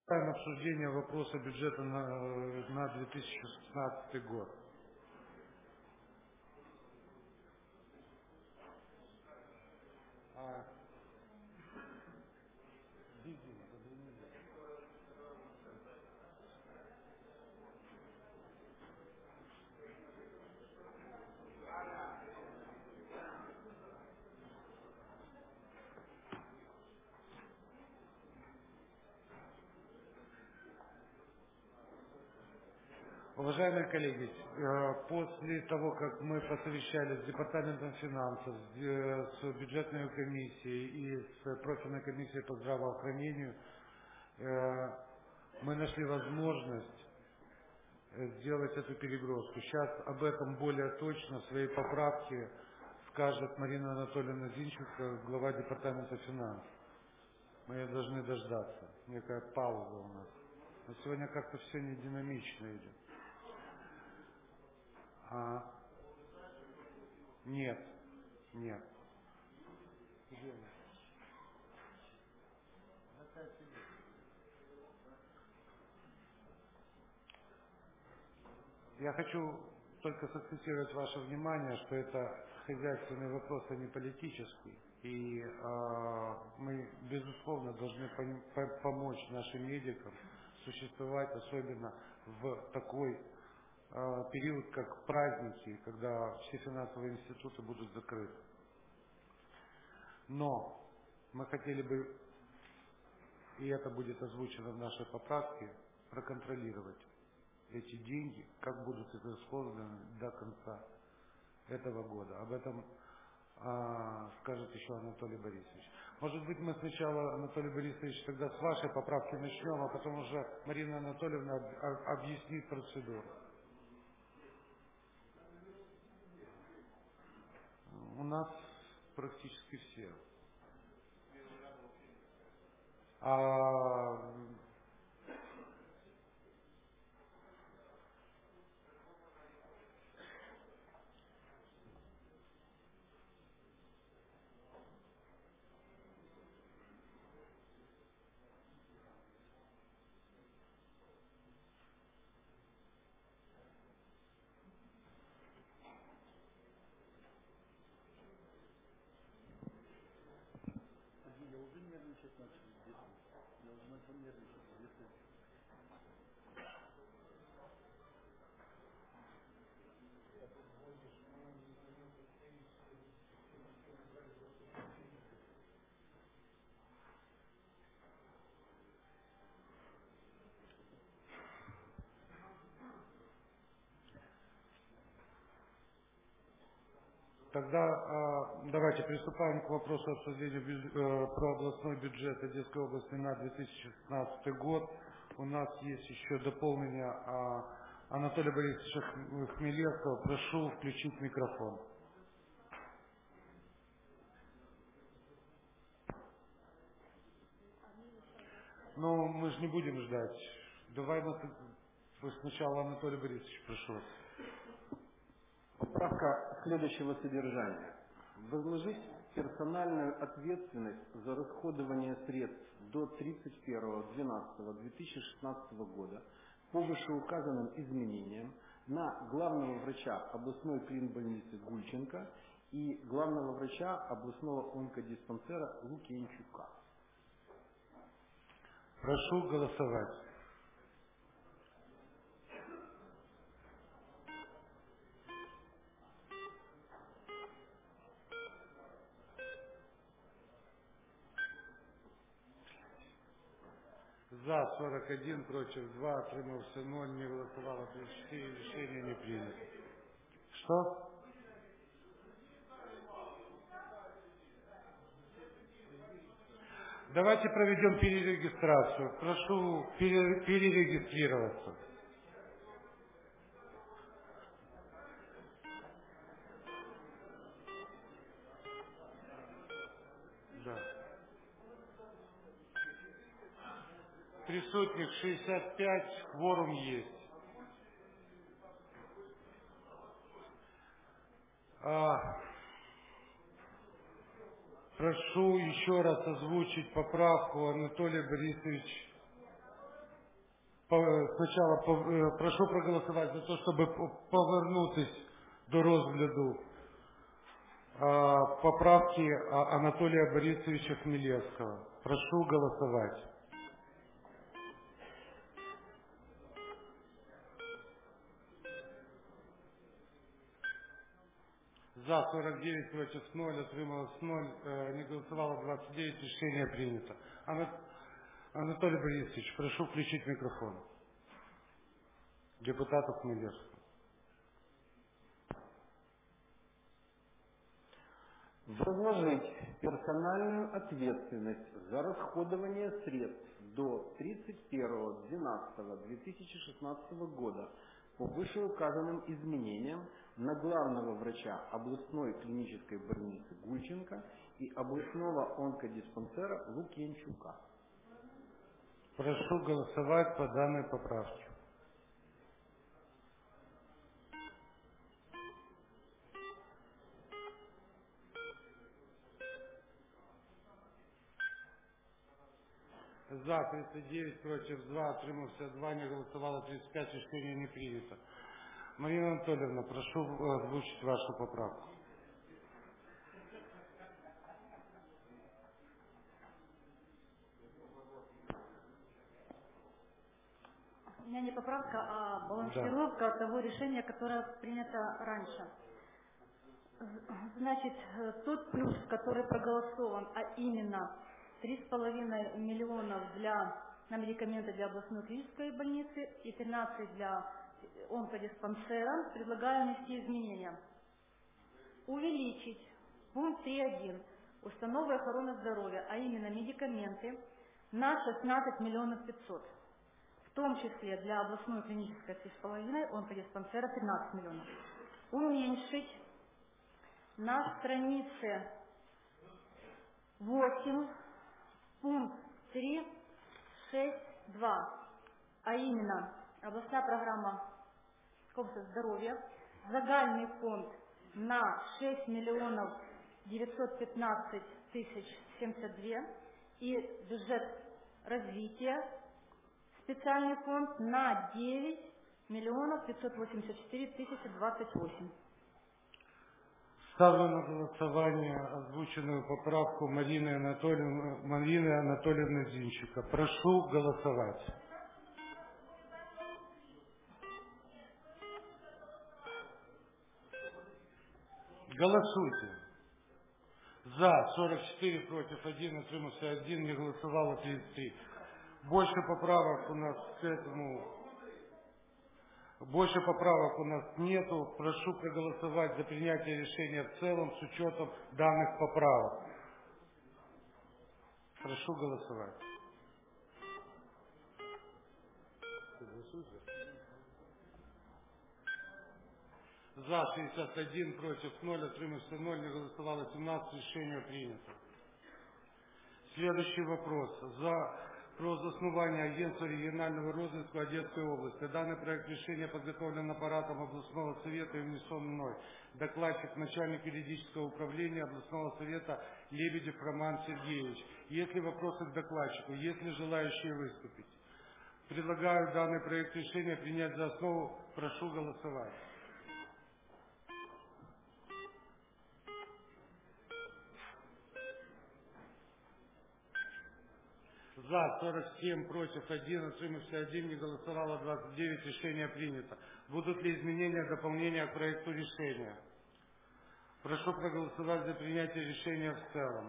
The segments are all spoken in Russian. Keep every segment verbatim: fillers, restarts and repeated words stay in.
Обсуждение вопроса бюджета на, на две тысячи шестнадцатый год. А, Уважаемые коллеги, после того, как мы посовещались с Департаментом финансов, с бюджетной комиссией и с профильной комиссией по здравоохранению, мы нашли возможность сделать эту переброску. Сейчас об этом более точно в своей поправке скажет Марина Анатольевна Зинченко, глава Департамента финансов. Мы ее должны дождаться. Некая пауза у нас. Но сегодня как-то все не динамично идет. А, нет, нет. Я хочу только сакцентировать ваше внимание, что это хозяйственный вопрос, а не политический. И э, мы, безусловно, должны пом- по- помочь нашим медикам существовать, особенно в такой э, период, как праздники, когда все финансовые институты будут закрыты. Но мы хотели бы, и это будет озвучено в нашей поправке, проконтролировать эти деньги, как будут израсходованы до конца этого года. Об этом а, скажет еще Анатолий Борисович. Может быть, мы сначала, Анатолий Борисович, тогда с вашей поправки начнем, а потом уже Марина Анатольевна об- об- объяснит процедуру. У нас практически все. А Тогда э, давайте приступаем к вопросу обсуждения бюдж- э, про областной бюджет Одесской области на две тысячи шестнадцатый год. У нас есть еще дополнение э, Анатолия Борисовича Хм- Хмелевского. Прошу включить микрофон. Ну, мы же не будем ждать. Давай мы т- сначала Анатолий Борисович, прошу вас. Поправка следующего содержания. Возложить персональную ответственность за расходование средств до тридцать первого двенадцатого две тысячи шестнадцатого года по вышеуказанным изменениям на главного врача областной клинбольницы Гульченко и главного врача областного онкодиспансера Лукьянчука. Прошу голосовать. За сорок один, против два, отримався ноль, не голосовало тридцать четыре, решение не принято. Что? Давайте проведем перерегистрацию. Прошу пере- перерегистрироваться. Да. Присутних шестьдесят пять, кворум есть. А, прошу еще раз озвучить поправку, Анатолий Борисович. Спочатку прошу проголосувати за те, щоб повернутися до розгляду поправки Анатолия Борисовича Хмелевского. Прошу голосовать. За сорок девять, против ноль, отрималось ноль, не голосовало двадцать девять, решение принято. Анатолий Борисович, прошу включить микрофон депутату Хмелевскому. Возложить персональную ответственность за расходование средств до тридцать первого двенадцатого две тысячи шестнадцатого года по вышеуказанным изменениям на главного врача областной клинической больницы Гульченко и областного онкодиспансера Лукьянчука. Прошу голосовать по данной поправке. За тридцать девять, против два, отримався два, не голосовало тридцать пять, решение не принято. Марина Анатольевна, прошу озвучить вашу поправку. У меня не поправка, а балансировка да. того решения, которое принято раньше. Значит, тот плюс, который проголосован, а именно три с половиной миллионов для, на медикаменты для областной клинической больницы и тринадцать для онкодиспансера, предлагаю внести изменения. Увеличить пункт три точка один установы охраны здоровья, а именно медикаменты, на шестнадцать миллионов пятьсот. В том числе для областной клинической три с половиной, онкодиспансера тринадцать миллионов. Уменьшить на странице восемь пункт три шесть два, а именно областная программа комплекса здоровья, загальный фонд на шесть миллионов девятьсот пятнадцать тысяч семьдесят два и бюджет развития специальный фонд на девять миллионов пятьсот восемьдесят четыре тысячи двадцать восемь. Ставлю на голосование озвученную поправку Марины Анатольевны, Марины Анатольевны Зинченко. Прошу голосовать. Голосуйте. За сорок четыре, против один, отримався один, не голосовало тридцать три. Больше поправок у нас к этому... Больше поправок у нас нету. Прошу проголосовать за принятие решения в целом с учетом данных поправок. Прошу голосовать. За шестьдесят один, против ноль, отримався ноль, не голосовало семнадцать, решение принято. Следующий вопрос. За про заснування агентства регионального розвитку Одесской области. Данный проект решения подготовлен аппаратом областного совета и внесен мной. Докладчик, начальник юридического управления областного совета Лебедев Роман Сергеевич. Есть ли вопросы к докладчику? Есть ли желающие выступить? Предлагаю данный проект решения принять за основу. Прошу голосовать. За сорок семь, против один, отримався один, не голосовало двадцать девять, решение принято. Будут ли изменения, дополнения к проекту решения? Прошу проголосовать за принятие решения в целом.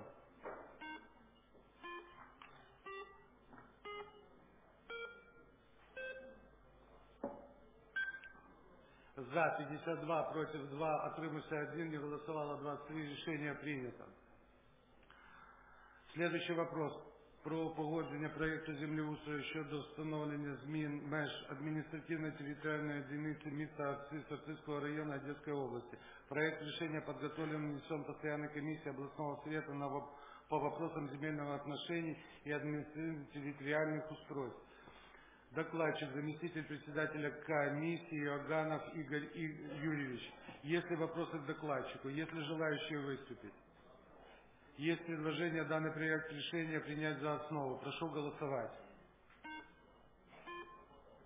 За пятьдесят два, против два, отримався один, не голосовало двадцать три, решение принято. Следующий вопрос. Про погодження проєкту землеустрою щодо встановлення змін меж адміністративно-територіальної одиниці міста Сартыцкого району Одесской области. Проект решения подготовлен внесен постоянной комиссией областного совета на, по вопросам земельного отношений и административно-территориальных устройств. Докладчик, заместитель председателя комиссии Иоганов Игорь Юрьевич. Есть ли вопросы к докладчику? Есть ли желающие выступить? Есть предложение данный проект решения принять за основу. Прошу голосовать.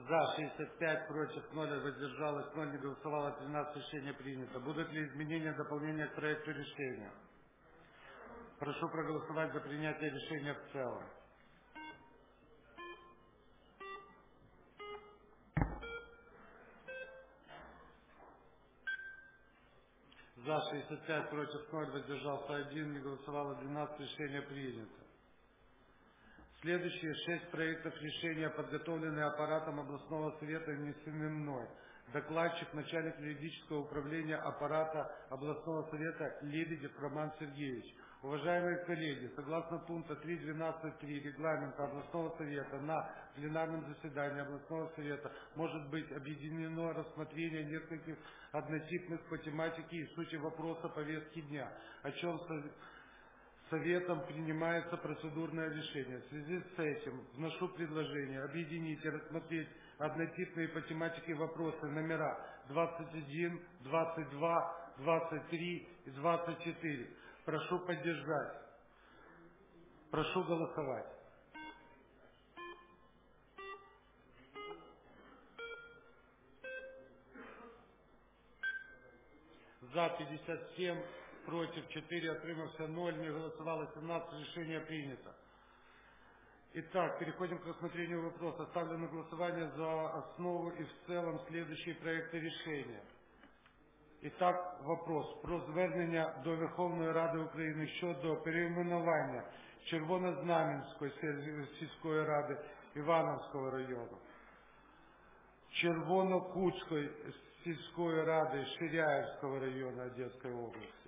За шестьдесят пять, против ноль, воздержалось ноль, не голосовало тринадцать, решение принято. Будут ли изменения, дополнения к проекту решения? Прошу проголосовать за принятие решения в целом. За шестьдесят пять, против ноль, воздержался один, не голосовало двенадцать, решение принято. Следующие шесть проектов решения подготовлены аппаратом областного совета и внесены мной. Докладчик, начальник юридического управления аппарата областного совета Лебедев Роман Сергеевич. Уважаемые коллеги, согласно пункта три точка двенадцать точка три регламента областного совета на пленарном заседании областного совета может быть объединено рассмотрение нескольких однотипных по тематике и сути вопроса повестки дня, о чем Советом принимается процедурное решение. В связи с этим вношу предложение объединить и рассмотреть однотипные по тематике вопросы номера двадцать один, двадцать два, двадцать три и двадцать четыре. Прошу поддержать. Прошу голосовать. За пятьдесят семь, против четыре, отримався ноль, не голосовало семнадцать, решение принято. Итак, переходим к рассмотрению вопроса. Ставлю на голосование за основу и в целом следующие проекты решения. Итак, вопрос про звернення до Верховної Ради України щодо перейменування Червонознаменської сільської ради Івановського району, Червонокутської сільської ради Ширяївського району Одеської області,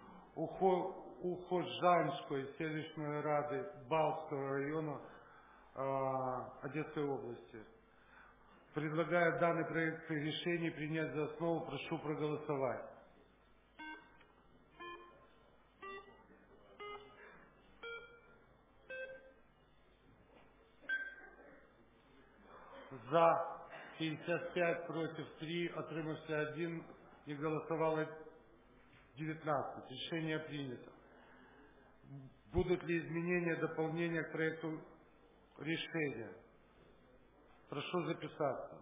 Ухожанської селищної ради Балтського району Одесской области. Предлагаю данный проект решения принять за основу. Прошу проголосовать. За пятьдесят пять, против три, отримався один, не голосовало девятнадцать. Решение принято. Будут ли изменения, дополнения к проекту решения? Прошу записаться.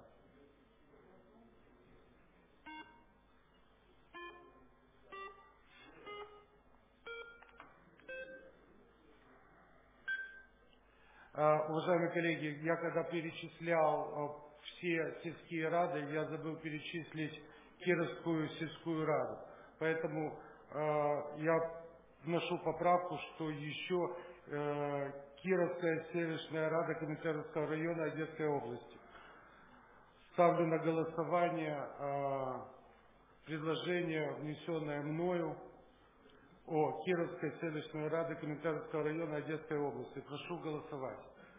Уважаемые коллеги, я когда перечислял все сельские рады, я забыл перечислить Кировскую сельскую раду. Поэтому я вношу поправку, что еще Кировская селищная рада Коминтерновского района Одесской области. Ставлю на голосование предложение, внесенное мною, о Кировской селищной рады Коминтерновского района Одесской области. Прошу голосовать.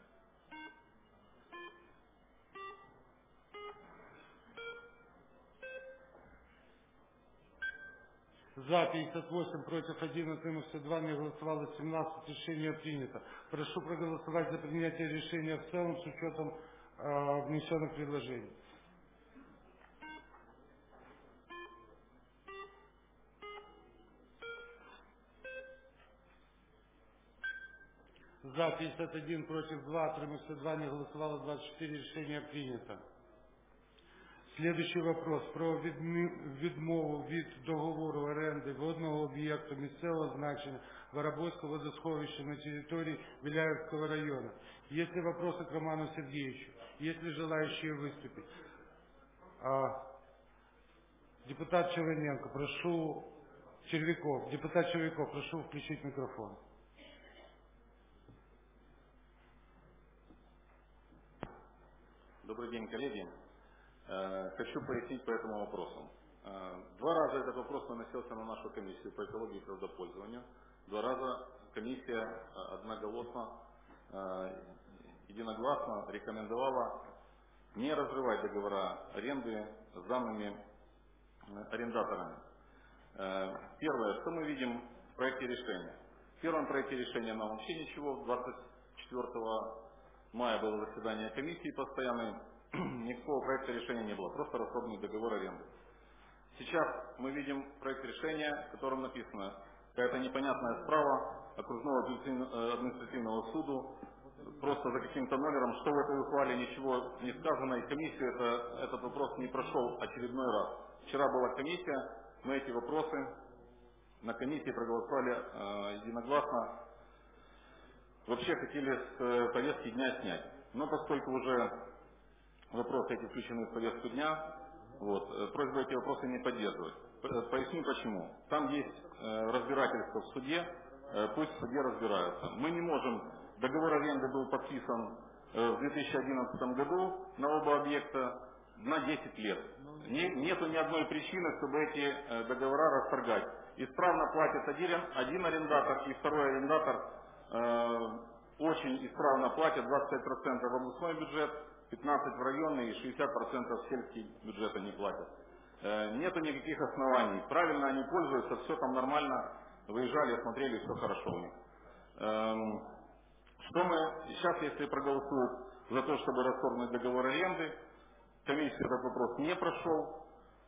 За пятьдесят восемь, против один, отримався два, не голосовало семнадцать, решение принято. Прошу проголосовать за принятие решения в целом с учетом э, внесенных предложений. За пятьдесят один, против два, отримався два, не голосовало двадцать четыре, решение принято. Следующий вопрос про відмову від договору оренди водного об'єкту місцевого значення Воробойського водосховища на территории Беляевского района. Есть ли вопросы к Роману Сергеевичу? Есть ли желающие выступить? А, депутат Червоненко, прошу, Червяков, депутат Червяков, прошу включить микрофон. Добрый день, коллеги. Хочу пояснить по этому вопросу. Два раза этот вопрос наносился на нашу комиссию по экологии и природопользованию. Два раза комиссия одноголосно, единогласно рекомендовала не разрывать договора аренды с данными арендаторами. Первое, что мы видим в проекте решения. В первом проекте решения нам вообще ничего. двадцать четвёртого мая было заседание комиссии постоянной. Никакого проекта решения не было, просто расходный договор аренды. Сейчас мы видим проект решения, в котором написано какая-то непонятная справа окружного административного суду просто за каким-то номером, что в этой ухвале ничего не сказано, и комиссия это, этот вопрос не прошел очередной раз. Вчера была комиссия, мы эти вопросы на комиссии проголосовали э, единогласно. Вообще хотели с э, повестки дня снять. Но поскольку уже вопросы эти включены в повестку дня, вот, э, просьба эти вопросы не поддерживать. П- Поясню почему. Там есть э, разбирательство в суде, э, пусть в суде разбираются. Мы не можем, договор аренды был подписан э, в две тысячи одиннадцатом году на оба объекта на десять лет. Не, нету ни одной причины, чтобы эти э, договора расторгать. Исправно платит один, один арендатор и второй арендатор э, очень исправно платят, двадцать пять процентов в областной бюджет, пятнадцать процентов в районный и шестьдесят процентов в сельский бюджет они платят. Э, нету никаких оснований. Правильно они пользуются, все там нормально. Выезжали, смотрели, все хорошо у них. Эм, что мы сейчас, если проголосуют за то, чтобы расторгнуть договор аренды, комиссия этот вопрос не прошел.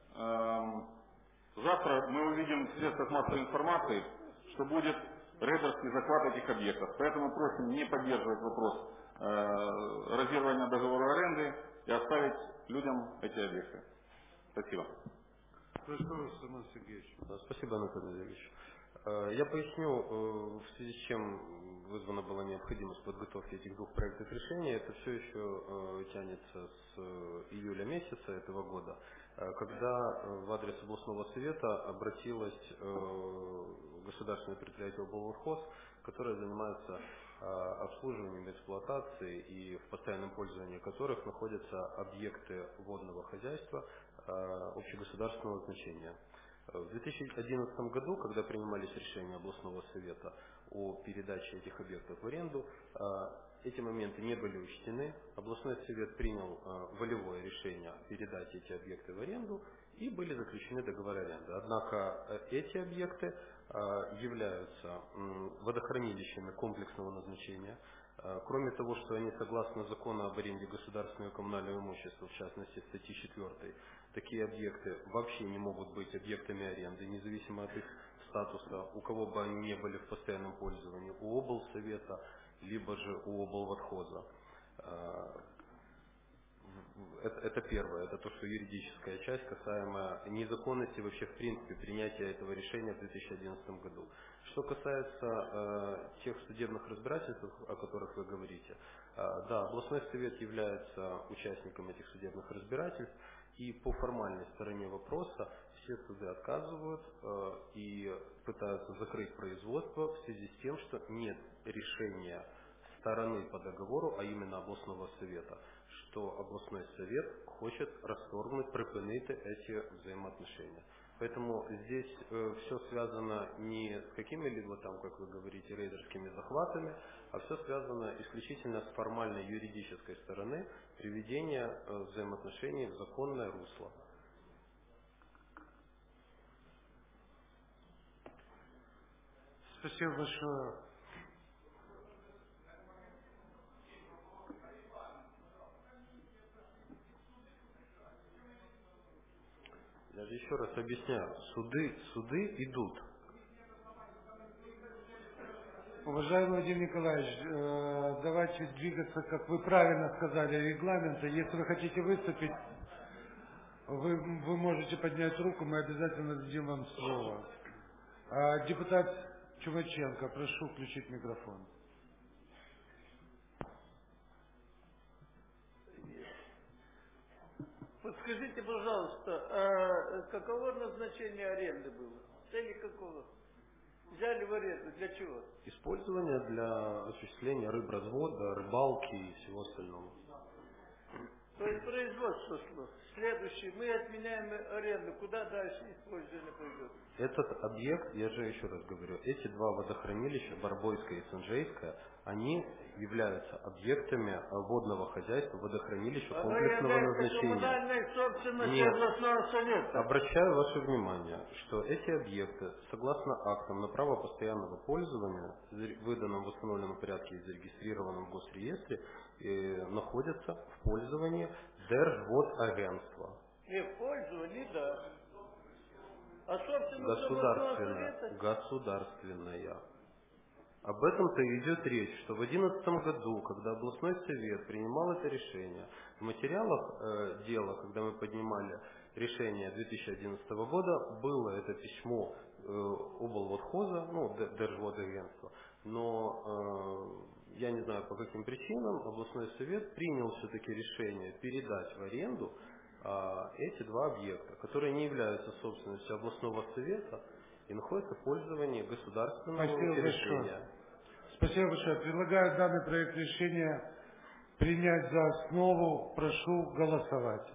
Эм, завтра мы увидим в средствах массовой информации, что будет рейдерский захват этих объектов. Поэтому просим не поддерживать вопрос э, разорвания договора аренды и оставить людям эти объекты. Спасибо. Прошу, Самуил Сергеевич. Спасибо, Анатолий Валерьевич. Э, Я поясню, э, в связи с чем вызвана была необходимость подготовки этих двух проектов решений. Это все еще э, тянется с э, июля месяца этого года, э, когда э, в адрес областного совета обратилось э, государственное предприятие облводхоз, которое занимается э, обслуживанием, эксплуатацией и в постоянном пользовании которых находятся объекты водного хозяйства э, общегосударственного значения. В две тысячи одиннадцатом году, когда принимались решения областного совета о передаче этих объектов в аренду, эти моменты не были учтены. Областной совет принял волевое решение передать эти объекты в аренду и были заключены договоры аренды. Однако эти объекты являются водохранилищами комплексного назначения. Кроме того, что они согласно закону об аренде государственного и коммунального имущества, в частности статьи четвёртой, такие объекты вообще не могут быть объектами аренды, независимо от их статуса, у кого бы они не были в постоянном пользовании, у облсовета, либо же у облводхоза. Это, это первое, это то, что юридическая часть, касаемая незаконности вообще в принципе принятия этого решения в две тысячи одиннадцатом году. Что касается э, тех судебных разбирательств, о которых вы говорите, э, да, областной совет является участником этих судебных разбирательств, и по формальной стороне вопроса все суды отказывают э, и пытаются закрыть производство в связи с тем, что нет решения стороны по договору, а именно областного совета, что областной совет хочет расторгнуть, припинить эти взаимоотношения. Поэтому здесь э, все связано не с какими-либо там, как вы говорите, рейдерскими захватами, а все связано исключительно с формальной юридической стороны приведения э, взаимоотношений в законное русло. Спасибо большое. Я же еще раз объясняю, суды, суды идут. Уважаемый Владимир Николаевич, э, давайте двигаться, как вы правильно сказали, регламента. Если вы хотите выступить, вы, вы можете поднять руку, мы обязательно дадим вам слово. А, депутат Чумаченко, прошу включить микрофон. Подскажите, пожалуйста, а каково назначение аренды было? Цели какого? Взяли в аренду для чего? Использование для осуществления рыбразвода, рыбалки и всего остального. То есть производство шло. Следующий, мы отменяем аренду. Куда дальше использование пойдет? Этот объект, я же еще раз говорю, эти два водохранилища, Барбойское и Санжейское, они являются объектами водного хозяйства, водохранилища комплексного назначения. Коммунальной собственности Нет. областного совета. Обращаю ваше внимание, что эти объекты, согласно актам на право постоянного пользования, выданным в установленном порядке и зарегистрированном в Госреестре, э, находятся в пользовании Держводагентства. Не в пользовании, да. А собственность областного Государственная. совета? Государственная. Об этом-то и идет речь, что в две тысячи одиннадцатом году, когда областной совет принимал это решение, в материалах э, дела, когда мы поднимали решение две тысячи одиннадцатого года, было это письмо э, облводхоза, ну, Держводагентства, но э, я не знаю по каким причинам областной совет принял все-таки решение передать в аренду э, эти два объекта, которые не являются собственностью областного совета и находятся в пользовании государственного Спасибо учреждения. большое. Спасибо большое. Предлагаю данный проект решения принять за основу. Прошу голосовать.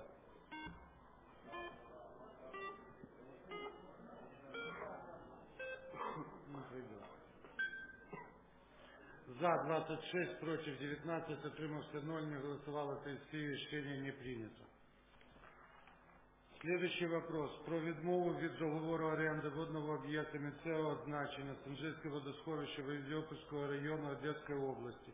За двадцать шесть, против девятнадцать, утримався ноль, не голосовало тридцать три, решение не принято. Следующий вопрос. Про відмову від договору оренди водного об'єкта місцевого значення Санжирське водосховище Вильдьопольського району Одесской области.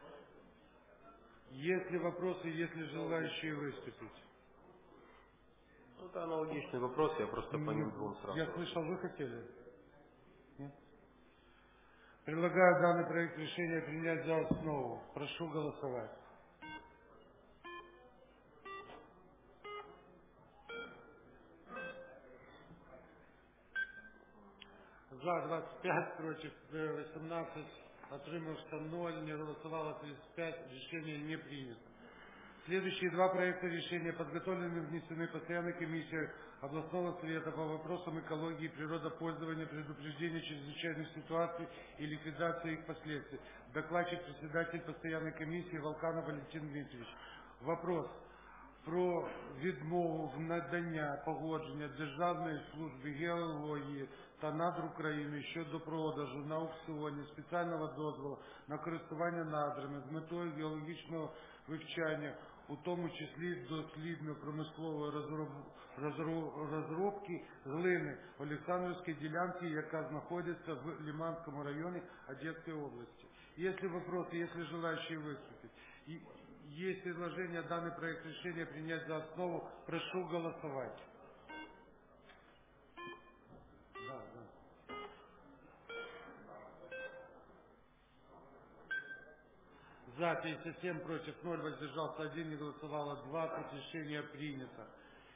Есть ли вопросы, есть ли желающие выступить? Ну, это аналогичный вопрос, я просто по ним двум сразу. Я слышал, вы хотели? Нет? Предлагаю данный проект решения принять за основу. Прошу голосовать. За двадцать пять, против восемнадцать, отримався ноль, не голосовало тридцать пять, решение не принято. Следующие два проекта решения подготовлены и внесены постоянной комиссией областного совета по вопросам экологии, природопользования, предупреждения чрезвычайных ситуаций и ликвидации их последствий. Докладчик председатель постоянной комиссии Волканов Валентин Дмитриевич. Вопрос про відмову в надання погодження Державної служби геології та надр України щодо продажу на аукціоні спеціального дозволу на користування надрами з метою геологічного вивчання, у тому числі дослідно-промислової розробки глини Олександрівської ділянки, яка знаходиться в Лиманському районі Одесской области. Есть ли вопросы, есть ли желающие выступить? И есть предложение данный проект решения принять за основу. Прошу голосовать. Да, да. За пятьдесят семь, против ноль, воздержался один, не голосовало двадцать, решение принято.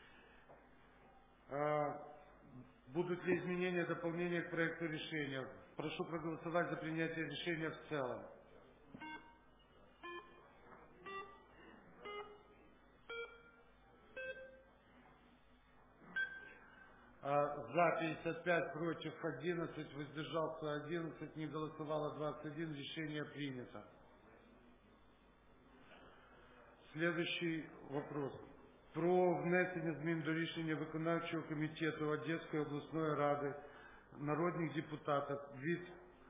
Будут ли изменения, дополнения к проекту решения? Прошу проголосовать за принятие решения в целом. За пятьдесят пять, против одиннадцать, воздержался одиннадцать, не голосовало двадцать один, решение принято. Следующий вопрос. Про внесення змін до рішення виконавчого комітету Одеської обласної ради народних депутатів від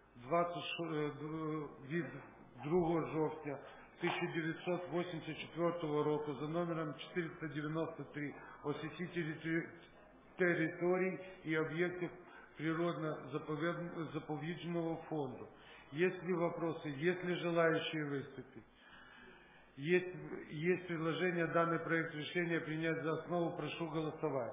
другого жовтня тисяча дев'ятсот вісімдесят четвертого року за номером чотириста дев'яносто три о сеті територій і об'єктів природно-заповедного фонду. Есть ли вопросы, есть ли желающие выступить? Есть, есть предложение данный проект решения принять за основу. Прошу голосовать.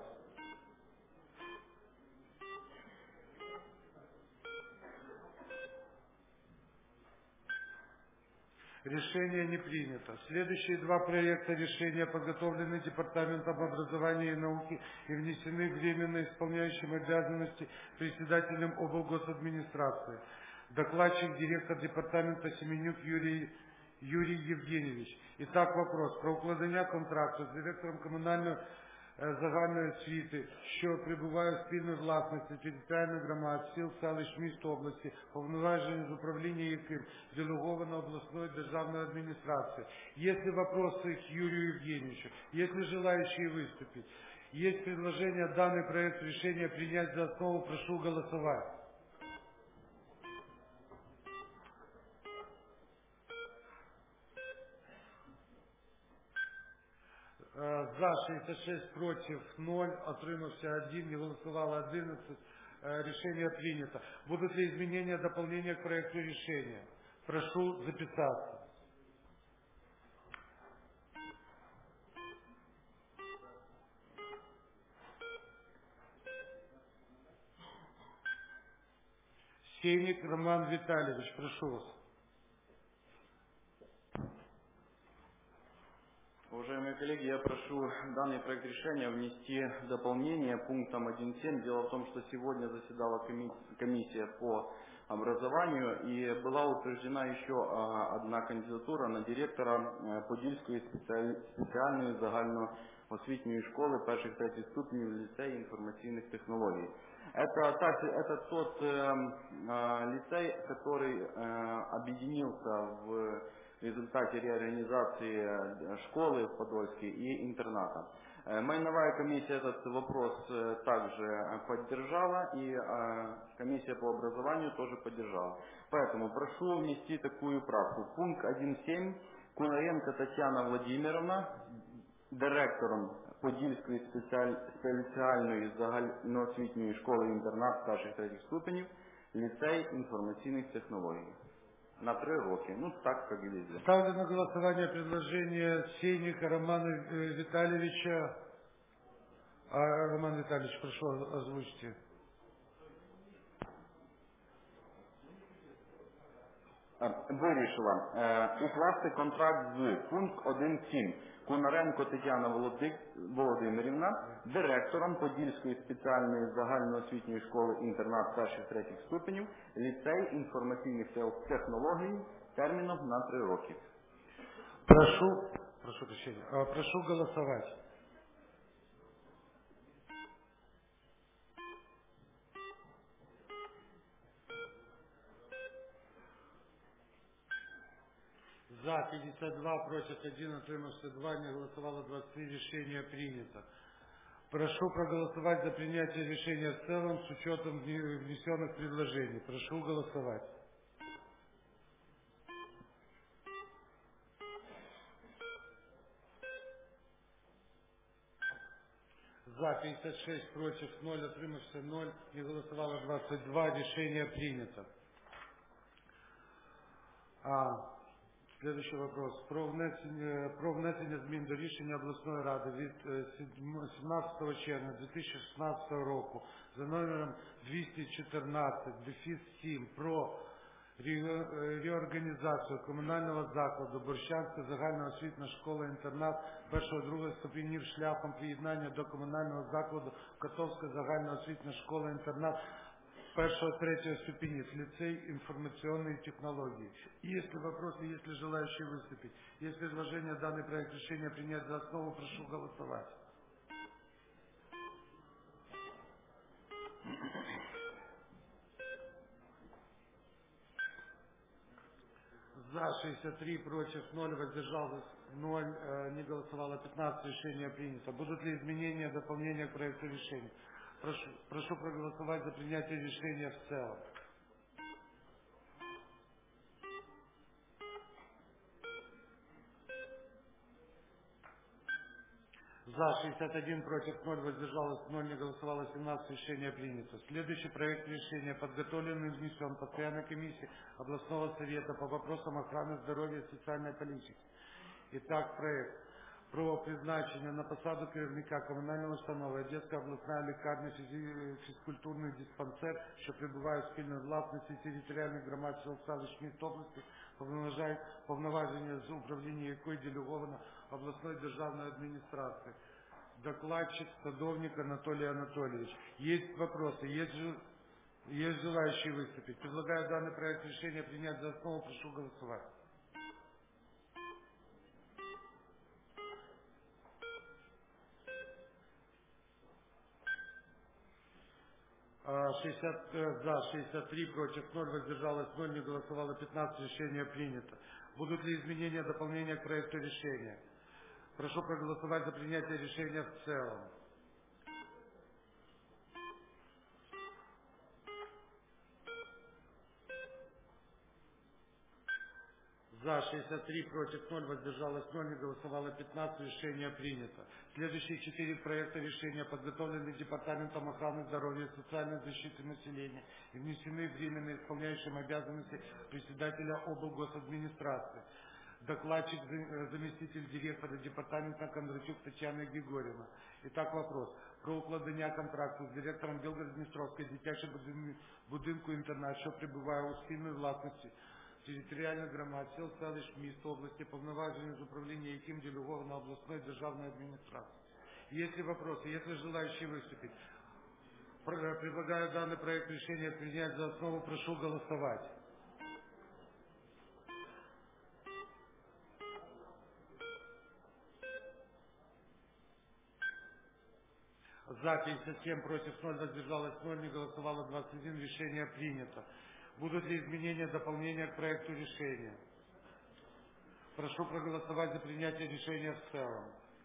Решение не принято. Следующие два проекта решения подготовлены Департаментом образования и науки и внесены временно исполняющим обязанности председателем облгосадминистрации. Докладчик директор департамента Семенюк Юрий Юрій Євгенійович. Итак, вопрос про укладення контракту з директором комунальної загальної освіти, що перебуває у спільній власності територіальних громад, сіл, селищ, міст області, повноваження з управління яким делеговано обласною державною адміністрацією. Есть ли вопросы к Юрию Евгеньевичу? Есть ли желающие выступить? Есть предложение данный проект решения принять за основу. Прошу голосовать. За шестьдесят шесть, против ноль, отримався один, не голосовало одиннадцать. Решение принято. Будут ли изменения, дополнения к проекту решения? Прошу записаться. Сеник Роман Витальевич, прошу вас. Уважаемые коллеги, я прошу данный проект решения внести дополнение пунктом один точка семь. Дело в том, что сегодня заседала комиссия по образованию и была утверждена еще одна кандидатура на директора Подільської спеціальної загальноосвітньої школи перших-третіх ступенів ліцею информационных технологий. Это, так, это тот э, лицей, который э, объединился в результате реорганизации школы в Подольске и интерната. Майновая комиссия этот вопрос также поддержала, и комиссия по образованию тоже поддержала. Поэтому прошу внести такую правку. Пункт один точка семь. Кунаренко Татьяна Владимировна, директором Подільської спеціальної загальноосвітньої школи-інтернат перших-третіх ступенів, ліцей інформаційних технологій. На три роки. Ну, так, как и везде. Ставлю на голосование предложение Сеника Романа Витальевича. А, Роман Витальевич, прошу, озвучьте. Вирішила укласти контракт з пункт один точка сім. Кунаренко Тетяна Володимирівна, директором Подільської спеціальної загальноосвітньої школи-інтернат перших-третіх ступенів, ліцей інформаційних технологій, терміном на три роки. Прошу, прошу прощения, прошу голосовать. За пятьдесят два, против один, утримавшись два, не голосовало двадцать три, решение принято. Прошу проголосовать за принятие решения в целом с учетом внесенных предложений. Прошу голосовать. За пятьдесят шесть, против ноль, утримавшись ноль, не голосовало двадцать два, решение принято. А, Следующий вопрос. Про внесення, про внесення змін до рішення обласної ради від сімнадцятого червня дві тисячі шістнадцятого року за номером двісті чотирнадцять дефіс сім про реорганізацію комунального закладу Борщанська загальноосвітня школа-інтернат першого-другого ступенів шляхом приєднання до комунального закладу Котовська загальноосвітня школа-інтернат первого-третьего ступеней, лицей информационные технологии. Есть ли вопросы, есть ли желающие выступить? Есть предложение данный проект решения принять за основу, прошу голосовать. За шестьдесят три, против ноль, воздержалось ноль, не голосовало пятнадцать, решение принято. Будут ли изменения, дополнения к проекту решения? Прошу, прошу проголосовать за принятие решения в целом. За шестьдесят один, против ноль, воздержалось ноль, не голосовало семнадцать, решение принято. Следующий проект решения подготовлен и внесен постоянной комиссией областного совета по вопросам охраны здоровья и социальной политики. Итак, проект про призначення на посаду керівника комунальної установи Одеська обласна лікарня фізкультурний диспансер, що перебуває в спільній власності територіальних громад сел Селищної області, повноваження з управління якої делеговано обласною державною адміністрацією. Докладчик Садовник Анатолий Анатольевич. Есть вопросы, есть, есть желающие выступить. Предлагаю данный проект решения принять за основу, прошу голосовать. шестьдесят за, шестьдесят три, против ноль, воздержалось ноль, не голосовало пятнадцать, решение принято. Будут ли изменения, дополнения к проекту решения? Прошу проголосовать за принятие решения в целом. За шестьдесят три, против ноль, воздержалось ноль, не голосовало пятнадцать, решение принято. Следующие четыре проекта решения подготовлены Департаментом охраны здоровья и социальной защиты населения и внесены временно исполняющим обязанности председателя облгосадминистрации. Докладчик, заместитель директора департамента Кондратюк Татьяна Григорьевна. Итак, вопрос. про укладення контракту з директором Білгород-Дністровської дитячої будинку інтернат, що прибуває у спільній власності територіальних громад, сіл, селищ, міст, області, повноваження з управління яким делеговано обласної державної адміністрації. Есть ли вопросы? Если желающие выступить? Предлагаю данный проект решения принять за основу. Прошу голосовать. За пятьдесят семь, против ноль, воздержалось ноль, не голосовало двадцать один. Решение принято. Будут ли изменения, дополнения к проекту решения? Прошу проголосовать за принятие решения в целом.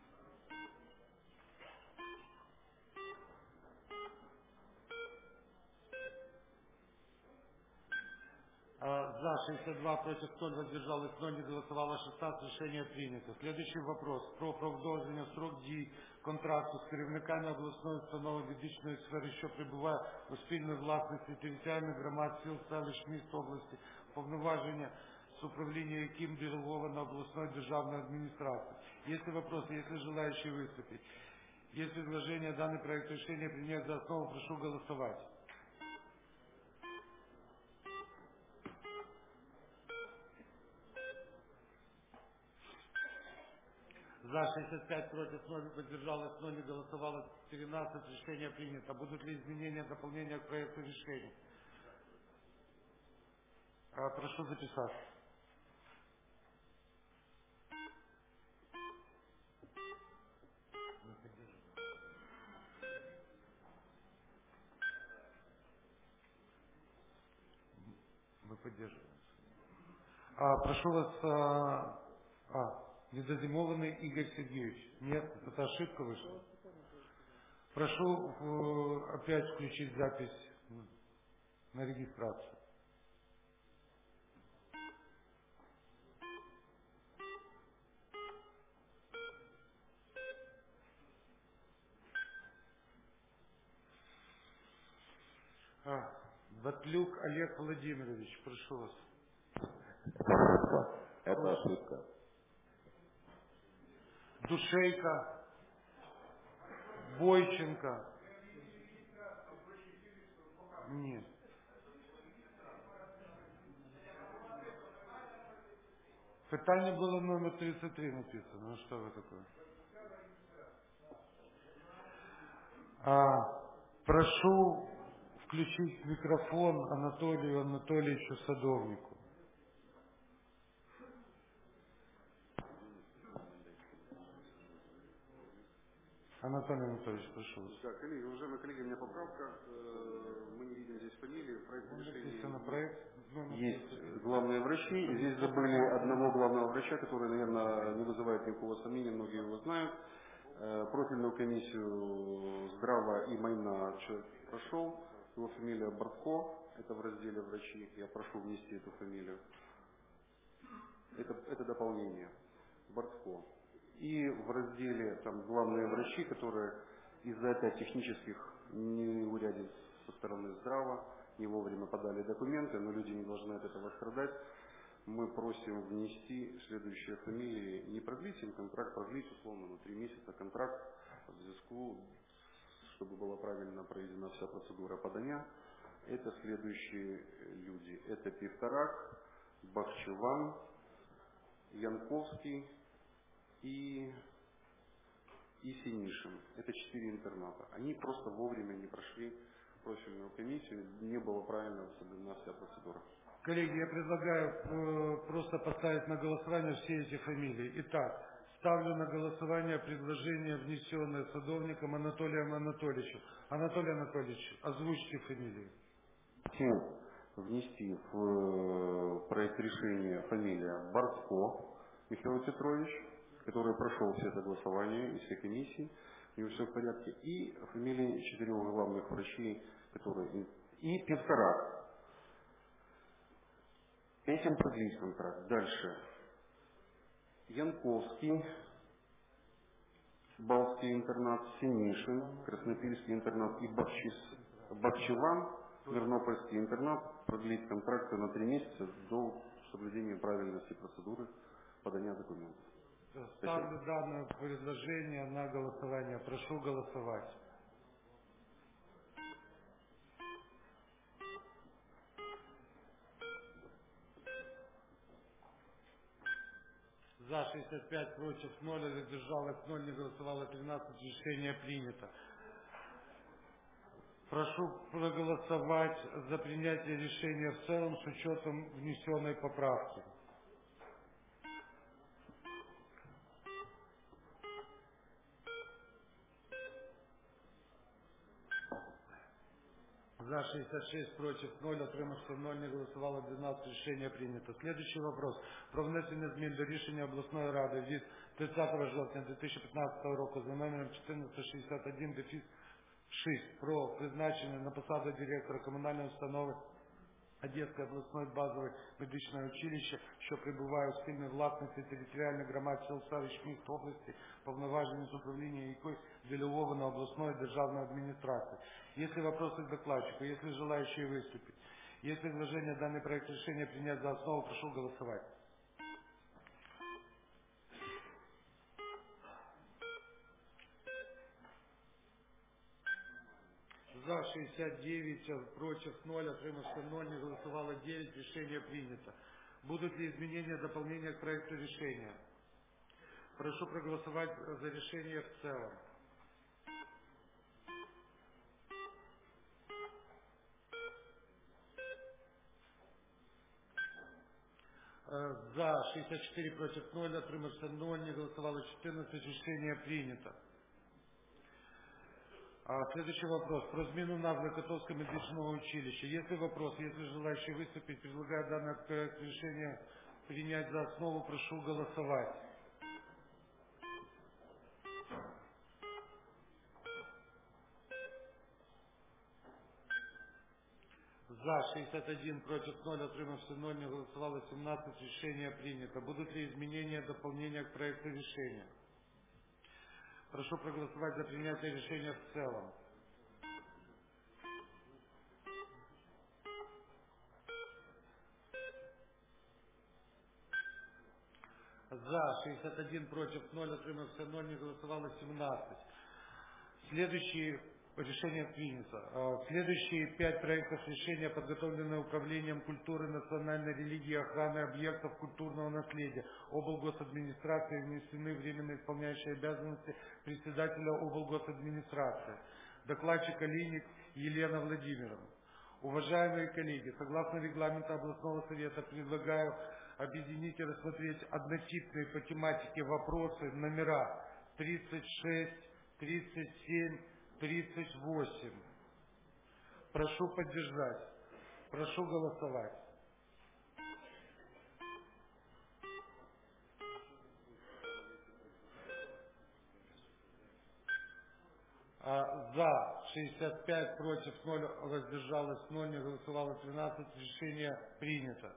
За шестьдесят два, против ноль, воздержалось ноль, не голосовало шестнадцать, решение принято. Следующий вопрос. Про продовження срок дій контракту з керівниками обласної установи медичної сфери, що перебуває у спільній власності територіальних громад, сіл, селищ, міст області, повноваження з управління яким делеговано обласної державної адміністрації. Есть ли вопросы, есть ли желающие выступить? Есть предложение данный проект решения принять за основу, прошу голосовать. За шестьдесят пять, против ноль, воздержалось ноль, не голосовало тринадцать, решение принято. Будут ли изменения, дополнения к проекту решения? Прошу записаться. Мы поддерживаем. А, прошу вас, а, а, недозимованный Игорь Сергеевич. Нет, это ошибка вышла. Прошу э, опять включить запись на регистрацию. А, Батлюк Олег Владимирович, прошу вас. Это ошибка. Душейко, Бойченко. Нет. Питание было номер тридцать три написано. Ну что вы такое? А, прошу включить микрофон Анатолию Анатольевичу Садовнику. Анатолий Анатольевич, прошу вас. Да, коллеги, уважаемые коллеги, у меня поправка. Мы не видим здесь фамилии. Проект решения. Проект. Есть главные врачи. И здесь забыли одного главного врача, который, наверное, не вызывает никакого сомнения, многие его знают. Профильную комиссию Здрава и Майна человек прошел. Его фамилия Бортко. Это в разделе врачи. Я прошу внести эту фамилию. Это, это дополнение. Бортко. И в разделе там главные врачи, которые из-за опять технических неурядиц со стороны Здрава не вовремя подали документы, но люди не должны от этого страдать. Мы просим внести следующие фамилии, не продлить им контракт, продлить условно на три месяца контракт в зв'язку, чтобы была правильно проведена вся процедура подания. Это следующие люди. Это Пивторак, Бахчеван, Янковский и, и Синишин. Это четыре интерната. Они просто вовремя не прошли профильную комиссию, не было правильно соблюдена вся процедура. Коллеги, я предлагаю э, просто поставить на голосование все эти фамилии. Итак, ставлю на голосование предложение, внесенное Садовником Анатолием Анатольевичем. Анатолий Анатольевич, озвучьте фамилии. Хотим внести в проект решения фамилия Бортко Михаил Петрович, который прошел все согласования и все комиссии, у него все в порядке, и фамилии четырех главных врачей, которые и Пивторак. Этим продлить контракт. Дальше. Янковский, Балтский интернат, Синишин, Краснопильский интернат и Бахчис, Бахчеван, Вернопольский интернат, продлить контракты на три месяца до соблюдения правильности процедуры подания документов. Ставлю данное предложение на голосование. Прошу голосовать. За шестьдесят пять, против ноль, воздержалось ноль, не голосовало тринадцать, решение принято. Прошу проголосовать за принятие решения в целом с учетом внесенной поправки. За шестьдесят шесть, против ноль, отримавши ноль, не голосовало двенадцать, решение принято. Следующий вопрос. Про внесення змін до рішення обласної ради від тридцятого жовтня дві тисячі п'ятнадцятого року за номером чотирнадцять шістдесят один шість про призначення на посаду директора комунальної установи Одеське обласне базове медичне училище, що перебуває у спільній власності територіальної громади сел селищ міст області, повноваження з управління якої делеговано обласної державної адміністрації. Если вопросы к докладчику, если желающие выступить, есть предложение данный проект решения принять за основу, прошу голосовать. За шестьдесят девять, против ноль, отримавши ноль, не голосовало девять, решение принято. Будут ли изменения, дополнения к проекту решения? Прошу проголосовать за решение в целом. За шестьдесят четыре, против ноль, отримавши ноль, не голосовало четырнадцать, решение принято. Следующий вопрос. Про зміну назви Котовского медичного училища. Если вопрос, если желающие выступить, предлагаю данный проект решения принять за основу, прошу голосовать. За шестьдесят один, против ноль, отримавши ноль, не голосовало семнадцать, решение принято. Будут ли изменения, дополнения к проекту решения? Прошу проголосовать за принятие решения в целом. За шестьдесят один, против ноль, отримавши ноль, не голосовало семнадцать. Следующие решения принято. Следующие пять проектов решения, подготовленные Управлением культуры, национальной религии и охраны объектов культурного наследия облгосадминистрации, внесены временно исполняющие обязанности председателя облгосадминистрации. Докладчик Олейник Елена Владимировна. Уважаемые коллеги, согласно регламенту областного совета предлагаю объединить и рассмотреть однотипные по тематике вопросы номера тридцать шесть, тридцать семь, тридцать восемь. Прошу поддержать. Прошу голосовать. За шестьдесят пять, против ноль, воздержалось ноль, не голосовало тринадцать, решение принято.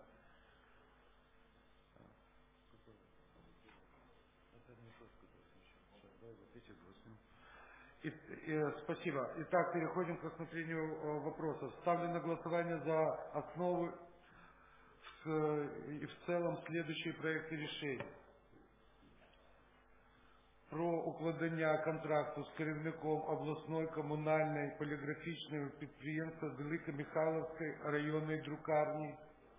И, и, спасибо. Итак, переходим к рассмотрению вопросов. Ставлю на голосование за основу и в целом следующие проекты решений. Про укладення контракту з керівником обласної комунальної поліграфічної підприємства Великомихайлівської районної друкарні,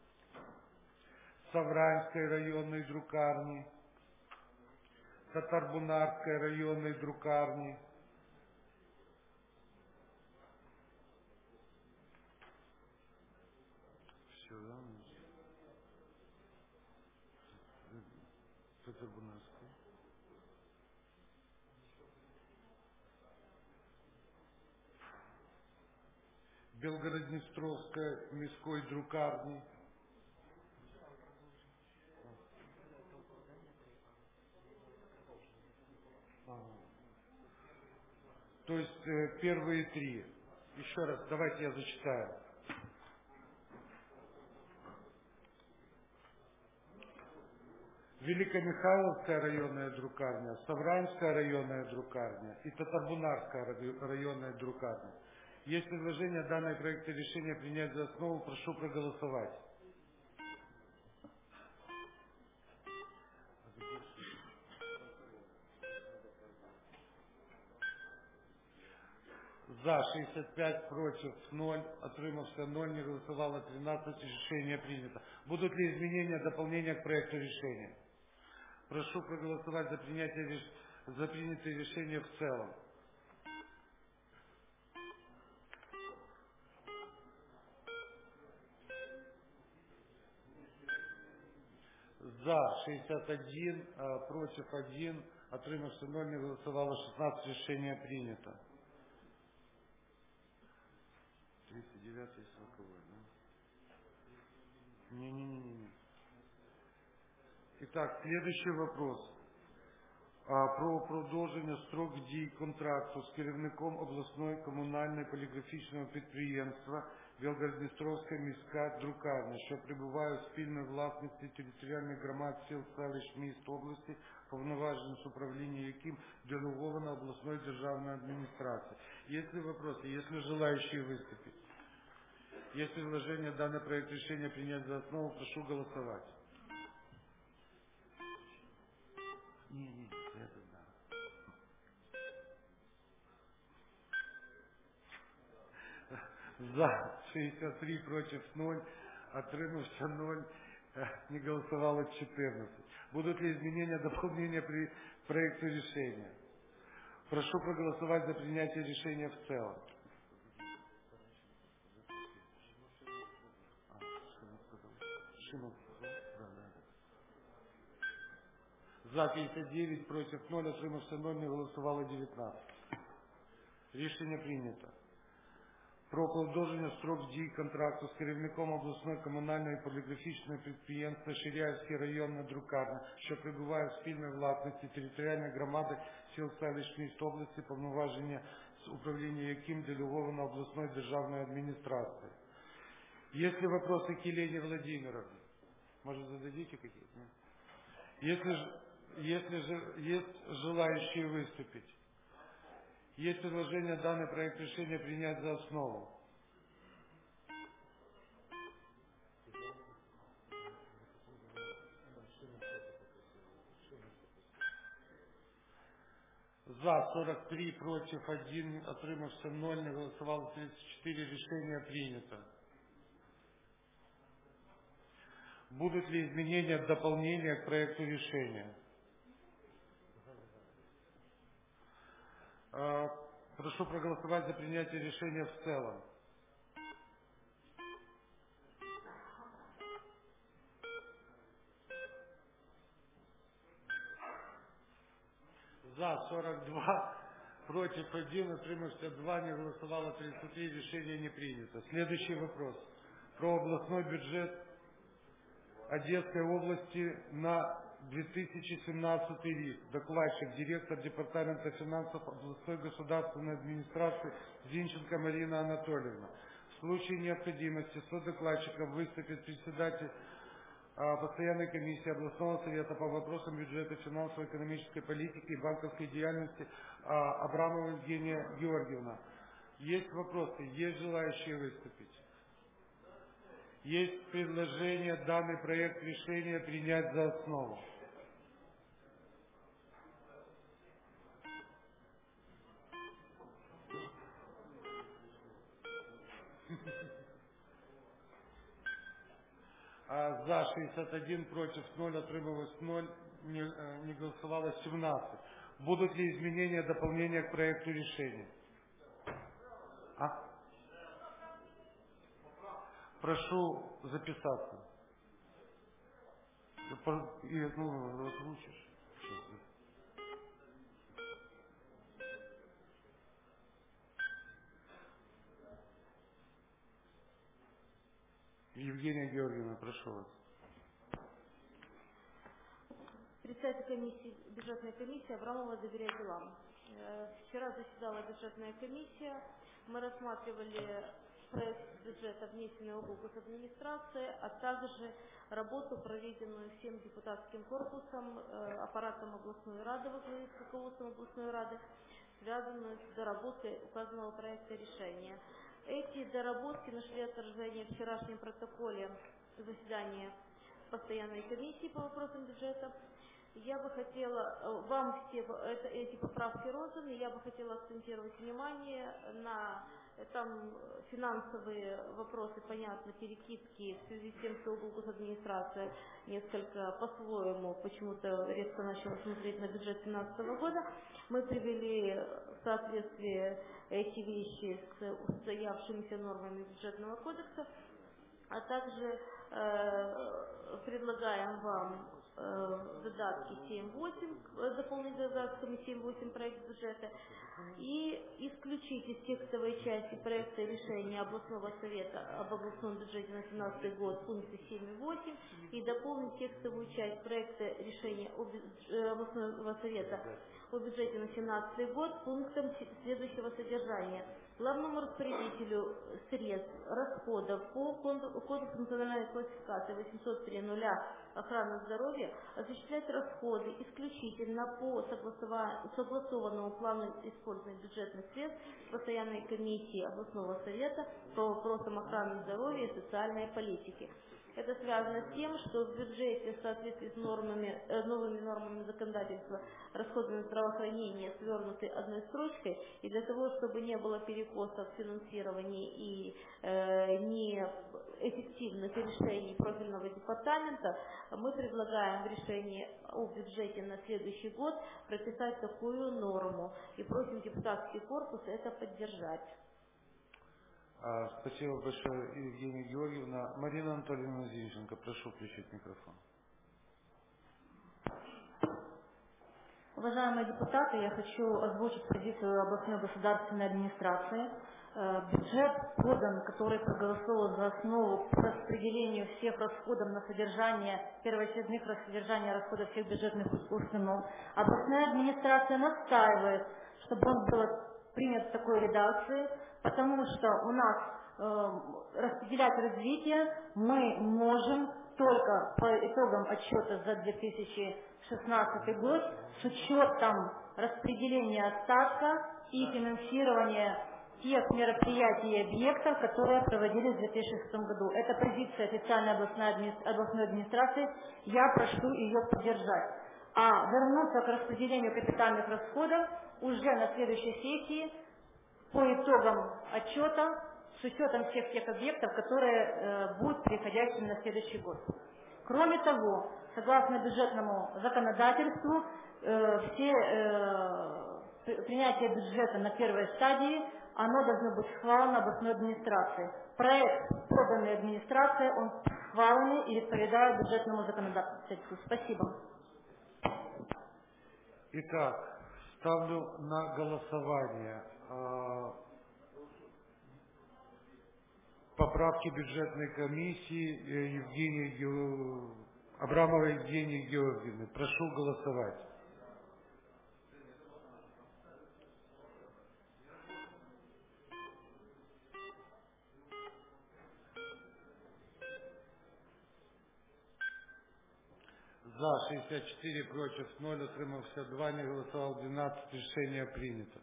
Савранської районної друкарні, Татарбунарської районної друкарні, все, да? Татарбунарської. Белгород-Днестровской міської друкарні, то есть э, первые три. Еще раз, давайте я зачитаю. Великомихайловская районная друкарня, Савранская районная друкарня и Татарбунарская районная друкарня. Есть предложение данный проект решения принять за основу, прошу проголосовать. За шестьдесят пять, против ноль, отримавши ноль, не голосовало тринадцать, решение принято. Будут ли изменения, дополнения к проекту решения? Прошу проголосовать за принятие реш... за принятое решение в целом. За шестьдесят один, против один, отримавши ноль, не голосовало шестнадцать, решение принято. тридцать девятый сороковой, да? Не-не-не-не. Итак, следующий вопрос. А, про продовження строк дій контракту з керівником обласної комунальної поліграфічного підприємства Білгород-Дністровська міська друкарня, що перебуває у спільній власності територіальних громад сіл, селищ, міст області, повноважень з управління яким делеговано обласної державної адміністрації. Есть ли вопросы? Есть ли желающие выступить? Есть предложение данный проект решения принять за основу, прошу голосовать. Не, не, это да. За шестьдесят три, против ноль, отримався ноль, не голосовало четырнадцать. Будут ли изменения, дополнения при проекте решения? Прошу проголосовать за принятие решения в целом. За пятьдесят девять, против ноль, отримався ноль, не голосувало дев'ятнадцять. Рішення прийнято. Про продовження строк дій контракту з керівником обласної комунальної поліграфічної підприємства Ширяївська районна друкарня, що перебуває в спільній власності територіальної громади сіл, селищ, міст області, повноваження з управління яким делеговано обласною державною адміністрацією. Есть ли вопросы к Елене Владимировне? Может, зададите какие-то? Если, если же есть желающие выступить? Есть предложение данный проект решения принять за основу. За сорок три, против один, отримався ноль, не голосовало тридцать четыре, решение принято. Будут ли изменения, дополнения к проекту решения? Прошу проголосовать за принятие решения в целом. За сорок два, против один, отримався два, не голосовало тридцать три, решение не принято. Следующий вопрос. Про областной бюджет Одесской области на две тысячи семнадцатый рік. Докладчик, директор департамента финансов областной государственной администрации Зинченко Марина Анатольевна. В случае необходимости содокладчиком выступит председатель а, постоянной комиссии областного совета по вопросам бюджета, финансово-экономической политики и банковской деятельности а, Абрамова Евгения Георгиевна. Есть вопросы? Есть желающие выступить? Есть предложение данный проект решения принять за основу. А за шестьдесят один, против ноль, отрималось ноль, не, не голосовало семнадцать. Будут ли изменения, дополнения к проекту решения? А? Прошу записаться. И, ну, озвучишь. Евгения Георгиевна, прошу вас. Председатель комиссии, бюджетной комиссии Абрамова доверяет делам. Вчера заседала бюджетная комиссия. Мы рассматривали проект бюджета, внесенный в госадминистрации, а также работу, проведенную всем депутатским корпусом, аппаратом областной рады, во главе с руководством областной рады, связанную с доработкой указанного проекта решения. Эти доработки нашли отражение в вчерашнем протоколе заседания постоянной комиссии по вопросам бюджета. Я бы хотела, вам все это, эти поправки розданы, я бы хотела акцентировать внимание на Там финансовые вопросы, понятно, перекидки в связи с тем, что облгосадминистрация несколько по-своему почему-то резко начала смотреть на бюджет две тысячи семнадцатого года. Мы привели в соответствие эти вещи с устоявшимися нормами бюджетного кодекса, а также э, предлагаем вам э, додатки семь-восемь, дополнить додатками семь-восемь проект бюджета и исключить из текстовой части проекта решения областного совета об областном бюджете на две тысячи семнадцатый год пункты семь и восемь и дополнить текстовую часть проекта решения областного совета о бюджете на две тысячи семнадцатый год пунктом следующего содержания. Главному распорядителю средств расходов по коду функциональной классификации восемьсот три ноль охрана здоровья осуществлять расходы исключительно по согласованному плану использования бюджетных средств постоянной комиссии областного совета по вопросам охраны здоровья и социальной политики. Это связано с тем, что в бюджете в соответствии с нормами, э, новыми нормами законодательства расходы на здравоохранение свернуты одной строчкой, и для того, чтобы не было перекосов в финансировании и э, неэффективных решений профильного департамента, мы предлагаем в решении о бюджете на следующий год прописать такую норму и просим депутатский корпус это поддержать. Спасибо большое, Евгения Георгиевна. Марина Анатольевна Зинченко, прошу включить микрофон. Уважаемые депутаты, я хочу озвучить позицию областной государственной администрации. Бюджет подан, который проголосовал за основу по распределению всех расходов на содержание, первоочередных содержания расходов всех бюджетных установ. Областная администрация настаивает, чтобы он был принят в такой редакции, потому что у нас э, распределять развитие мы можем только по итогам отчета за две тысячи шестнадцатый год с учетом распределения остатка и финансирования тех мероприятий и объектов, которые проводились в две тысячи шестом году. Это позиция официальной областной, адми... областной администрации. Я прошу ее поддержать. А вернуться к распределению капитальных расходов уже на следующей сессии по итогам отчета с учетом всех тех объектов, которые э, будут приходящими на следующий год. Кроме того, согласно бюджетному законодательству, э, все э, принятие бюджета на первой стадии, оно должно быть схвалено областной администрацией. Проект, поданный администрацией, он схваленный и відповідає бюджетному законодательству. Спасибо. Итак, ставлю на голосование э, поправки бюджетной комиссии э, Евгении Ге... Абрамовой Евгении Георгиевны. Прошу голосовать. За шестьдесят четыре, против ноль, утримався два, не голосовал двенадцать, решение принято.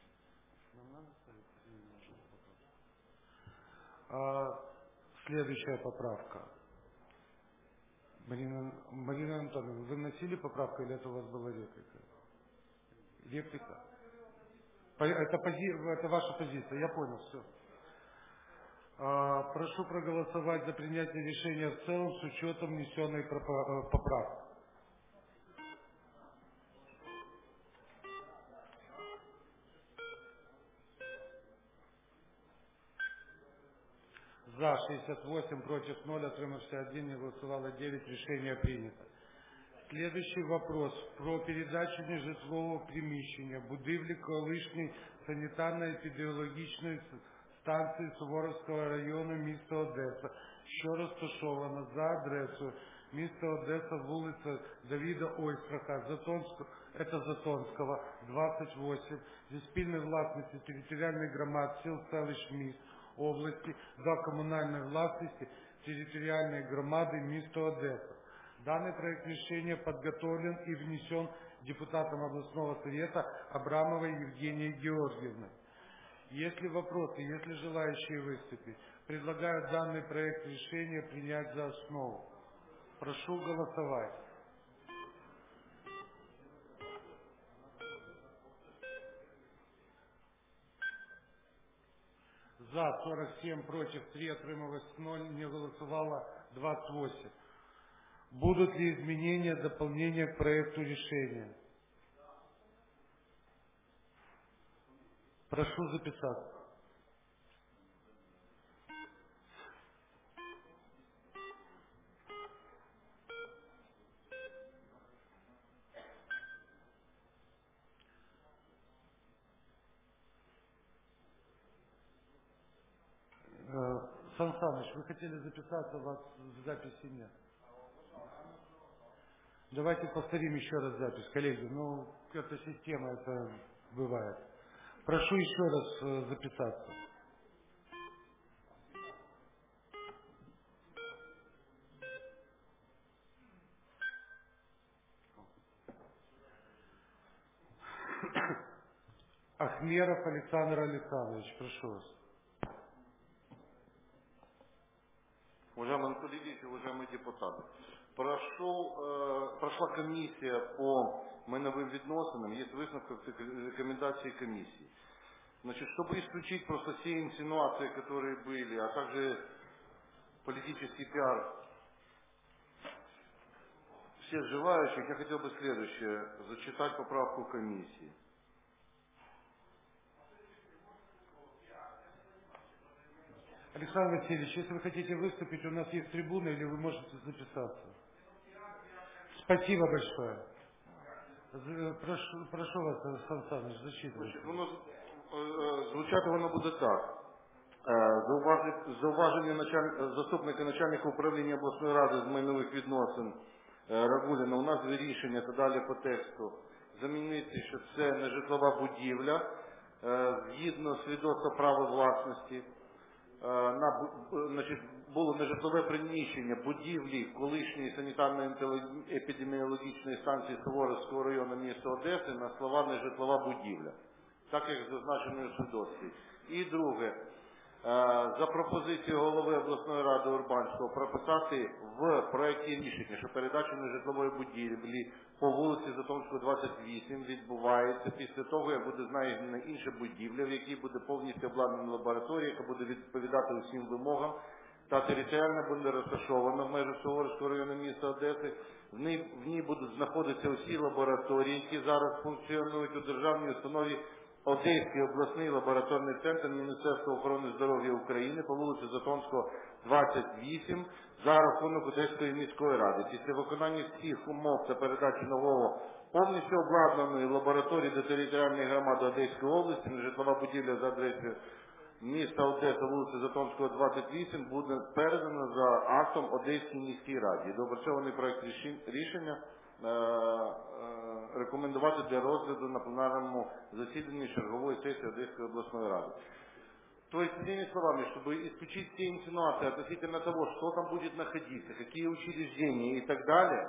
А, следующая поправка. Марина, Марина Анатольевна, вы вносили поправку или это у вас была реплика? Реплика? Это, пози, это ваша позиция, я понял, все. А, прошу проголосовать за принятие решения в целом с учетом внесенной поправки. За шестьдесят восемь, против ноль, отримався один, не голосовало девять, решение принято. Следующий вопрос про передачу нежитлового приміщення будівлі колишньої санітарно-епідеміологічної станції Суворовського району міста Одеса, що розташована за адресою міста Одеса, вулиця Давида Ойстраха, Затонського, это Затонского, двадцять вісім, зі спільної власності територіальних громад сіл, селищ, міст области до коммунальной властности территориальной громады міста Одесса. Данный проект решения подготовлен и внесен депутатом областного совета Абрамовой Евгенией Георгиевной. Если вопросы, если желающие выступить, предлагаю данный проект решения принять за основу. Прошу голосовать. За сорок семь, против три, отрималось ноль, не голосовало двадцать восемь. Будут ли изменения, дополнения к проекту решения? Прошу записаться. Сан Саныч, вы хотели записаться, у вас в записи нет. Давайте повторим еще раз запись, коллеги. Ну, это система, это бывает. Прошу еще раз записаться. Ахмеров Александр Александрович, прошу вас. Уважаемый Анатолий Ильич, уважаемые депутаты, прошел, э, прошла комиссия по майновым відносинам, есть выставка рекомендации комиссии. Значит, чтобы исключить просто все инсинуации, которые были, а также политический пиар всех желающих, я хотел бы следующее, зачитать поправку комиссии. Александр Васильевич, если вы хотите выступить, у нас есть трибуна, или вы можете записаться. Спасибо большое. Прошу, прошу вас, Сан Саныч, зачитывайте. Воно, звучати воно буде так. Зауваження началь... заступника начальника управління обласної ради з майнових відносин Рагуліна, у нас рішення та далі по тексту замінити, що це нежитлова будівля, згідно свідоцтва права власності. На, значить, було нежитлове приміщення будівлі колишньої санітарно-епідеміологічної станції Суворовського району міста Одеси на слова нежитлова будівля, так як зазначено у свідоцтві. І друге, за пропозицією голови обласної ради Урбанського прописати в проєкті рішення, що передача нежитлової будівлі по вулиці Затонського, двадцять вісім відбувається після того, як буде знайдена інша будівля, в якій буде повністю обладнана лабораторія, яка буде відповідати усім вимогам, та територіально буде розташована в межах Суворовського району міста Одеси. В ній, в ній будуть знаходитися усі лабораторії, які зараз функціонують у державній установі Одеський обласний лабораторний центр Міністерства охорони здоров'я України по вулиці Затонського, двадцять вісім, за рахунок Одеської міської ради. Після виконання всіх умов та передачі нового повністю обладнаної лабораторії до територіальної громади Одеської області, нежитлова будівля за адресою міста Одеса, вулиця Затонського, двадцять вісім, буде передано за актом Одеській міській раді. Доопрацьований проект рішення рекомендувати для розгляду на пленарному засідании черговой сессии Одесской областной рады. То есть, другими словами, чтобы исключить все инсинуации относительно того, что там будет находиться, какие учреждения и так далее,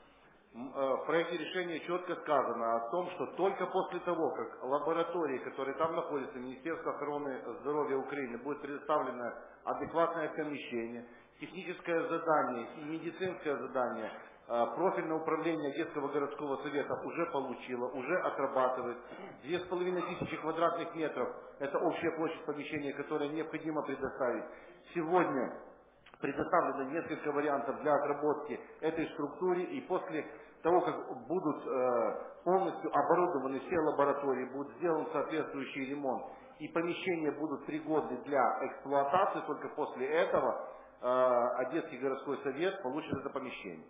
в проекте решения четко сказано о том, что только после того, как лаборатории, которые там находятся, Министерство охраны здоровья Украины, будет предоставлено адекватное помещение, техническое задание и медицинское задание, профильное управление Одесского городского совета уже получило, уже отрабатывает. Две с половиной тысячи квадратных метров – это общая площадь помещения, которое необходимо предоставить. Сегодня предоставлено несколько вариантов для отработки этой структуры, и после того, как будут полностью оборудованы все лаборатории, будет сделан соответствующий ремонт, и помещения будут пригодны для эксплуатации, только после этого Одесский городской совет получит это помещение.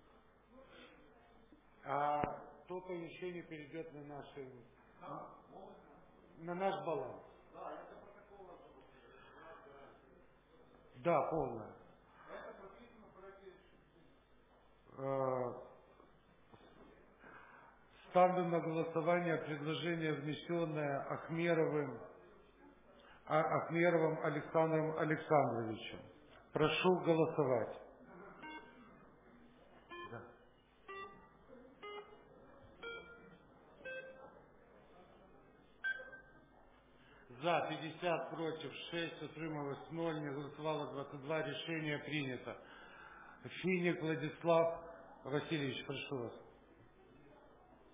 А то помещение перейдет на наши, на наш баланс. Да, полное. Ставлю на голосование предложение, внесенное Ахмеровым, Ахмеровым Александром Александровичем. Прошу голосовать. За пятьдесят, против шесть, утрималось ноль, не голосовало двадцать два, решение принято. Финик Владислав Васильевич, прошу вас.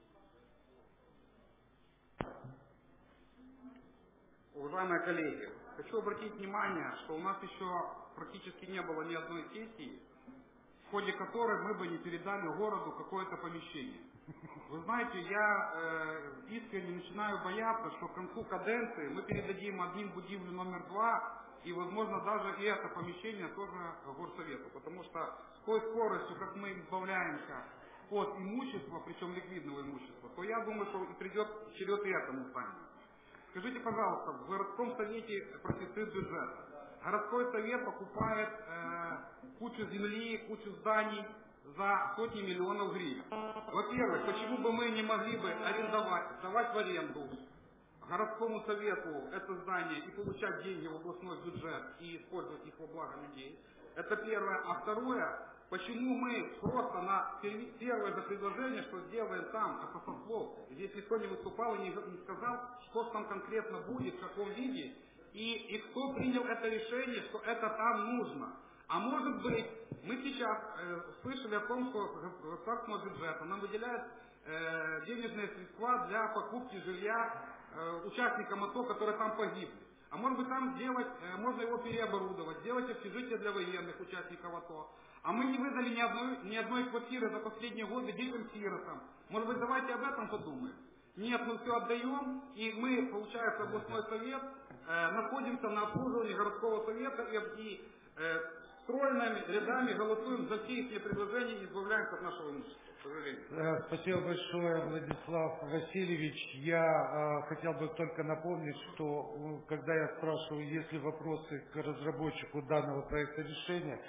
Уважаемые коллеги, хочу обратить внимание, что у нас еще практически не было ни одной сессии, в ходе которой мы бы не передали городу какое-то помещение. Вы знаете, я э, искренне начинаю бояться, что к концу каденции мы передадим админ будивлю номер два и, возможно, даже и это помещение тоже горсовету. Потому что с той скоростью, как мы избавляемся от имущества, причем ликвидного имущества, то я думаю, что придет черед и этому зданию. Скажите, пожалуйста, в городском совете профицит бюджета. Городской совет покупает э, кучу земли, кучу зданий за сотни миллионов гривен. Во-первых, почему бы мы не могли бы арендовать, сдавать в аренду городскому совету это здание и получать деньги в областной бюджет и использовать их во благо людей? Это первое. А второе, почему мы просто на первое же предложение, что сделаем там, это со слов, здесь никто не выступал и не, не сказал, что там конкретно будет, в каком виде, и, и кто принял это решение, что это там нужно. А может быть, мы сейчас э, слышали о том, что государственного бюджета нам выделяют э, денежные средства для покупки жилья э, участникам АТО, которые там погибли. А может быть, там сделать, э, можно его переоборудовать, сделать общежитие для военных участников АТО. А мы не выдали ни одной, ни одной квартиры за последние годы детям-сиротам. Может быть, давайте об этом подумаем. Нет, мы все отдаем, и мы, получается, областной совет, э, находимся на обслуживании городского совета и, и э, стройными рядами голосуем за все их предложения и избавляемся от нашего имущества. К сожалению. Спасибо большое, Владислав Васильевич. Я э, хотел бы только напомнить, что э, когда я спрашиваю, есть ли вопросы к разработчику данного проекта решения,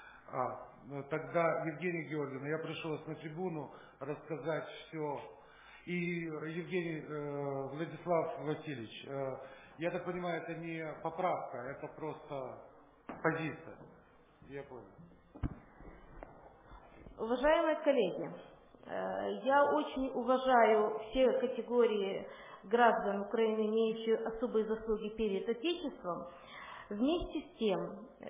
а, тогда, Евгений Георгиевна, я прошу вас на трибуну рассказать все. И Евгений э, Владислав Васильевич, э, я так понимаю, это не поправка, это просто позиция. Я понял. Уважаемые коллеги, я очень уважаю все категории граждан Украины, имеющие особые заслуги перед Отечеством. Вместе с тем,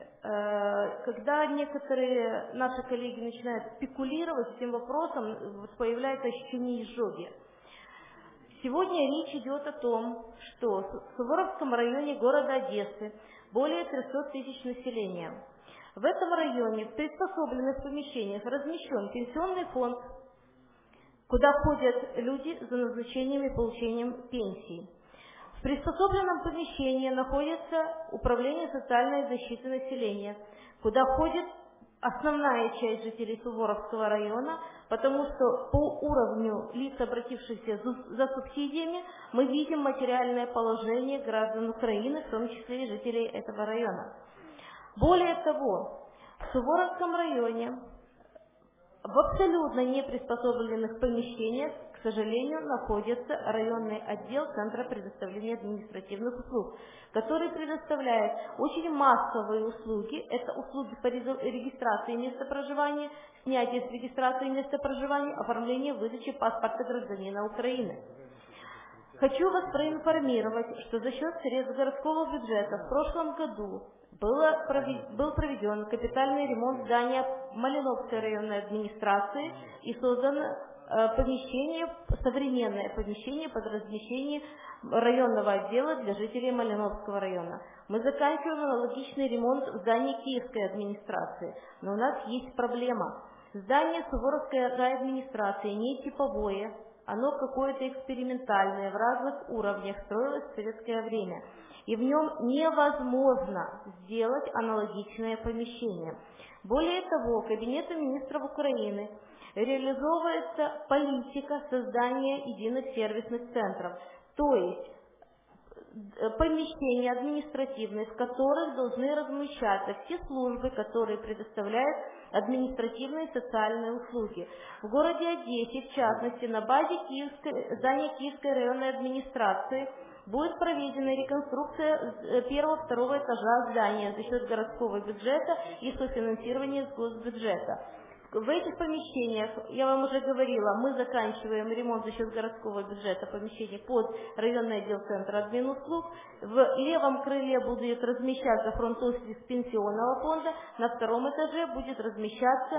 когда некоторые наши коллеги начинают спекулировать этим вопросом, появляется ощущение изжоги. Сегодня речь идет о том, что в Суворовском районе города Одессы более трёхсот тысяч населения. В этом районе в приспособленных помещениях размещен пенсионный фонд, куда ходят люди за назначением и получением пенсии. В приспособленном помещении находится Управление социальной защиты населения, куда ходит основная часть жителей Суворовского района, потому что по уровню лиц, обратившихся за субсидиями, мы видим материальное положение граждан Украины, в том числе и жителей этого района. Более того, в Суворовском районе в абсолютно неприспособленных помещениях, к сожалению, находится районный отдел Центра предоставления административных услуг, который предоставляет очень массовые услуги. Это услуги по регистрации места проживания, снятие с регистрации места проживания, оформление выдачи паспорта гражданина Украины. Хочу вас проинформировать, что за счет средств городского бюджета в прошлом году Было провед... был проведен капитальный ремонт здания Малиновской районной администрации и создано э, помещение, современное помещение под размещение районного отдела для жителей Малиновского района. Мы заканчиваем аналогичный ремонт в здании Киевской администрации, но у нас есть проблема. Здание Суворовской райадминистрации не типовое, оно какое-то экспериментальное, в разных уровнях, строилось в советское время. И в нем невозможно сделать аналогичное помещение. Более того, Кабинетом министров Украины реализовывается политика создания единых сервисных центров, то есть помещения административные, в которых должны размещаться все службы, которые предоставляют административные и социальные услуги. В городе Одессе, в частности, на базе Киевской, здания Киевской районной администрации будет проведена реконструкция первого-второго этажа здания за счет городского бюджета и софинансирования из госбюджета. В этих помещениях, я вам уже говорила, мы заканчиваем ремонт за счет городского бюджета помещений под районный отдел Центра админуслуг. В левом крыле будет размещаться фронт-офис пенсионного фонда, на втором этаже будет размещаться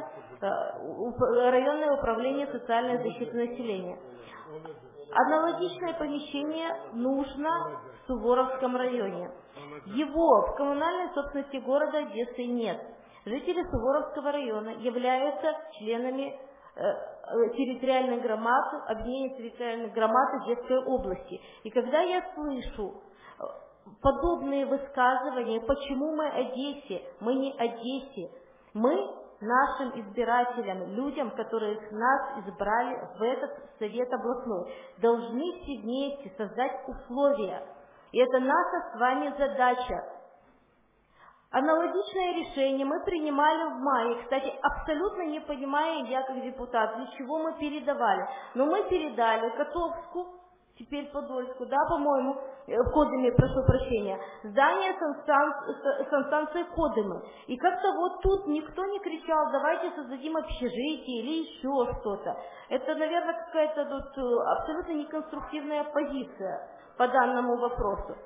э, районное управление социальной защиты населения. Аналогичное помещение нужно в Суворовском районе. Его в коммунальной собственности города Одессы нет. Жители Суворовского района являются членами э, э, территориальной громады, объединения территориальных громад Одесской области. И когда я слышу э, подобные высказывания, почему мы Одессе, мы не Одессе, мы нашим избирателям, людям, которые нас избрали в этот совет областной, должны все вместе создать условия. И это наша с вами задача. Аналогичное решение мы принимали в мае. Кстати, абсолютно не понимая я как депутат, для чего мы передавали. Но мы передали Котовску, теперь Подольску, да, по-моему, Кодыме, прошу прощения, здание санстанции Кодымы. И как-то вот тут никто не кричал, давайте создадим общежитие или еще что-то. Это, наверное, какая-то тут абсолютно неконструктивная позиция по данному вопросу.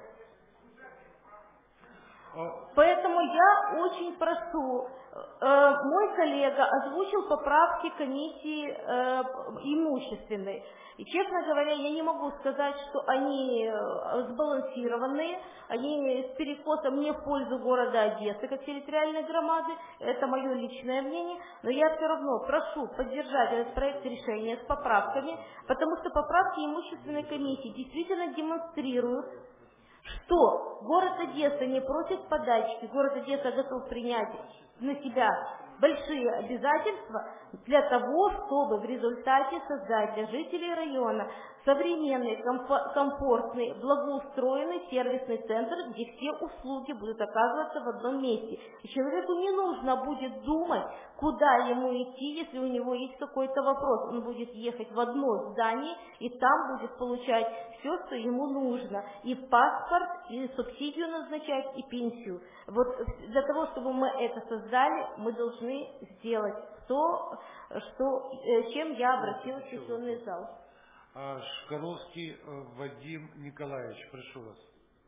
Поэтому я очень прошу, э, мой коллега озвучил поправки комиссии э, имущественной. И, честно говоря, я не могу сказать, что они сбалансированные, они с перекосом не в пользу города Одессы, как территориальной громады, это мое личное мнение, но я все равно прошу поддержать этот проект решения с поправками, потому что поправки имущественной комиссии действительно демонстрируют, что город Одесса не просит подачки, город Одесса готов принять на себя большие обязательства для того, чтобы в результате создать для жителей района современный, комфортный, благоустроенный сервисный центр, где все услуги будут оказываться в одном месте. И человеку не нужно будет думать, куда ему идти, если у него есть какой-то вопрос. Он будет ехать в одно здание, и там будет получать все, что ему нужно. И паспорт, и субсидию назначать, и пенсию. Вот для того, чтобы мы это создали, мы должны сделать то, что, чем я обратилась в сессионный зал. Шкаровский Вадим Николаевич, прошу вас.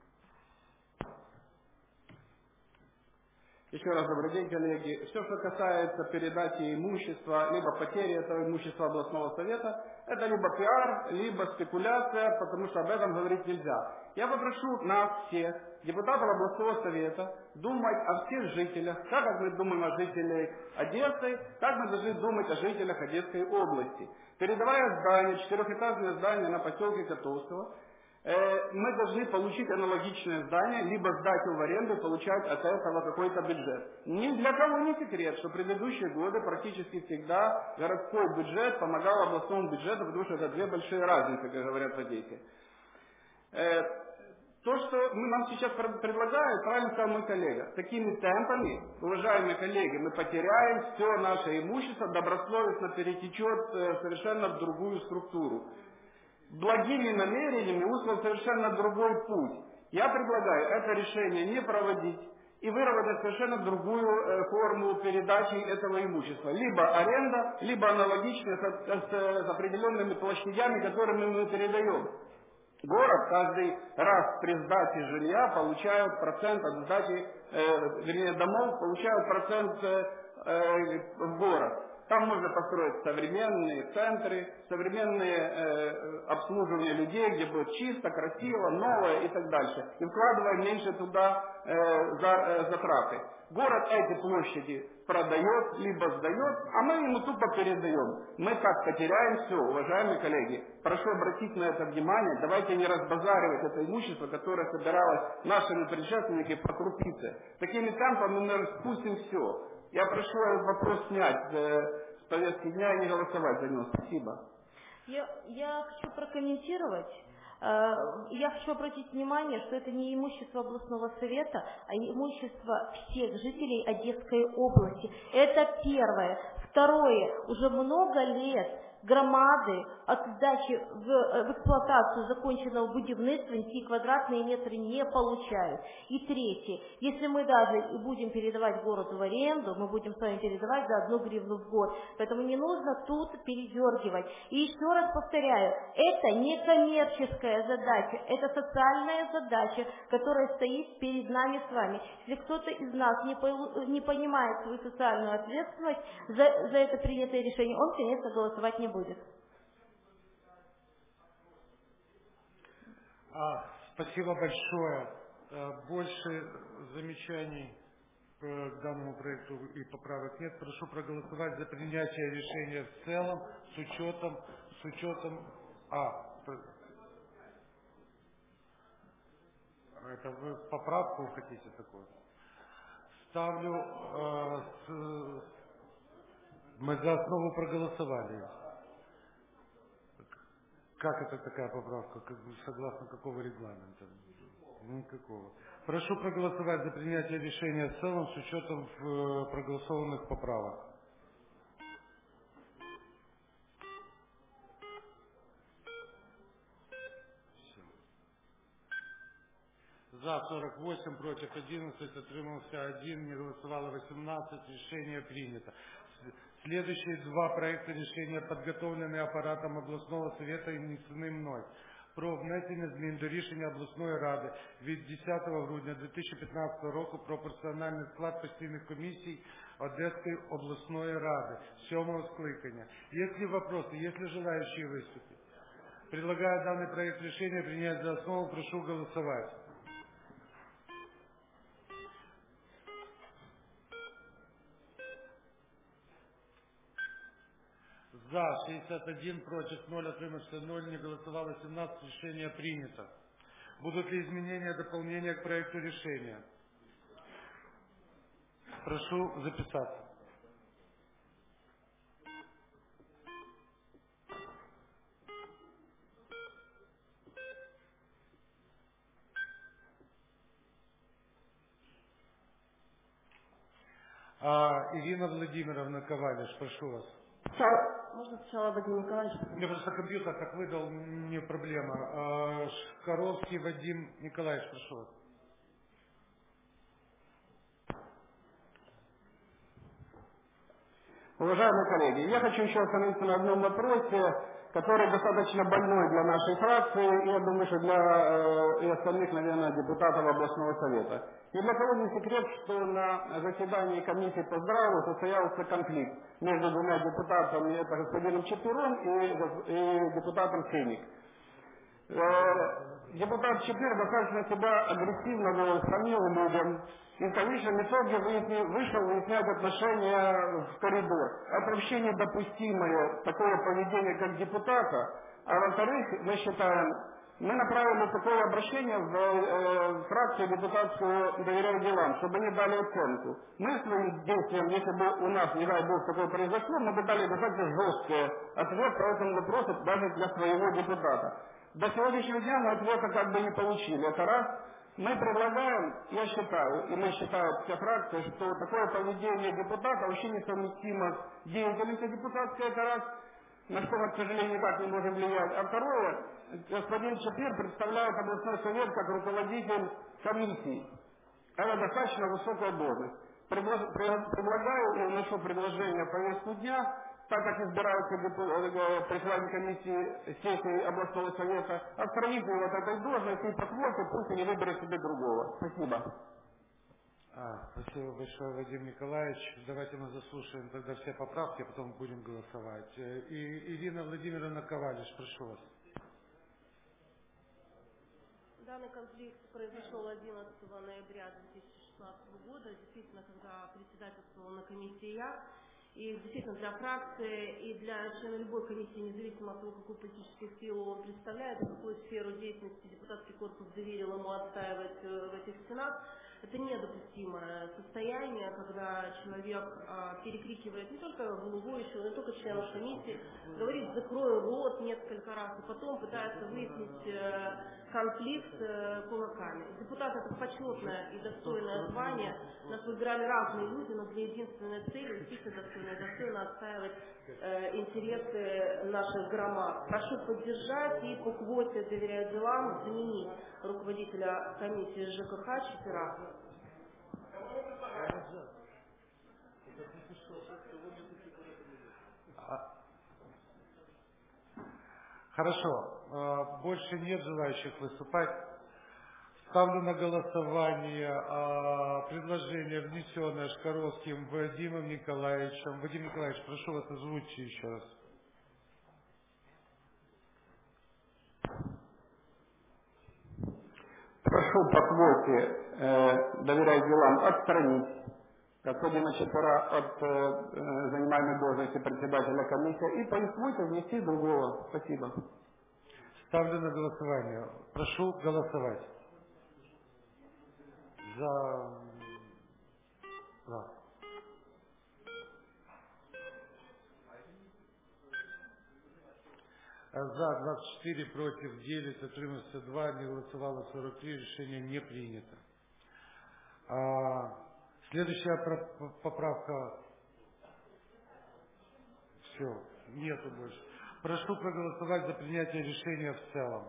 Еще раз добрый день, коллеги. Все, что касается передачи имущества, либо потери этого имущества областного совета, это либо пиар, либо спекуляция, потому что об этом говорить нельзя. Я попрошу нас всех, депутатов областного совета, думать о всех жителях, так как мы думаем о жителях Одессы, так мы должны думать о жителях Одесской области. Передавая здание, четырехэтажное здание на поселке Котовского, мы должны получить аналогичное здание, либо сдать его в аренду и получать от этого какой-то бюджет. Ни для кого не секрет, что в предыдущие годы практически всегда городской бюджет помогал областному бюджету, потому что это две большие разницы, как говорят в Одессе. То, что нам сейчас предлагают, правильно сказал мой коллега, такими темпами, уважаемые коллеги, мы потеряем все наше имущество, добросовестно перетечет совершенно в другую структуру. Благими намерениями услан совершенно другой путь. Я предлагаю это решение не проводить и выработать совершенно другую э, форму передачи этого имущества. Либо аренда, либо аналогичная с, с, с определенными площадями, которыми мы передаем. Город каждый раз при сдаче жилья получает процент от сдачи, э, вернее, домов получают процент э, э, в город. Там можно построить современные центры, современные э, обслуживания людей, где будет чисто, красиво, новое и так дальше. И вкладывая меньше туда э, за, э, затраты. Город эти площади продает, либо сдает, а мы ему тупо передаем. Мы так потеряем все, уважаемые коллеги. Прошу обратить на это внимание. Давайте не разбазаривать это имущество, которое собиралось нашими предшественниками по крупице. Такими темпами мы спустим все. Я прошу этот вопрос снять э, с повестки дня и не голосовать за него. Спасибо. Я, я хочу прокомментировать. Э, я хочу обратить внимание, что это не имущество областного совета, а имущество всех жителей Одесской области. Это первое. Второе. Уже много лет громады от сдачи в, в эксплуатацию законченного будівництва никакие квадратные метры не получают. И третье, если мы даже будем передавать городу в аренду, мы будем с вами передавать за одну гривну в год. Поэтому не нужно тут передергивать. И еще раз повторяю, это не коммерческая задача, это социальная задача, которая стоит перед нами с вами. Если кто-то из нас не, по, не понимает свою социальную ответственность за, за это принятое решение, он, конечно, голосовать не будет. будет. А, спасибо большое. Больше замечаний к данному проекту и поправок нет. Прошу проголосовать за принятие решения в целом с учетом, с учетом, а, это вы поправку хотите такую? Ставлю, э, с, мы за основу проголосовали. Как это такая поправка? Как, согласно какого регламента? Никакого. Прошу проголосовать за принятие решения в целом с учетом э, проголосованных поправок. За сорок восемь, против одиннадцать, отримался один, не голосовало восемнадцать, решение принято. Следующие два проекта решения подготовлены апаратом обласного совета і внесені мною. Про внесення змін до рішення обласної ради від десятого грудня дві тисячі п'ятнадцятого року про персональний склад постійних комісій Одеської обласної ради сьомого скликання. Есть ли вопросы, есть ли желающие выступить? Предлагаю данный проект решения принять за основу, прошу голосовать. За шестьдесят один, против ноль, отримався ноль, не голосовало семнадцать, решение принято. Будут ли изменения, дополнения к проекту решения? Прошу записаться. А, Ирина Владимировна Ковалиш, прошу вас. Можно сначала Вадим Николаевич? Мне просто компьютер так выдал, не проблема. А, Шкаровский Вадим Николаевич, прошу вас. Уважаемые коллеги, я хочу еще остановиться на одном вопросе, который достаточно больной для нашей фракции, и я думаю, что для э, и остальных, наверное, депутатов областного совета. Ни для кого не секрет, что на заседании комиссии по здравию состоялся конфликт между двумя депутатами, это господином Чапиром и, и депутатом Сеник. Э, депутат Чапир достаточно себя агрессивно вел, хамил людям, и в конечном итоге выяснил, вышел выяснять отношения в коридор. Это вообще недопустимое такое поведение как депутата. А во-вторых, мы считаем, мы направили такое обращение в э, фракцию депутатскую «Доверяю делам», чтобы они дали оценку. Мы своим действием, если бы у нас, не дай бог, такое произошло, мы бы дали достаточно жесткий ответ по этому вопросу даже для своего депутата. До сегодняшнего дня мы ответа как бы не получили. Это раз. Мы предлагаем, я считаю, и мы считаем вся фракция, что такое поведение депутата вообще несовместимо с деятельностью депутатской, это раз, на что мы, к сожалению, никак не можем влиять. А второе, господин Чапир представляет областной совет как руководитель комиссии. Это достаточно высокая должность. Предлагаю и вношу предложение в повестку дня, так как избираются председатель комиссии сессии областного совета, отстранить его от этой должности и позвольте, пусть они выберут себе другого. Спасибо. А, спасибо большое, Вадим Николаевич. Давайте мы заслушаем тогда все поправки, а потом будем голосовать. И Ирина Владимировна Ковалиш, прошу вас. Данный конфликт произошел одиннадцатого ноября две тысячи шестнадцатого года, действительно, когда председательствовала на комиссии я. И действительно для фракции и для члена любой комиссии, независимо от того, какую политическую силу он представляет, какую сферу деятельности депутатский корпус доверил ему отстаивать в этих стенах, это недопустимое состояние, когда человек а, перекрикивает не только головующего, не только членов комиссии, говорит «закрой рот» несколько раз, и потом пытается выяснить э, конфликт э, кулаками. Депутат — это почетное и достойное звание, нас выбирали разные люди, но для единственной цели, действительно достойно, достойно отстаивать э, интересы наших громад. Прошу поддержать и по квоте «Доверяю делам» заменить руководителя комиссии ЖКХ Чапира. Хорошо. Больше нет желающих выступать. Ставлю на голосование предложение, внесенное Шкаровским Вадимом Николаевичем. Вадим Николаевич, прошу вас, озвучьте еще раз. прошу по квоте э, доверять делам отстранить господина Чепора от э, э, занимаемой должности председателя комиссии и по квоте внести другого. Спасибо. Ставлю на голосование. Прошу голосовать. За... За. За двадцать четыре, против девять, утримався два, не голосовало сорок три, решение не принято. А, следующая поправка. Все, нету больше. Прошу проголосовать за принятие решения в целом.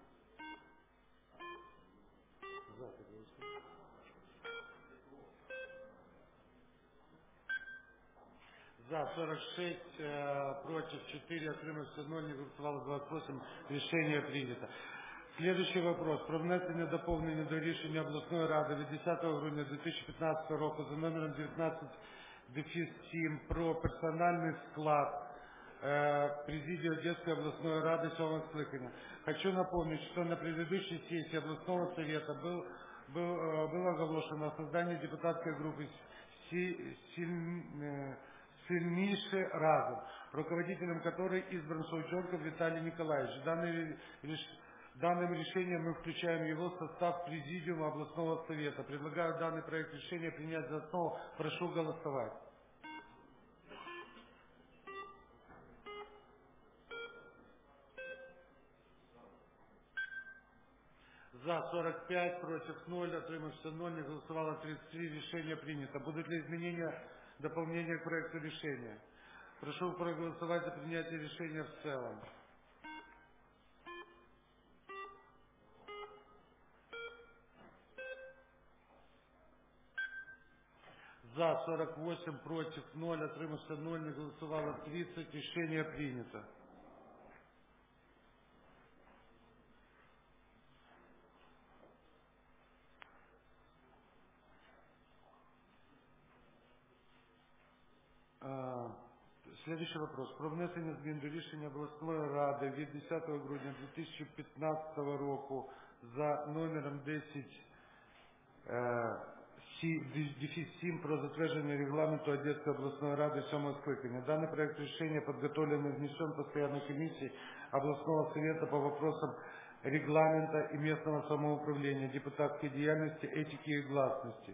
За сорок шесть, э, против четыре, утримався ноль, не голосовало двадцать восемь, решение принято. Следующий вопрос. Про внесення доповнення до рішення обласної ради від десятого грудня дві тисячі п'ятнадцятого року за номером дев'ятнадцять сім про персональний склад э, президии Одесской областной рады сьомого скликания. Хочу напомнить, что на предыдущей сессии областного совета был, был, э, было оглашено создание депутатской группы си, силь, э, «Сильнейший разум», руководителем которой избран Шевченков Виталий Николаевич. Данный, данным решением мы включаем его в состав президиума областного совета. Предлагаю данный проект решения принять за основу. Прошу голосовать. За сорок пять, против ноль, отримався ноль, не голосовало тридцать три, решение принято. Будут ли изменения, дополнения к проекту решения? Прошу проголосовать за принятие решения в целом. За сорок восемь, против ноль, отримався ноль, не голосовало тридцать, решение принято. Следующий вопрос. Про внесення змін до рішення обласної ради від десятого грудня дві тисячі п'ятнадцятого року за номером десять сім про затвердження регламенту Одесской областной рады сьомого скликания. Данный проект решения подготовлен и внесен постоянной комиссией областного совета по вопросам регламента и местного самоуправления, депутатской деятельности, этики и гласности.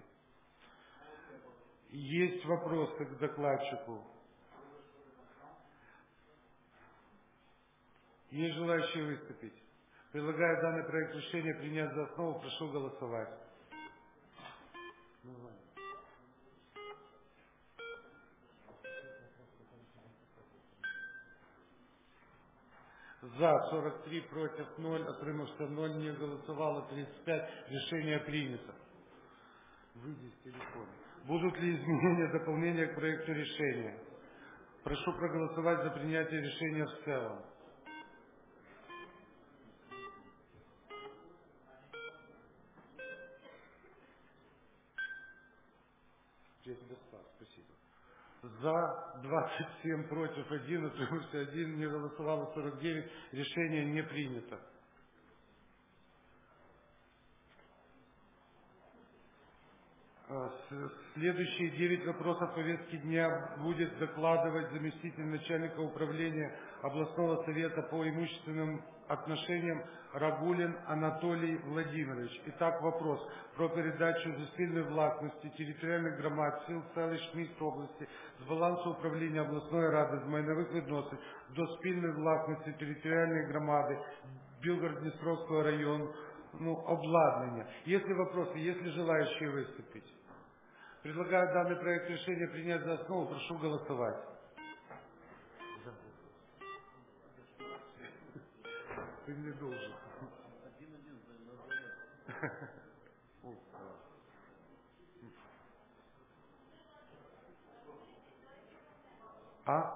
Есть вопросы к докладчику? Есть желающие выступить? Предлагаю данный проект решения принять за основу. Прошу голосовать. За сорок три, против ноль, отримався ноль, не голосовало тридцать пять. Решение принято. Выйди с телефона. Будут ли изменения, дополнения к проекту решения? Прошу проголосовать за принятие решения в целом. Я тебя спас, спасибо. За двадцать семь, против один, утримався один, не голосовало сорок девять, решение не принято. Следующие девять вопросов повестки дня будет докладывать заместитель начальника управления областного совета по имущественным отношениям Рагулин Анатолий Владимирович. Итак, вопрос про передачу суспільної власності територіальних громад сил селищ міст області з балансу управління обласної ради з майнових відносин до спільної власності територіальної громади Білгород-Дністровського району, ну, обладнання. Есть ли вопросы, есть ли желающие выступить? Предлагаю данный проект решения принять за основу. Прошу голосовать. Ты не должен. А?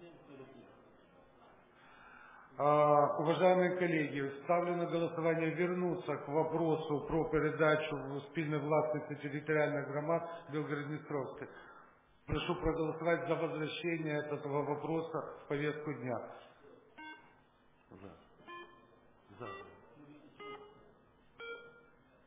А, уважаемые коллеги, ставлю на голосование вернуться к вопросу про передачу в спільної власності территориальных громад Белгород-Днестровской. Прошу проголосовать за возвращение этого вопроса в повестку дня. За. За.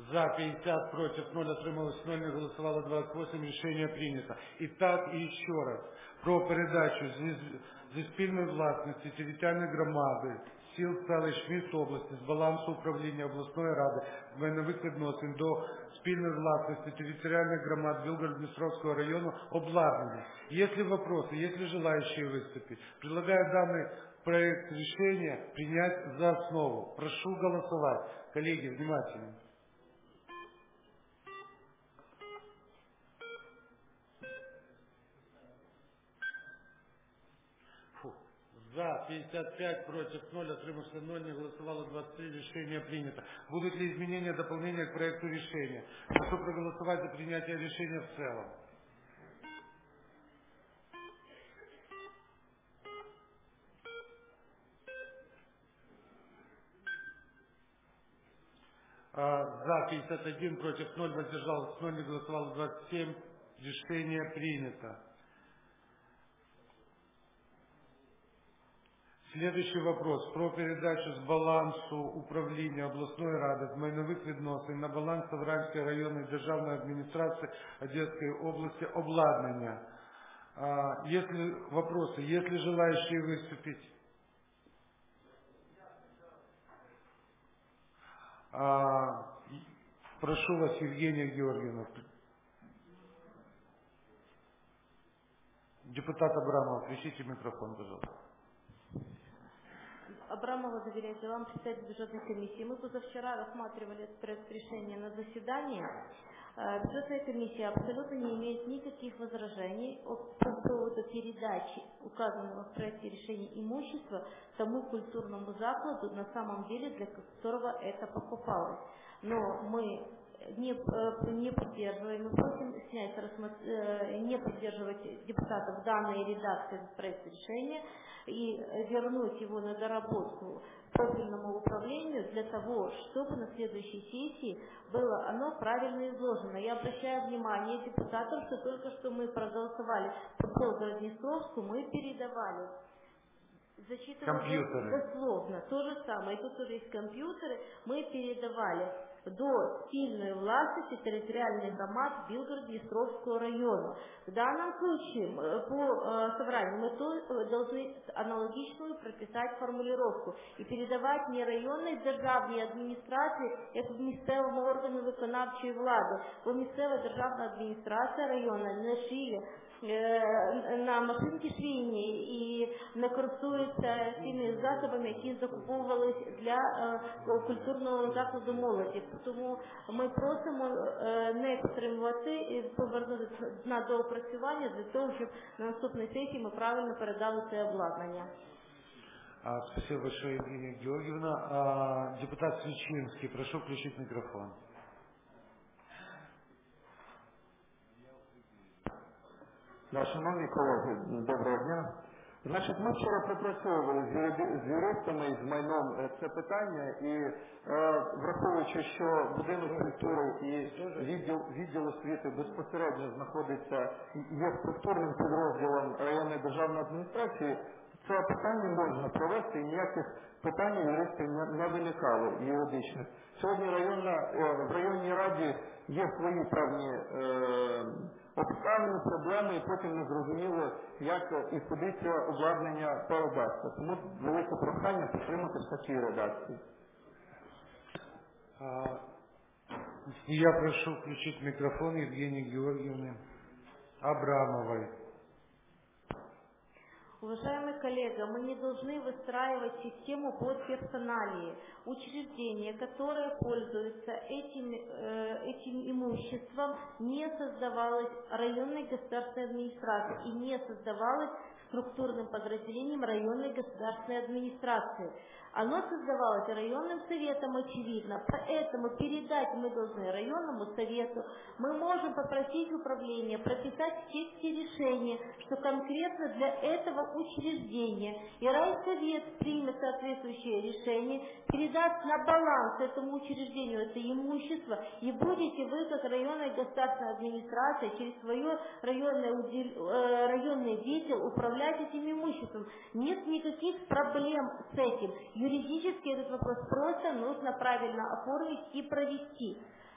За пятьдесят, против ноль, отрималось ноль, не голосовало двадцать восемь, решение принято. Итак, і ще раз, про передачу зі спільної власності територіальної громади сіл, селищ, міст області з балансу управління обласної ради з майнових відносин до спільної власності територіальних громад Білгород-Дністровського району обладнання. Есть ли вопросы, есть ли желающие выступить? Предлагаю данный проект решения принять за основу. Прошу голосовать. Коллеги, внимательно. За пятьдесят пять, против ноль, отримався ноль, не голосовало двадцать три, решение принято. Будут ли изменения, дополнения к проекту решения? Прошу проголосовать за принятие решения в целом. За пятьдесят один, против ноль, воздержалось ноль, не голосовало двадцать семь, решение принято. Следующий вопрос. Про передачу з балансу управління обласної ради з майнових відносин на баланс Савранської районної державної адміністрації Одеської області обладнання. А, если вопросы, есть ли желающие выступить? А, прошу вас, Евгения Георгиевна. Депутат Абрамов, включите микрофон, пожалуйста. Абрамова доверяю делам председателя бюджетной комиссии. Мы позавчера рассматривали этот проект решения на заседании. Бюджетная комиссия абсолютно не имеет никаких возражений по поводу передачи указанного в проекте решения имущества тому культурному закладу, на самом деле для которого это покупалось. Но мы не, не поддерживаем, мы просим снять, не поддерживать депутатов данной редакции проекта решения и вернуть его на доработку профильному управлению для того, чтобы на следующей сессии было оно правильно изложено. Я обращаю внимание депутатов, что только что мы проголосовали по Белгород-Днестровску, мы передавали. Зачитываю дословно. То же самое. И тут тоже есть компьютеры. Мы передавали до спільної власності територіальних громад Белгород-Днестровского района. В данном случае по собранию мы должны аналогичную прописать формулировку и передавать не районной державній адміністрації, як в місцевому органу виконавчої влади, бо місцева державна адміністрація району не шиє на машинки швейні і не користуються тими засобами, які закуповувались для культурного закладу молоді. Тому ми просимо не підтримувати і повернути на доопрацювання для того, щоб на наступній сесії ми правильно передали це обладнання. А, спасибо большое, Евгения Георгиевна. А, депутат Свечинский, прошу включить микрофон. Да, шановні колеги, доброго дня. Значить, ми вчора пропрацьовували з юристами і з майном це питання, і е, враховуючи, що будинок культури і відділ, відділ освіти безпосередньо знаходиться, є структурним підрозділом районної державної адміністрації, це питання можна провести, і ніяких питань юристів не, не виникало юридичних. Сьогодні районна, е, в районній раді є свої певні е, обставини, проблеми, і потім не зрозуміло, як і куди це обладнання передасться. Тому велике прохання підтримати в такій редакції. А, я прошу включить микрофон Евгении Георгиевны Абрамовой. Уважаемый коллега, мы не должны выстраивать систему под персоналии. Учреждение, которое пользуется этим, э, этим имуществом, не создавалось районной государственной администрацией и не создавалось структурным подразделением районной государственной администрации. Оно создавалось районным советом, очевидно, поэтому передать мы должны районному совету. Мы можем попросить управление прописать в тексте решения, что конкретно для этого учреждения и райсовет примет соответствующее решение, передаст на баланс этому учреждению это имущество, и будете вы, как районная государственная администрация, через свое районное, э, районный отдел управлять этим имуществом. Нет никаких проблем с этим. Юридически этот вопрос просто нужно правильно оформить и провести.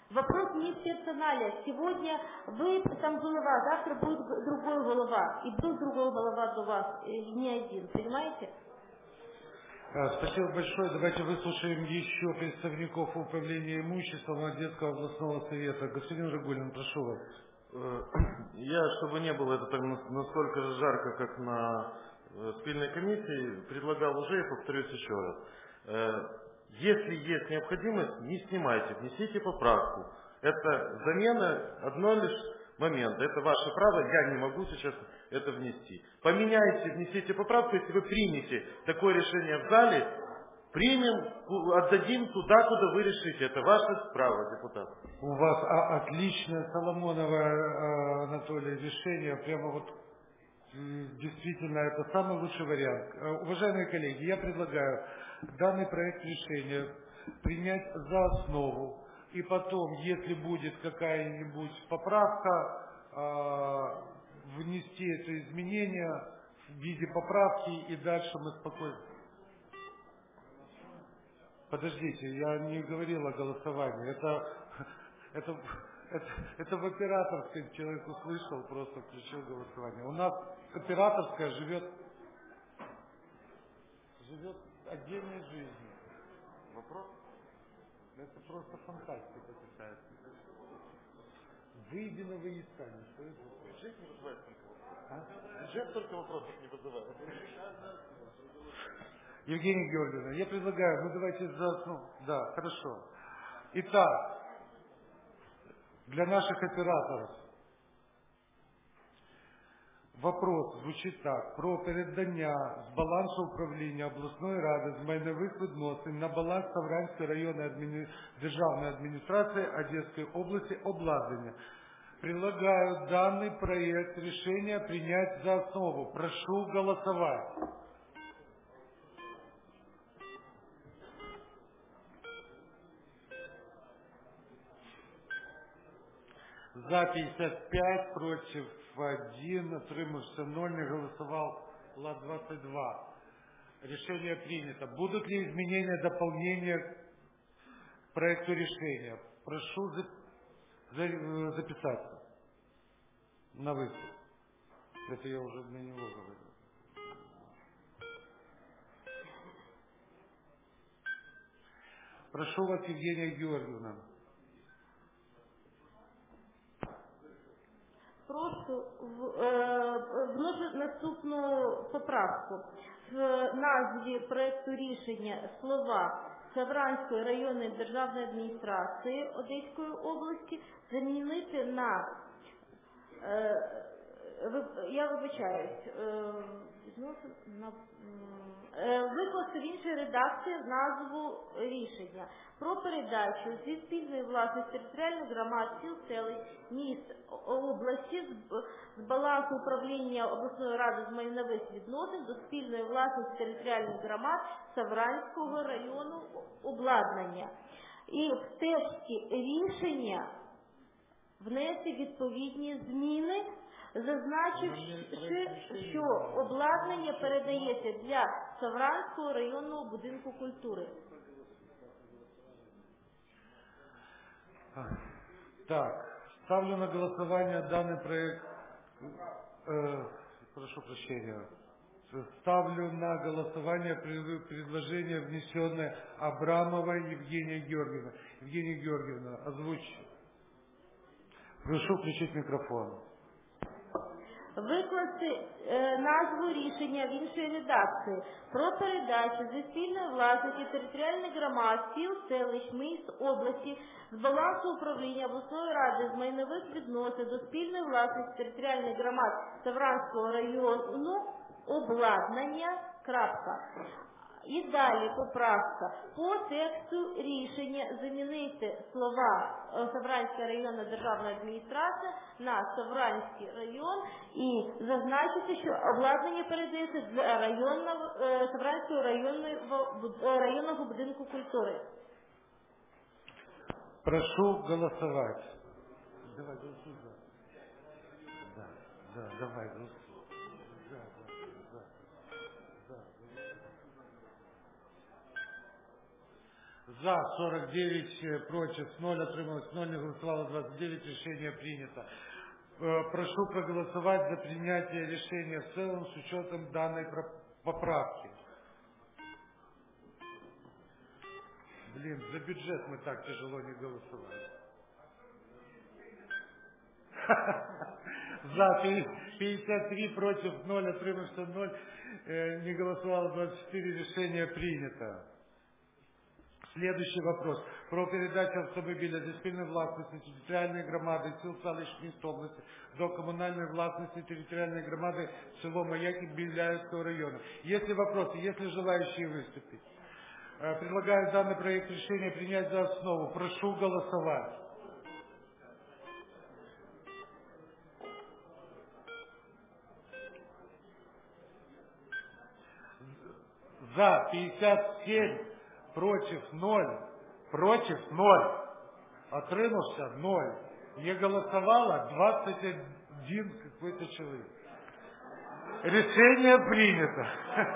Вопрос не в персонале. Сегодня вы там голова, завтра будет другой голова. И был другой голова до вас, и не один. Понимаете? Спасибо большое. Давайте выслушаем еще представников управления имуществом Одесского областного совета. Господин Рагулин, прошу вас. Я, чтобы не было это так настолько же жарко, как на спильной комиссии, предлагал уже и повторюсь еще раз. Если есть необходимость, не снимайте, внесите поправку. Это замена одно лишь момента. Это ваше право, я не могу сейчас это внести. Поменяйте, внесите поправку, если вы примете такое решение в зале, примем, отдадим туда, куда вы решите. Это ваше право, депутат. У вас а, отличное Соломоновое, Анатолий, решение. Прямо вот действительно это самый лучший вариант. Уважаемые коллеги, я предлагаю данный проект решения принять за основу. И потом, если будет какая-нибудь поправка, внести это изменение в виде поправки, и дальше мы спокойно... Подождите, я не говорил о голосовании. Это, это, это, это в операторской человек услышал, просто включил голосование. У нас операторская живет, живет отдельной жизнью. Вопрос? Это просто фантастика какая-то. Выйди на выяснение. Что это такое? Бюджет не вызывает только вопросов. А? Бюджет только вопросов не вызывает. Евгений Георгиевна, я предлагаю, ну давайте за основу. Да, хорошо. Итак, для наших операторов вопрос звучить так. Про передання з балансу управління обласної ради з майнових відносин на баланс Савранської районної адміні... державної адміністрації Одесской области обладнання. Предлагаю данный проект решения принять за основу. Прошу голосовать. За пятьдесят пять, против один, отримався ноль, не голосовал Ла двадцать два. Решение принято. Будут ли изменения, дополнения к проекту решения? Прошу за, за, записаться на выступ. Это я уже для него говорю. Прошу вас, Евгения Георгиевна. Прошу вносити наступну поправку. В назві проекту рішення слова Савранської районної державної адміністрації Одеської області замінити на, я вибачаюсь, на викласти в іншій редакції назву рішення про передачу зі спільної власності територіальних громад, сіл, селищ, міст, області з балансу управління обласної ради з майнових відносин до спільної власності територіальних громад Савранського району обладнання. І в тексті рішення внести відповідні зміни, зазначивши, що обладнання передається для Савранського районного будинку культури. Так, ставлю на голосование данный проект. Э, прошу прощения. Ставлю на голосование предложение, внесенное Абрамовой Евгения Георгиевна. Евгения Георгиевна, озвучь. Прошу включить микрофон. Викласти е, назву рішення в іншій редакції про передачу зі спільної власності територіальних громад, сіл, селищ, міст, області з балансу управління обласної ради з майнових відносин до спільної власності територіальних громад Савранського району обладнання. Крапка. І далі поправка. По тексту рішення замінити слова Савранська районна державна адміністрація на Савранський район і зазначити, що обладнання передається для районного, Савранського районного, районного будинку культури. Прошу голосовать. Давай, голосуй за. Да, да, давай, голосуй. За, за, за, за. За сорок девять, против ноль, отрималось ноль, не голосовало двадцать девять, решение принято. Прошу проголосовать за принятие решения в целом с учетом данной поправки. Блин, за бюджет мы так тяжело не голосовали. За пятьдесят три, против ноль, отримався ноль, не голосовало двадцать четыре, решение принято. Следующий вопрос. Про передачу автомобиля зі спільної власності територіальної громади сіл, селищ, міст області до коммунальной властности территориальной громады село Маяки Беляевского района. Есть ли вопросы, есть ли желающие выступить? Предлагаю данный проект решения принять за основу. Прошу голосовать. За пятьдесят семь, против ноль, против ноль, отримався ноль, не голосовало двадцать один какой-то человек. Решение принято.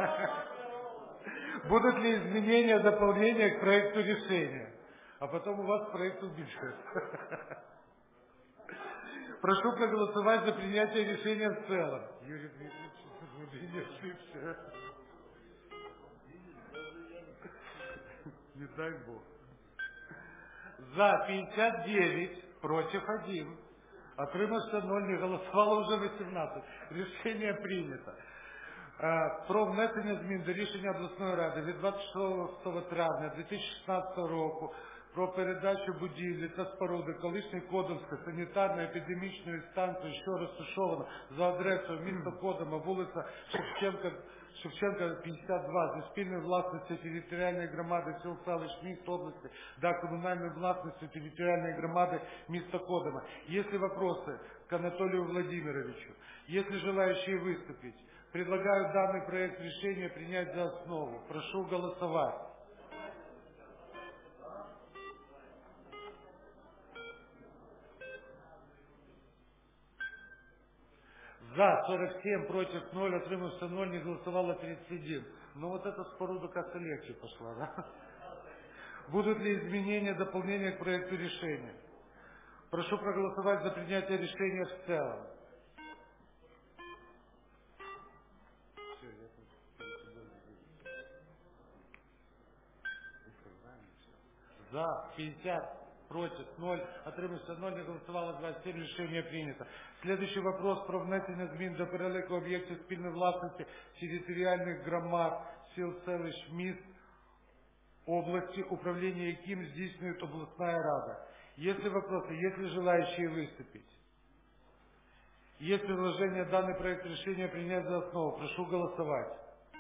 Будут ли изменения, дополнения к проекту решения? А потом у вас к проекту бюджета. Прошу проголосовать за принятие решения в целом. Юрий Дмитриевич, не ошибся. Не дай Бог. За пятьдесят девять, против один. Отримався ноль, не голосувало вже вісімнадцять. Рішення прийнято. Про внесення змін до рішення обласної ради від двадцять шостого травня дві тисячі шістнадцятого року про передачу будівлі та споруди колишньої Кодомської санітарно-епідемічної станції, що розташована за адресою міста Кодома, вулиця Шевченка, Шевченка п'ятдесят два, зі спільної власності територіальної громади сіл, селищ, міст області до комунальної власності територіальної громади міста Кодома. Есть ли вопросы к Анатолию Владимировичу? Есть ли желающие выступить? Предлагаю данный проект решения принять за основу. Прошу голосовать. За сорок семь, против ноль, отримався ноль, не голосовало тридцать один. Ну вот эта споруда как-то легче пошла, да? Будут ли изменения, дополнения к проекту решения? Прошу проголосовать за принятие решения в целом. За пятьдесят, против ноль, отримався ноль, не голосовало двадцять семь, решение принято. Следующий вопрос про внесення змін до переліку об'єктів спільної власності територіальних громад, сіл, селищ, міст, области, управління яким здійснює областная рада. Есть ли вопросы, есть ли желающие выступить? Есть предложение данный проект решения принять за основу. Прошу голосовать.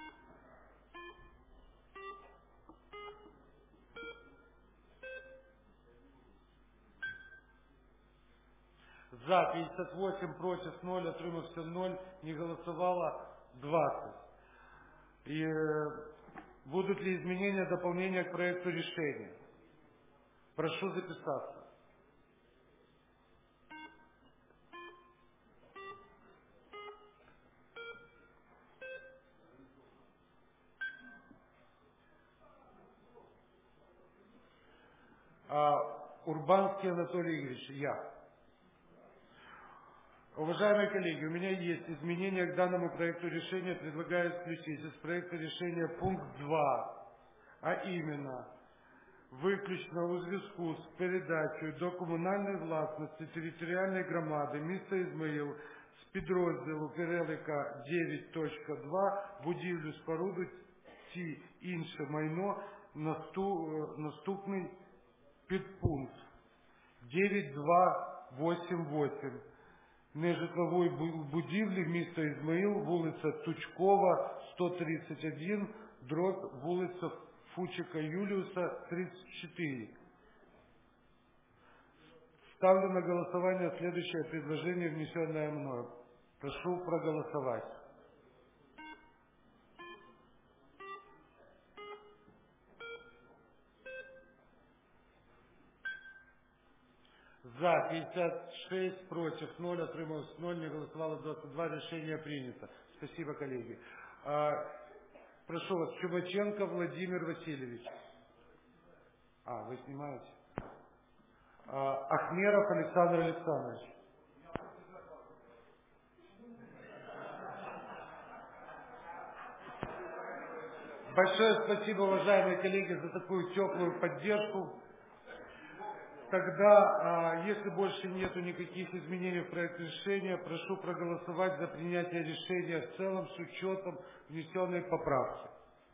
За пятьдесят восемь, против ноль, отримався ноль, не голосовало двадцать. И будут ли изменения, дополнения к проекту решения? Прошу записаться. А, Урбанский Анатолий Игоревич, я. Уважаемые коллеги, у меня есть изменения к данному проекту решения. Предлагаю исключить из проекта решения пункт два, а именно виключно у зв'язку з передачею до комунальної власності територіальної громади міста Ізмаїл з підрозділу переліка дев'ять точка два будівлю, споруду ці інше майно наступний підпункт дев'ять два вісім вісім. Нежитлової будівлі міста Ізмаїл, вулиця Тучкова, сто тридцять один, дроб, вулиця Фучика Юлиуса, тридцать четыре. Ставлю на голосование следующее предложение, внесенное мною. Прошу проголосовать. За пятьдесят шесть, против ноль, отрималось ноль, не голосовало двадцать два, решение принято. Спасибо, коллеги. А, прошу вас, Чубаченко Владимир Васильевич. А, вы снимаете? А, Ахмеров Александр Александрович. Большое спасибо, уважаемые коллеги, за такую теплую поддержку. Тогда, если больше нету никаких изменений в проекте решения, прошу проголосовать за принятие решения в целом с учетом внесенной поправки.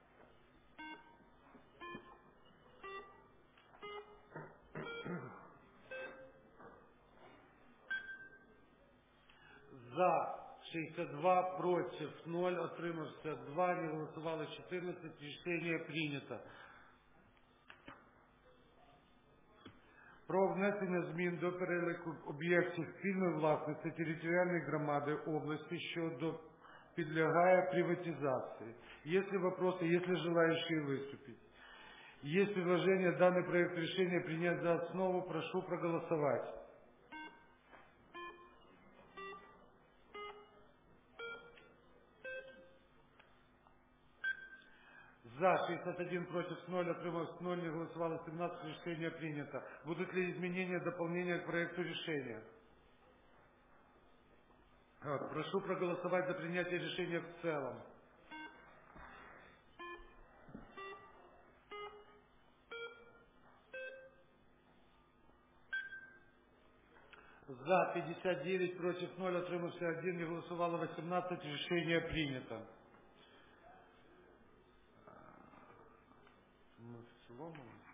За шестьдесят два, против ноль, отримався два, не голосувало чотирнадцять, рішення прийнято. Про внесення змін до переліку об'єктів спільної власності територіальної громади області, що підлягає приватизації. Есть ли вопросы, есть ли желающие выступить? Есть предложение данный проект решения принять за основу, прошу проголосовать. За шестьдесят один, против ноль, отрималось ноль, не голосовало семнадцать, решение принято. Будут ли изменения, дополнения к проекту решения? Вот, прошу проголосовать за принятие решения в целом. За пятьдесят девять, против ноль, отримався один, не голосовало восемнадцать, решение принято. Мы в целом,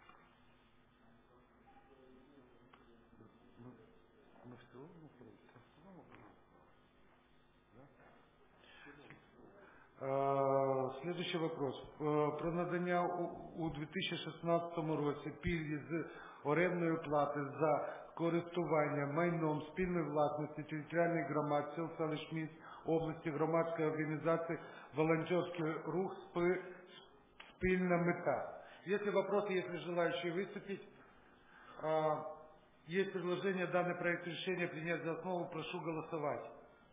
мы, мы в целом, да? Следующий вопрос. Про надання у дві тисячі шістнадцятому році пільги з орендної плати за користування майном спільної власності територіальних громад сіл, селищ, міст, області, громадської організації, волонтерський рух, спільна мета. Если вопросы, если желающие выступить, есть предложение данный проект решения принять за основу, прошу голосовать.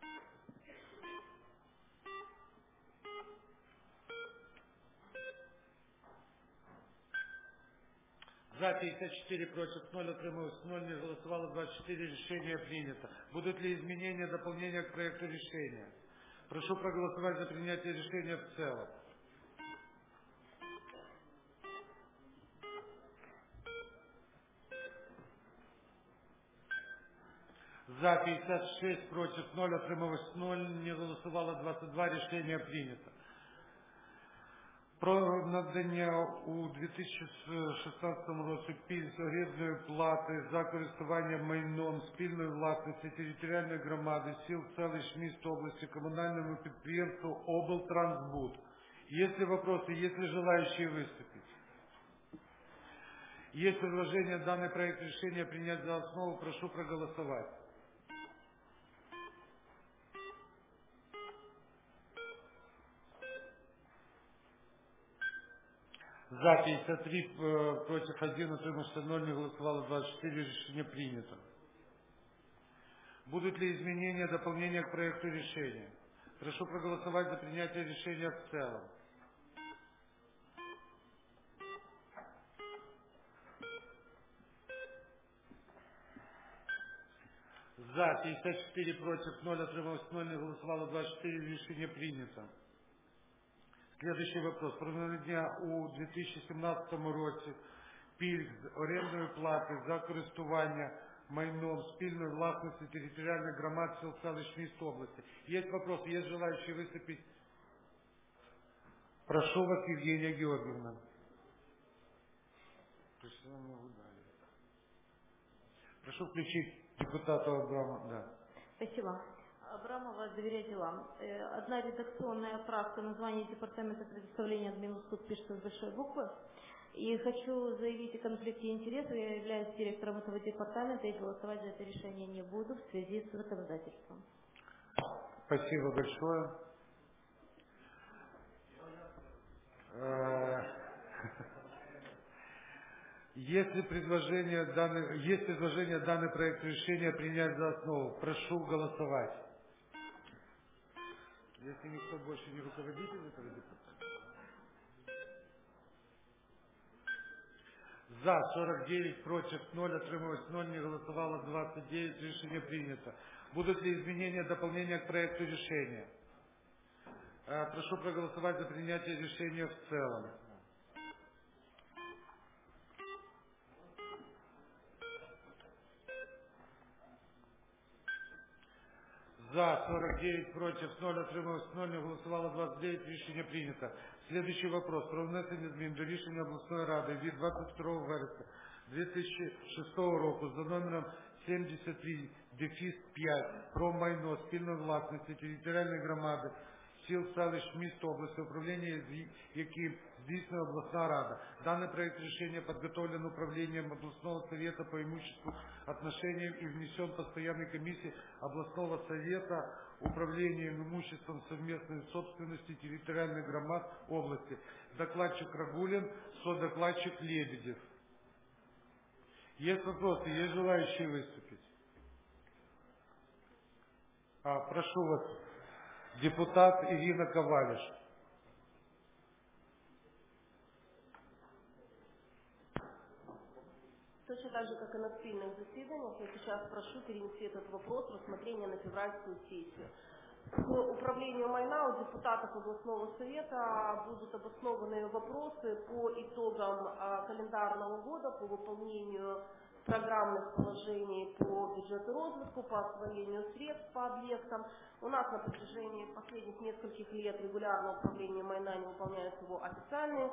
За пятьдесят четыре, против ноль, отрималось ноль, не голосовало двадцать четыре, решение принято. Будут ли изменения, дополнения к проекту решения? Прошу проголосовать за принятие решения в целом. За пятьдесят шесть, против ноль, отрималось ноль, не голосувало двадцять два, рішення прийнято. Про надання у дві тисячі шістнадцятому році пільг з орендної плати за користування майном спільної власності територіальної громади сіл, селищ, міст, області, комунальному підприємству облтрансбуд. Есть ли вопросы, есть ли желающие выступить? Есть предложение данный проект решения принять за основу, прошу проголосовать. За пятьдесят три, против один, утримався ноль, не голосовало двадцать четыре, решение принято. Будут ли изменения, дополнения к проекту решения? Прошу проголосовать за принятие решения в целом. За пятьдесят четыре, против ноль, отрималось ноль, не голосовало двадцать четыре, решение принято. Следующий вопрос. Про надання у дві тисячі сімнадцятому році пільг з орендної плати за користування майном спільної власності територіальних громад сіл, селищ, міст, області. Есть вопросы, есть желающие выступить? Прошу вас, Евгения Георгиевна. Прошу включить депутату Абрамова. Да. Спасибо. Абрамова, доверяйте вам. Одна редакционная правка, название департамента предоставления админуслуг пишется с большой буквы. И хочу заявить о конфликте интересов. Я являюсь директором этого департамента и голосовать за это решение не буду в связи с законодательством. Спасибо большое. Если предложение данный, есть предложение данный проект решения принять за основу, прошу голосовать. Если никто больше не руководитель этого департамента. За сорок девять, против ноль, отрималось ноль, не голосовало двадцать девять, решение принято. Будут ли изменения, дополнения к проекту решения? Прошу проголосовать за принятие решения в целом. За сорок девять, против ноль, отрималось ноль, не голосовало двадцать девять, решение принято. Следующий вопрос. Про внесення змін до рішення обласної ради від двадцять другого вересня дві тисячі шостого року за номером сімдесят три дефіс п'ять про майно спільної власності територіальної громади сіл, селищ, міст, області, управління, яким здійснює обласна рада. Данный проект решения подготовлен управлением областного совета по имуществу, отношениям и внесен в постоянной комиссии областного совета управлением имуществом совместной собственности территориальных громад области. Докладчик Рагулин, содокладчик Лебедев. Есть вопросы, есть желающие выступить? А, прошу вас, депутат Ирина Ковалиш. Точно так же, как и на спільних засіданнях, я сейчас прошу перенести этот вопрос рассмотрения на февральскую сессию. По управлению майна у депутатов областного совета будут обоснованы вопросы по итогам а, календарного года, по выполнению программных положений по бюджету розвитку, по освоению средств по объектам. У нас на протяжении последних нескольких лет регулярно управление майна не выполняет его официальные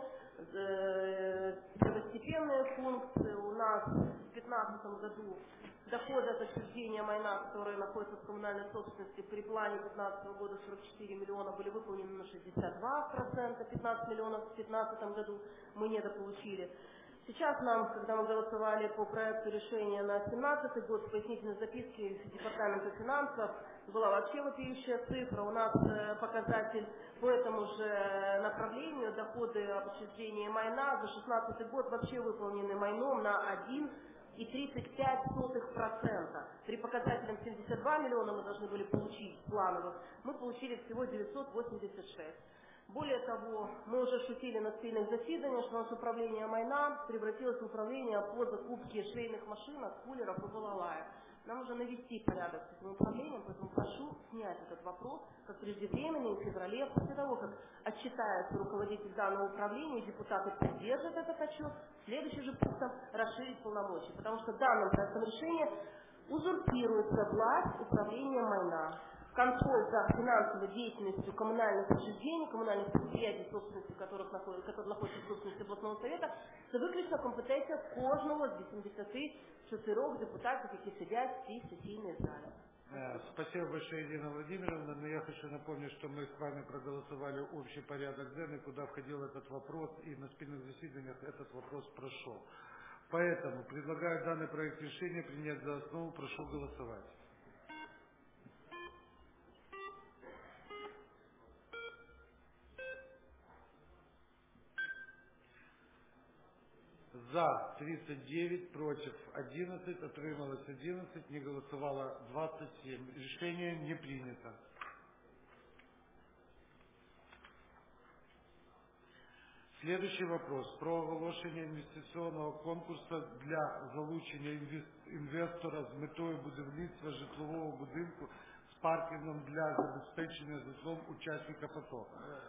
э, первостепенные функции. У нас в две тысячи пятнадцатом году доходы от отчуждения майна, которые находятся в коммунальной собственности, при плане две тысячи пятнадцатого года сорок четыре миллиона были выполнены на шестьдесят два процента, пятнадцать миллионов в две тысячи пятнадцатом году мы недополучили. Сейчас нам, когда мы голосовали по проекту решения на две тысячи семнадцатый год, в пояснительной записке Департамента финансов была вообще вопиющая цифра. У нас э, показатель по этому же направлению, доходы об отчуждении майна за две тысячи шестнадцатый год вообще выполнены майном на один и тридцать пять сотых процента. При показателе семьдесят два миллиона мы должны были получить плановых, мы получили всего девятьсот восемьдесят шесть. Более того, мы уже шутили на спільних засіданнях, что наше управление майна превратилось в управление по закупке швейных машинок, кулеров и балалаев. Нам уже навести порядок с этим управлением, поэтому прошу снять этот вопрос, как преждевременно, в феврале, после того, как отчитается руководитель данного управления, депутаты поддержат этот отчет, следующий же пунктом расширить полномочия, потому что данным проектом решения узурпируется власть управления майна. Контроль за финансовой деятельностью коммунальных учреждений, коммунальных предприятий, собственности которых находятся, которые находятся в собственности областного совета, це виключно компетенція кожного з вісімдесяти чотирьох депутатів, які сидять в цій сесійній залі. Спасибо большое, Ирина Владимировна, но я хочу напомнить, что мы с вами проголосовали общий порядок денный, куда входил этот вопрос, и на спільних заседаниях этот вопрос прошел. Поэтому предлагаю данный проект решения принять за основу, прошу голосовать. За тридцать девять, против одиннадцать, отрималось одиннадцать, не голосовало двадцать семь. Решение не принято. Следующий вопрос. Про оголошення інвестиційного конкурсу для залучення інвестора з метою будівництва житлового будинку з паркінгом для забезпечення житлом учасника АТО.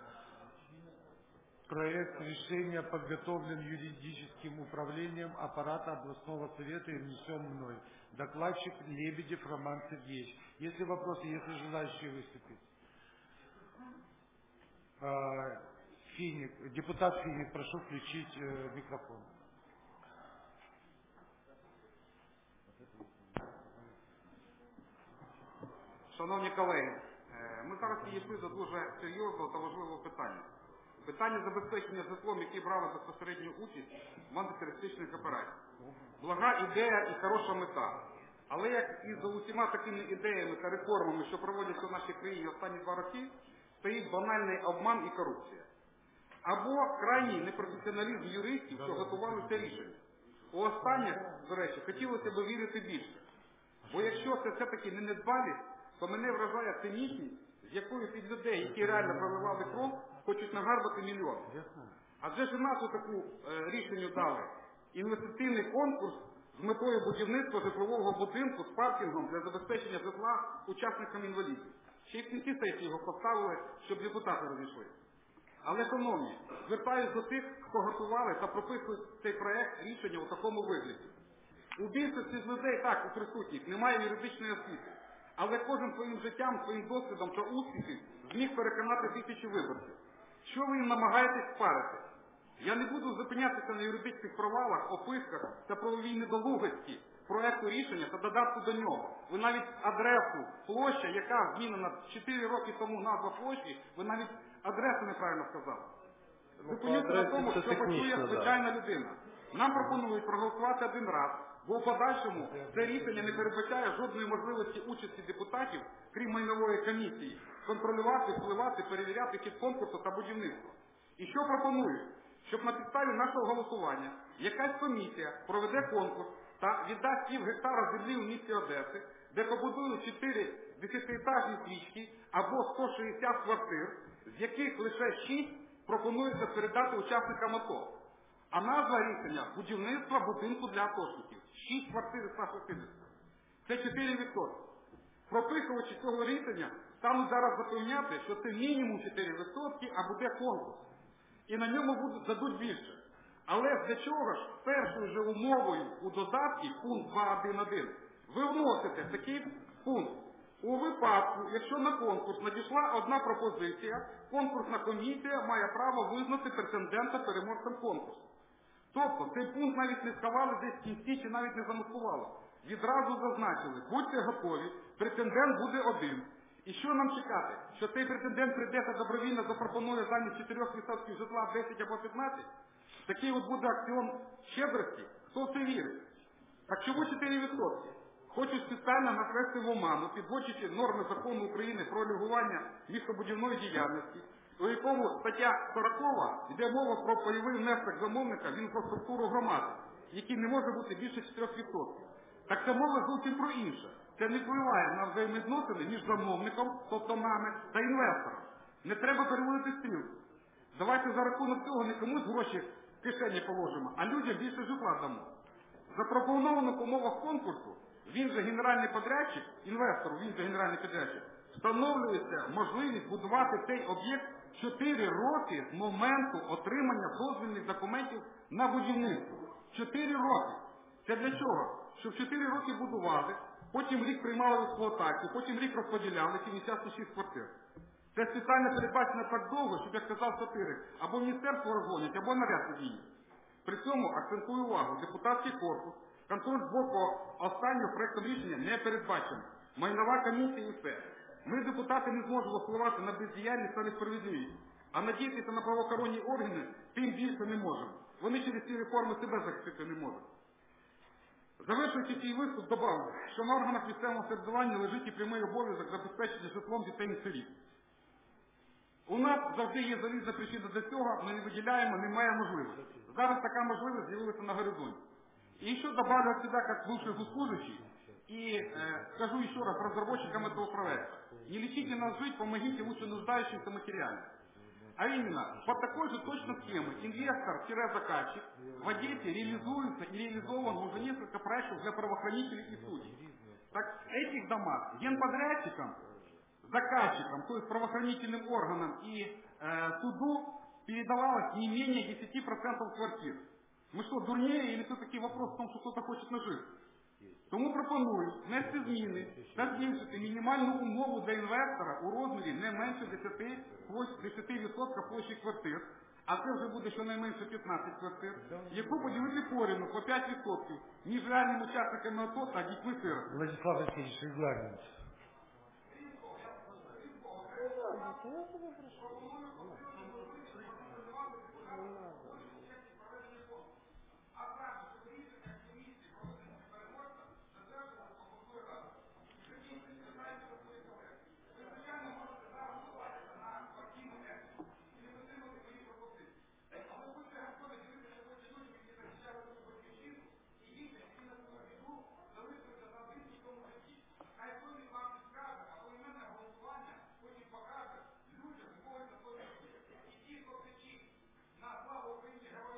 Проект решения подготовлен юридическим управлением аппарата областного совета и внесен мной. Докладчик Лебедев Роман Сергеевич. Если вопросы, если желающие выступить. Финик, депутат Финик, прошу включить э, микрофон. Шановні колеги, ми зараз підійшли до дуже серйозного та важливого питання. Питання забезпечення житлом, які брали безпосередню участь в антитерористичних операціях. Блага ідея і хороша мета. Але як і за усіма такими ідеями та реформами, що проводяться в нашій країні останні два роки, стоїть банальний обман і корупція. Або крайній непрофесіоналізм юристів, що готували це рішення. У останніх, до речі, хотілося б вірити більше. Бо якщо це все-таки не недбалість, то мене вражає цинічність, з якою під людей, які реально проливали кров, хочуть нагарбати мільйони. Адже ж нашу таку е, рішенню дали інвестиційний конкурс з метою будівництва житлового будинку з паркінгом для забезпечення житла учасникам інвалідів. Ще й в кінці сесії його поставили, щоб депутати розійшли. Але, шановні, звертаюсь до тих, хто готували та прописують цей проект рішення у такому вигляді. У більшості з людей, так, у присутніх, немає юридичної освіти, але кожен своїм життям, своїм досвідом та успіхом зміг переконати тисячі виборців. Що ви їм намагаєтесь впарити? Я не буду зупинятися на юридичних провалах, описках та правовій недолугості проекту рішення та додатку до нього. Ви навіть адресу, площа, яка змінена чотири роки тому назва площі, ви навіть адресу неправильно сказали. Зупинюся на тому, що почує звичайна людина. Нам пропонують проголосувати один раз, бо у подальшому це рішення не передбачає жодної можливості участі депутатів, крім майнової комісії, контролювати, впливати, перевіряти хід конкурсу та будівництва. І що пропонують? Щоб на підставі нашого голосування якась комісія проведе конкурс та віддасть пів гектара землі у місті Одеси, де побудують чотири десятиетажні свічки або сто шістдесят квартир, з яких лише шість пропонується передати учасникам АТО. А назва рішення – будівництво будинку для атошників. шість квартир із ста шістдесят. Це чотири відсотки. Прописувачі цього рішення стануть зараз запевняти, що це мінімум чотири відсотки, а буде конкурс. І на ньому будуть, дадуть більше. Але для чого ж першою же умовою у додатку, пункт два точка один точка один, ви вносите такий пункт. У випадку, якщо на конкурс надійшла одна пропозиція, конкурсна комісія має право визнати претендента переможцем конкурсу. Тобто, цей пункт навіть не сховали десь в кінці чи навіть не замаскували. Відразу зазначили, будьте готові, претендент буде один. І що нам чекати? Що цей претендент прийде та добровільно запропонує замість чотирьох відсотків житла десять або п'ятнадцять? Такий от буде акціон щедрості? Хто в це вірить? Так чому чотири відсотки? Хочуть спеціально навести в оману, підводячи норми закону України про регулювання містобудівної діяльності, у якому стаття сорокова йде мова про пайовий внесок замовника в інфраструктуру громади, який не може бути більше чотирьох відсотків. Так це мова зовсім про інше. Це не впливає на взаємовідносини між замовником, тобто нами, та інвестором. Не треба переводити стрілку. Давайте за рахунок цього не комусь гроші в кишені положимо, а людям більше житла дамо. Запропоновано в умовах конкурсу, він же генеральний подрядчик, інвестору, він же генеральний подрядчик, встановлюється можливість будувати цей об'єкт чотири роки з моменту отримання дозвільних документів на будівництво. чотири роки. Це для чого? Щоб чотири роки будували, потім рік приймали в експлуатацію, потім рік розподіляли сімдесят шість квартир. Це спеціально передбачено так довго, щоб, як казав сатирик, або міністерство розгонять, або наряд змінять. При цьому, акцентую увагу, депутатський корпус, контроль з боку останнього проєкту рішення не передбачено. Майнова комісія і все. Ми, депутати, не зможемо впливати на бездіяльність та несправедливість, а надіятися на правоохоронні органи тим більше не можемо. Вони через ці реформи себе захистити не можуть. Завершуючи цей виступ, добавлю, що на органах місцевого самоврядування лежить і прямий обов'язок забезпечення житлом дітей і сиріт. У нас завжди є залізна причина для цього, ми не виділяємо, немає можливості. Зараз така можливість з'явилася на горизонте. И еще добавлю от себя, как бывший госслужащий, и э, скажу еще раз разработчикам этого проекта. Не лечите нас жить, помогите лучше нуждающимся материально. А именно, под такой же точно схемой инвестор-заказчик в Одессе реализуется и реализован уже несколько проектов для правоохранителей и судей. Так этих домах генподрядчикам, заказчикам, то есть правоохранительным органам и э, суду передавалось не менее десять процентов квартир. Мы что, дурнее, или все-таки вопрос в том, що хтось хоче нажити? Тому пропоную внести зміни та збільшити мінімальну умову для інвестора у розмірі не менше десять відсотків площі квартир, а це вже буде щонайменше п'ятнадцять квартир, яку поділити порівну по п'ять відсотків між реальними учасниками АТО та дітьми-сиротами. Владислав Васильевич, регламент. На славу Україні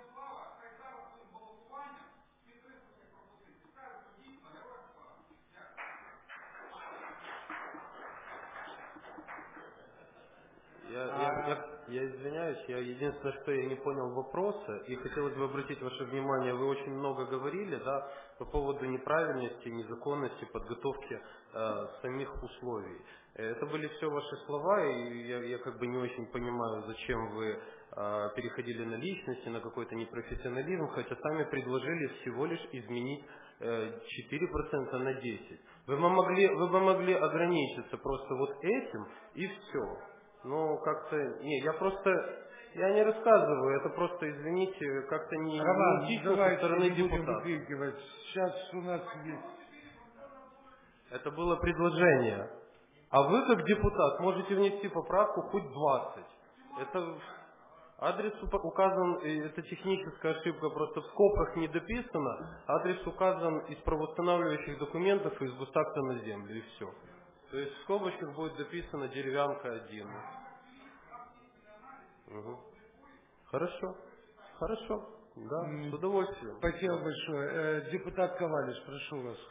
Я, А- я, я, я извиняюсь, я единственное, что я не понял вопроса, и хотелось бы обратить ваше внимание, вы очень много говорили, да, по поводу неправильности, незаконности подготовки э, самих условий. Это были все ваши слова, и я, я как бы не очень понимаю, зачем вы э, переходили на личности, на какой-то непрофессионализм, хотя сами предложили всего лишь изменить э, четыре процента на десять процентов. Вы бы могли, вы бы могли ограничиться просто вот этим, и все. Ну, как-то, не, я просто, я не рассказываю, это просто, извините, как-то не, Роман, не этично со давайте стороны не будем депутата. выкрикивать. Сейчас у нас есть... Это было предложение. А вы, как депутат, можете внести поправку хоть двадцать. Это адрес указан, это техническая ошибка, просто в скобках не дописано. Адрес указан из правоустанавливающих документов и из госакта на землю, и все. То есть в скобочках будет дописано деревянка один. Угу. Хорошо. Хорошо. Да, с удовольствием. Спасибо большое. Э, Депутат Ковалич, прошу вас.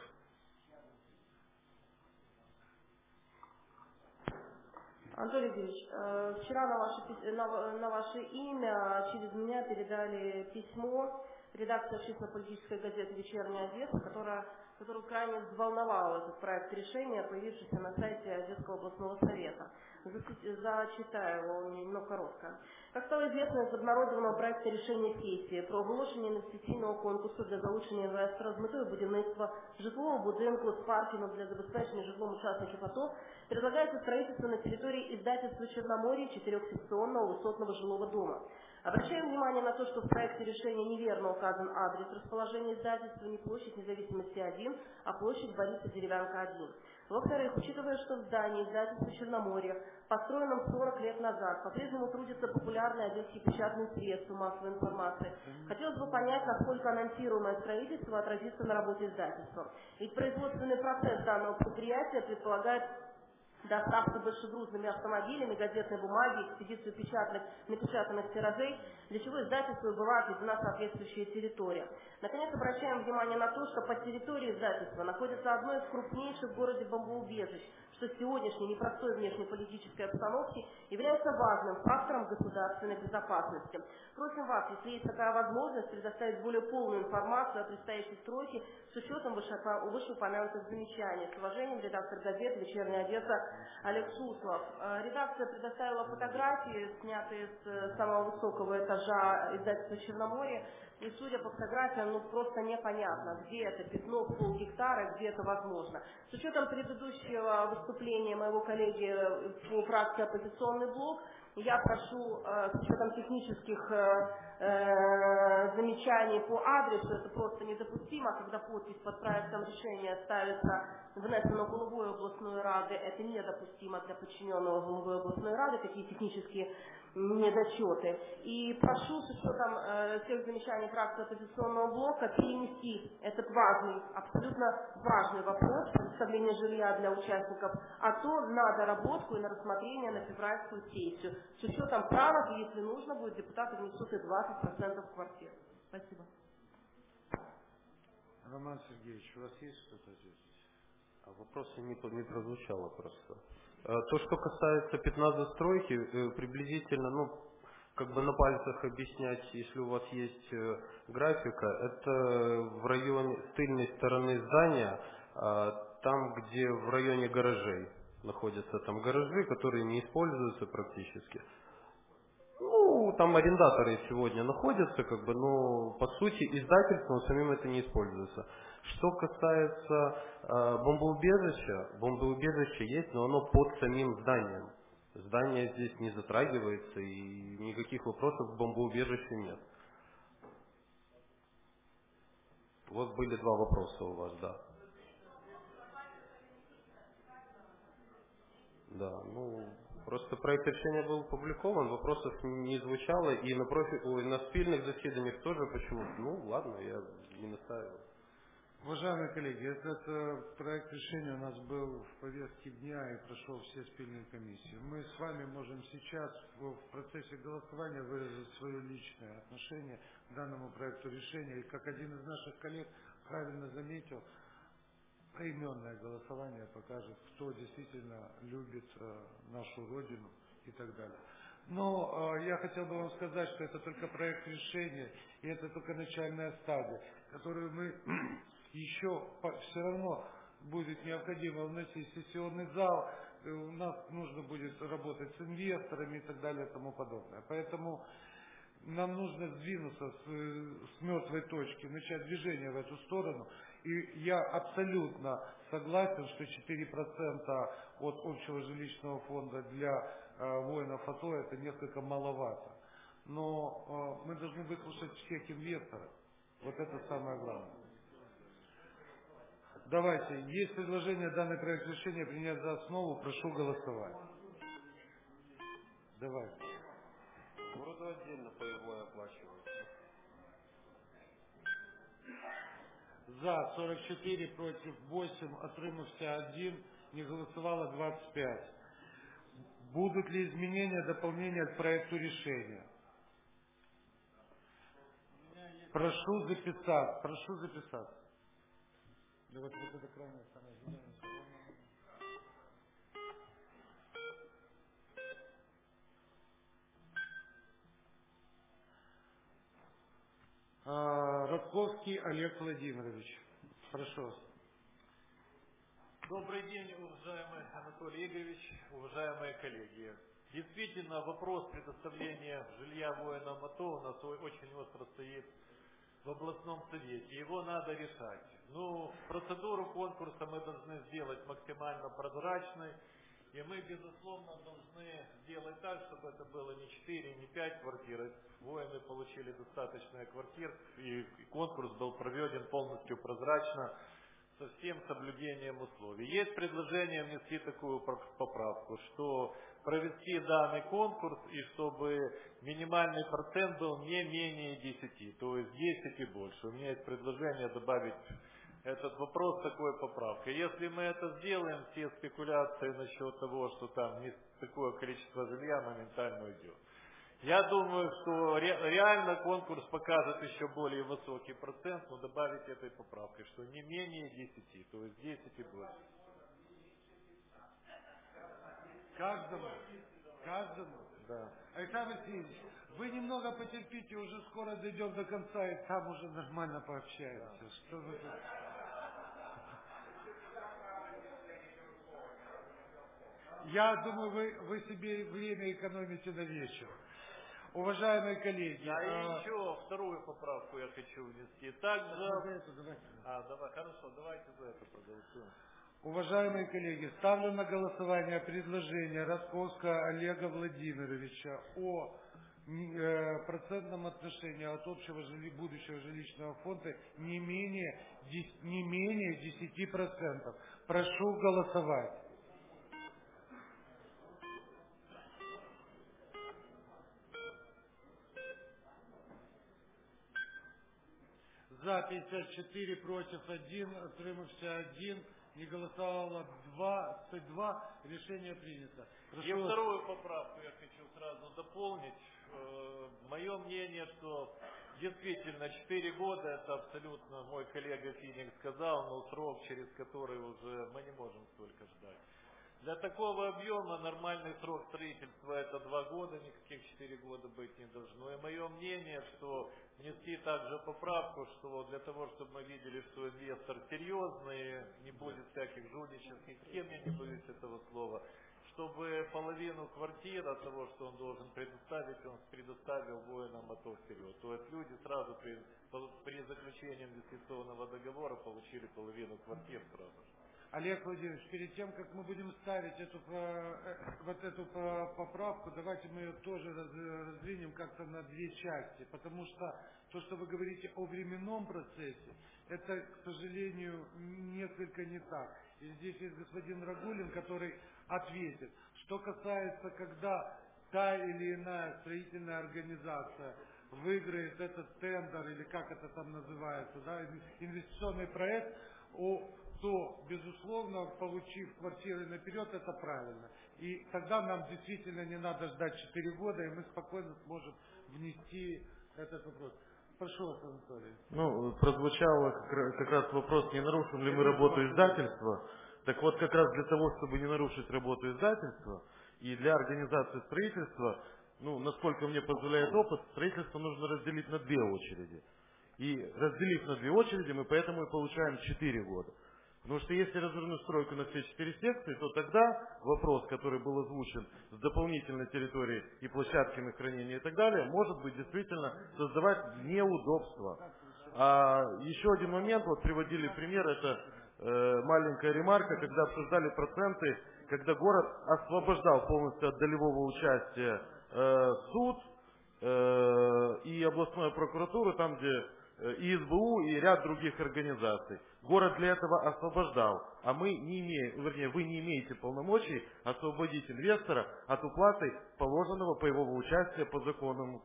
Анатолий Юрьевич, э, вчера на ваше, пис- на, на ваше имя через меня передали письмо редакции общественно-политической газеты «Вечерняя Одесса», которая, которую крайне взволновал этот проект решения, появившийся на сайте Одесского областного совета. Заци- Зачитаю его, он немного коротко. Как стало известно из обнародованного проекта решения сесії про оголошення інвестиційного конкурсу для залучення інвестора з метою будівництва житлового будинку з паркінгом для забезпечення житлом учасників АТО, предлагается строительство на территории издательства «Черноморье» четырехсекционного высотного жилого дома. Обращаем внимание на то, что в проекте решения неверно указан адрес расположения издательства, не площадь Независимости один, а площадь Бориса Деревянка один. Во-вторых, учитывая, что в здании издательства «Черноморье», построенном сорок лет назад, по-прежнему трудятся популярные одесские печатные средства массовой информации, хотелось бы понять, насколько анонсируемое строительство отразится на работе издательства. Ведь производственный процесс данного предприятия предполагает доставка большегрузными автомобилями газетной бумаги, экспедицию печатных, напечатанных тиражей, для чего издательству была отведена соответствующая территория. Наконец, обращаем внимание на то, что под территорией издательства находится одно из крупнейших в городе бомбоубежищ, что в сегодняшней непростой внешнеполитической обстановке является важным фактором государственной безопасности. Просим вас, если есть такая возможность, предоставить более полную информацию о предстоящей стройке с учетом вышеупомянутых замечаний. С уважением, редактор газеты «Вечерняя Одесса» Олег Суслов. Редакция предоставила фотографии, снятые с самого высокого этажа издательства «Черноморье». И судя по фотографиям, ну просто непонятно, где это пятно в полгектара, где это возможно. С учетом предыдущего выступления моего коллеги по фракции «Оппозиционный блок», я прошу, с учетом технических э, замечаний по адресу, это просто недопустимо, когда подпись под проектом решения ставится внесено головой областной рады, это недопустимо для подчиненного головой областной рады, такие технические недочеты. И прошу с учетом э, всех замечаний фракции оппозиционного блока перенести этот важный, абсолютно важный вопрос предоставления жилья для участников АТО на доработку и на рассмотрение на февральскую сессию. С учетом правок, и если нужно будет, депутаты внесут и двадцать процентов квартир. Спасибо. Роман Сергеевич, у вас есть что-то ответить? А вопроса не, не прозвучало просто. То, что касается пятна застройки, приблизительно, ну, как бы на пальцах объяснять, если у вас есть графика, это в районе с тыльной стороны здания, там, где в районе гаражей находятся там гаражи, которые не используются практически. Ну, там арендаторы сегодня находятся, как бы, но по сути издательством самим это не используется. Что касается э, бомбоубежища, бомбоубежище есть, но оно под самим зданием. Здание здесь не затрагивается и никаких вопросов к бомбоубежищу нет. Вот были два вопроса у вас, да. Да, ну, просто проект решения был опубликован, вопросов не звучало, и на, профи, ой, на спильных заседаниях тоже почему-то. Ну, ладно, я не настаиваю. Уважаемые коллеги, этот э, проект решения у нас был в повестке дня и прошел все спильные комиссии. Мы с вами можем сейчас в, в процессе голосования выразить свое личное отношение к данному проекту решения. И как один из наших коллег правильно заметил, поименное голосование покажет, кто действительно любит э, нашу Родину и так далее. Но э, я хотел бы вам сказать, что это только проект решения, и это только начальная стадия, которую мы еще по, все равно будет необходимо вносить в сессионный зал, у нас нужно будет работать с инвесторами и так далее и тому подобное. Поэтому нам нужно сдвинуться с, с мертвой точки, начать движение в эту сторону. И я абсолютно согласен, что четыре процента от общего жилищного фонда для э, воинов АТО это несколько маловато. Но э, мы должны выслушать всех инвесторов. Вот это самое главное. Давайте, есть предложение данный проект решения принять за основу, прошу голосовать. Давайте. Городу отдельно паевое оплачивается. За сорок четыре, против восемь, отрымався один, не голосовало двадцать пять. Будут ли изменения, дополнения к проекту решения? Прошу записать. Прошу записать. Давайте вот это крайнее самое ожидание. Ростковский Олег Владимирович. Прошу вас. Добрый день, уважаемый Анатолий Игоревич, уважаемые коллеги. Действительно, вопрос предоставления жилья воинам АТО у нас очень остро стоит в областном совете. Его надо решать. Ну, процедуру конкурса мы должны сделать максимально прозрачной. И мы, безусловно, должны сделать так, чтобы это было не четыре, не пять квартир. Воины получили достаточно квартир, и конкурс был проведен полностью прозрачно, со всем соблюдением условий. Есть предложение внести такую поправку, что провести данный конкурс, и чтобы минимальный процент был не менее десяти, то есть десять и больше. У меня есть предложение добавить этот вопрос такой поправкой. Если мы это сделаем, все спекуляции насчет того, что там не такое количество жилья, моментально уйдет. Я думаю, что ре, реально конкурс покажет еще более высокий процент, но добавить этой поправкой, что не менее десяти, то есть десять и больше. Каждому? Каждому? Да. Александр Васильевич, вы немного потерпите, уже скоро дойдем до конца, и там уже нормально пообщаемся. Да. Что вы тут? Я думаю, вы, вы себе время экономите на вечер. Уважаемые коллеги. Да, а... и еще вторую поправку я хочу внести. Также... За это давайте. А, давай, хорошо, давайте за это проголосуем. Уважаемые коллеги, ставлю на голосование предложение Ростковского Олега Владимировича о э, процентном отношении от общего жили, будущего жилищного фонда не менее, не менее десяти процентов. Прошу голосовать. За пятьдесят четыре, против один, отримався один, не голосовало двадцать два, решение принято. Прошу. И вторую поправку я хочу сразу дополнить. Мое мнение, что действительно четыре года, это абсолютно мой коллега Финик сказал, но срок, через который уже мы не можем столько ждать. Для такого объема нормальный срок строительства это два года, никаких четыре года быть не должно. И мое мнение, что внести также поправку, что для того, чтобы мы видели, что инвестор серьезный, не будет всяких жульнических схем, я не боюсь этого слова, чтобы половину квартир от того, что он должен предоставить, он предоставил воинам АТО вперед. То есть люди сразу при, при заключении инвестиционного договора получили половину квартир сразу же. Олег Владимирович, перед тем, как мы будем ставить эту, вот эту поправку, давайте мы ее тоже раздвинем как-то на две части, потому что то, что вы говорите о временном процессе, это, к сожалению, несколько не так. И здесь есть господин Рагулин, который ответит. Что касается, когда та или иная строительная организация выиграет этот тендер, или как это там называется, да, инвестиционный проект, то, безусловно, получив квартиры наперед, это правильно. И тогда нам действительно не надо ждать четыре года, и мы спокойно сможем внести этот вопрос. Прошу вас, Анатолий. Ну, прозвучал как раз вопрос, не нарушим ли мы работу издательства. Так вот, как раз для того, чтобы не нарушить работу издательства, И для организации строительства, ну, насколько мне позволяет опыт, строительство нужно разделить на две очереди. И разделив на две очереди, мы поэтому и получаем четыре года. Потому что если развернуть стройку на все четыре секции, то тогда вопрос, который был озвучен с дополнительной территорией и площадками хранения и так далее, может быть действительно создавать неудобства. А еще один момент, вот приводили пример, это э, маленькая ремарка, когда обсуждали проценты, когда город освобождал полностью от долевого участия э, суд э, и областную прокуратуру, там где и эс бэ у, и ряд других организаций. Город для этого освобождал, а мы не имеем, вернее, вы не имеете полномочий освободить инвестора от уплаты положенного боевого участия по закону.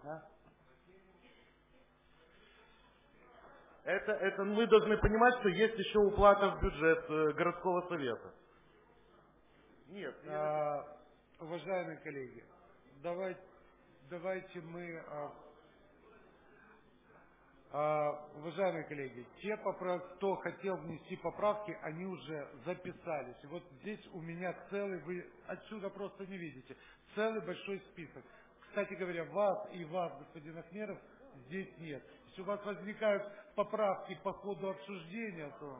Это, это мы должны понимать, что есть еще уплата в бюджет э, городского совета. Нет. А, уважаемые коллеги, давайте, давайте мы... А, а, уважаемые коллеги, те поправки, кто хотел внести поправки, они уже записались. И вот здесь у меня целый, вы отсюда просто не видите, целый большой список. Кстати говоря, вас и вас, господин Ахмеров, здесь нет. Если у вас возникают поправки по ходу обсуждения, то...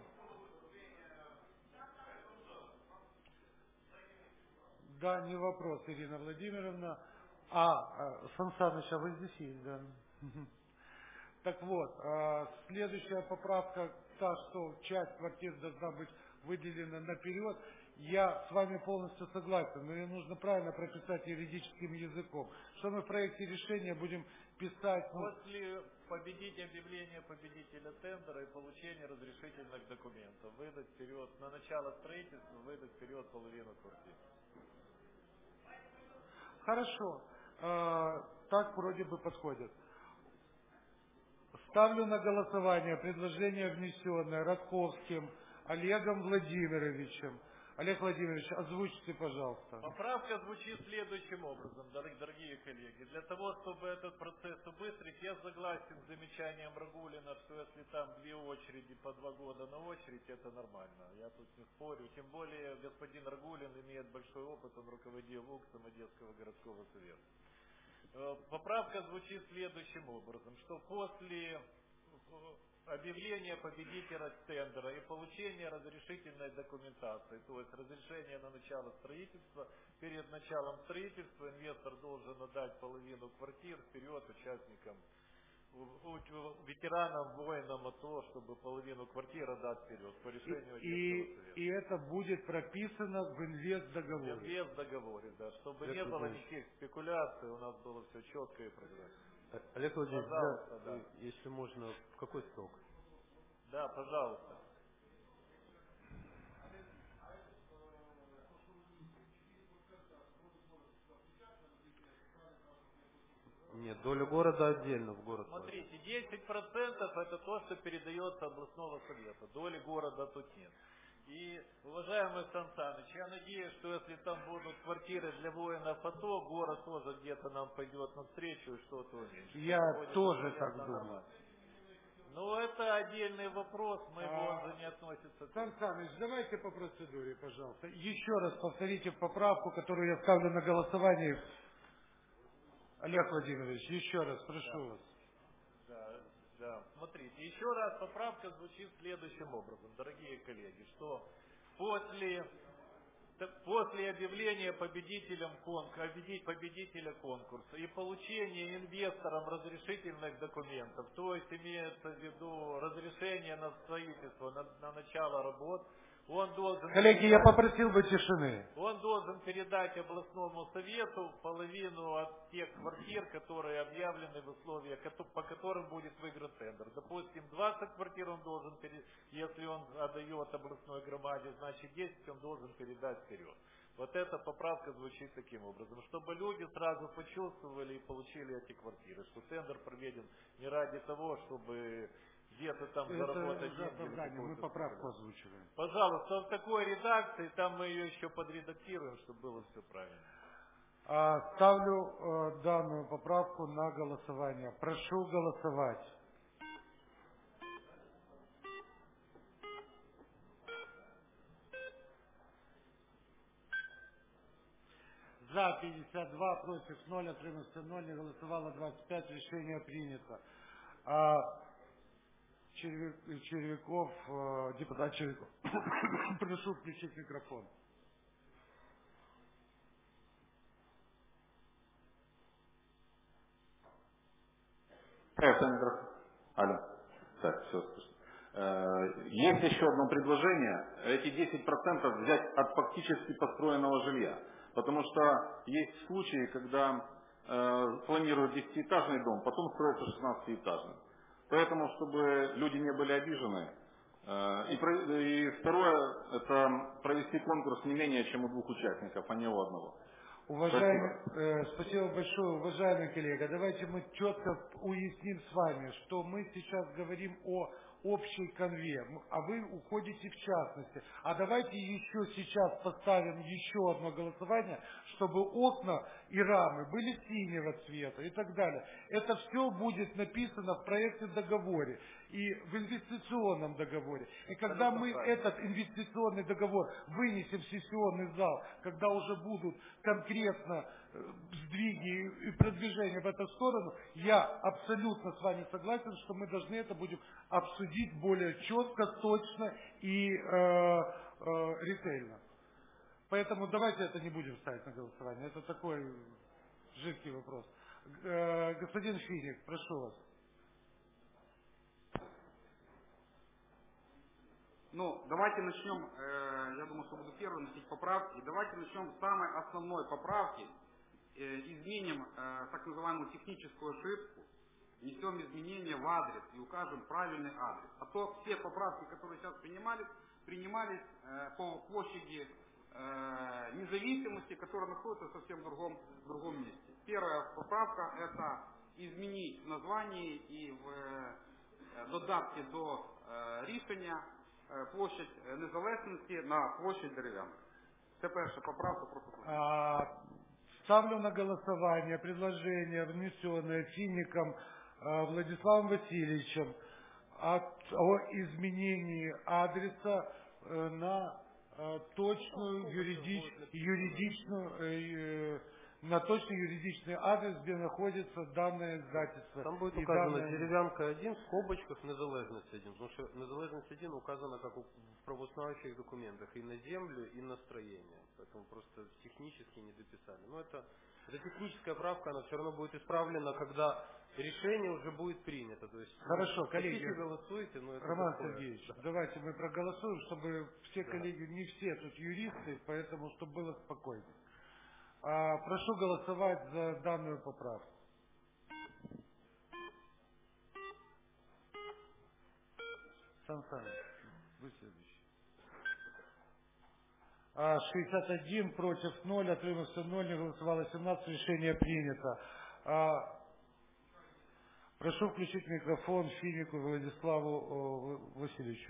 Да, не вопрос, Ирина Владимировна. А, Сан Саныч, а вы здесь есть, да? Так вот, следующая поправка, та, что часть квартир должна быть выделена наперед, я с вами полностью согласен, но ее нужно правильно прописать юридическим языком. Что мы в проекте решения будем писать... После победить объявление победителя тендера и получения разрешительных документов, выдать вперед, на начало строительства выдать вперед половину квартир. Хорошо, так вроде бы подходит. Ставлю на голосование предложение, внесенное Радковским Олегом Владимировичем. Олег Владимирович, озвучьте, пожалуйста. Поправка звучит следующим образом, дорогие коллеги. Для того, чтобы этот процесс убыстрить, я согласен с замечанием Рагулина, что если там две очереди по два года на очередь, это нормально. Я тут не спорю. Тем более господин Рагулин имеет большой опыт, он руководил УКСом Одесского городского совета. Поправка звучит следующим образом, что после объявления победителя тендера и получения разрешительной документации, то есть разрешение на начало строительства, перед началом строительства инвестор должен отдать половину квартир вперед участникам, ветеранам, воинам АТО, чтобы половину квартир отдать вперед по решению Одесского совета. И это будет прописано в инвестдоговоре. В инвестдоговоре, да, чтобы не было никаких спекуляций, у нас было все четко и прозрачно. Олег Владимирович, пожалуйста, да, да. Если можно, в какой срок? Да, пожалуйста. Нет, доля города отдельно в город. Смотрите, десять процентов это то, что передается областного совета. Доли города тут нет. И, уважаемый Сан Саныч, я надеюсь, что если там будут квартиры для воинов АТО, город тоже где-то нам пойдет навстречу и что-то уменьшит. Я тоже так думаю. Ну, это отдельный вопрос, мы а, он же не относится к... Сан Саныч, давайте по процедуре, пожалуйста. Еще раз повторите поправку, которую я ставлю на голосование. Олег Владимирович, еще раз, прошу да. вас. Да, да. Смотрите, еще раз поправка звучит следующим образом, дорогие коллеги, что после, после объявления победителем конкурса, победителя конкурса и получения инвестором разрешительных документов, то есть имеется в виду разрешение на строительство, на, на начало работ, он должен... Коллеги, я попросил бы тишины. Он должен передать областному совету половину от тех квартир, которые объявлены в условиях, по которым будет выигран тендер. Допустим, двадцать квартир он должен, передать, если он отдает областной громаде, значит десять он должен передать вперед. Вот эта поправка звучит таким образом, чтобы люди сразу почувствовали и получили эти квартиры, что тендер проведен не ради того, чтобы... где-то там это заработать деньги. Мы поправку озвучиваем. Пожалуйста, в такой редакции, там мы ее еще подредактируем, чтобы было все правильно. А, ставлю э, данную поправку на голосование. Прошу голосовать. За пятьдесят два, против ноль, отримався ноль, не голосовало двадцать пять, решение принято. А Червяков, депутат Червяков, прошу включить микрофон. Алло. Так, все слышно. Есть еще одно предложение, эти десять процентов взять от фактически построенного жилья. Потому что есть случаи, когда э, планируют десятиэтажный дом, потом строится шестнадцатиэтажный. Поэтому, чтобы люди не были обижены. Э, и, про, и второе, это провести конкурс не менее чем у двух участников, а не у одного. Уважаемый, спасибо. Э, спасибо большое, уважаемый коллега. Давайте мы четко уясним с вами, что мы сейчас говорим о общей канве, а вы уходите в частности. А давайте еще сейчас поставим еще одно голосование, чтобы окна и рамы были синего цвета и так далее. Это все будет написано в проекте договоре и в инвестиционном договоре. И когда мы этот инвестиционный договор вынесем в сессионный зал, когда уже будут конкретно сдвиги и продвижения в эту сторону, я абсолютно с вами согласен, что мы должны это будем обсудить более четко, точно и э, э, ретельно. Поэтому давайте это не будем ставить на голосование. Это такой жидкий вопрос. Э, господин Финик, прошу вас. Ну, давайте начнем, э, я думаю, что буду первым носить поправки. Давайте начнем с самой основной поправки. Э, изменим э, так называемую техническую ошибку, внесем изменения в адрес и укажем правильный адрес. А то все поправки, которые сейчас принимались, принимались э, по площади э, независимости, которая находится совсем в другом, в другом месте. Первая поправка – это изменить название и в э, додатке до э, рішення площадь Незалежності на площадь Дерев'яна. Це перша поправка, прошу. Ставлю на голосование предложение, внесенное Фиником Владиславом Васильевичем о, о изменении адреса на точную юридич, юридичную, на точный юридичный адрес, где находится данное издательство. Там будет указано данное... Деревянка один, в скобочках Незалежность один, потому что Незалежность один указана как в правоустанавливающих документах и на землю, и на строение. Поэтому просто технически не дописали. Но это, это техническая правка, она все равно будет исправлена, когда решение уже будет принято. То есть, хорошо, коллеги, голосуйте, но это Роман такое. Сергеевич, Да. Давайте мы проголосуем, чтобы все да. коллеги, не все тут юристы, поэтому чтобы было спокойно. А, прошу голосовать за данную поправку. Сан Саныч, вы следующий. А, шестьдесят один против ноль, отримався ноль, не голосовало семнадцать, решение принято. А, прошу включить микрофон Финику Владиславу о, Васильевичу.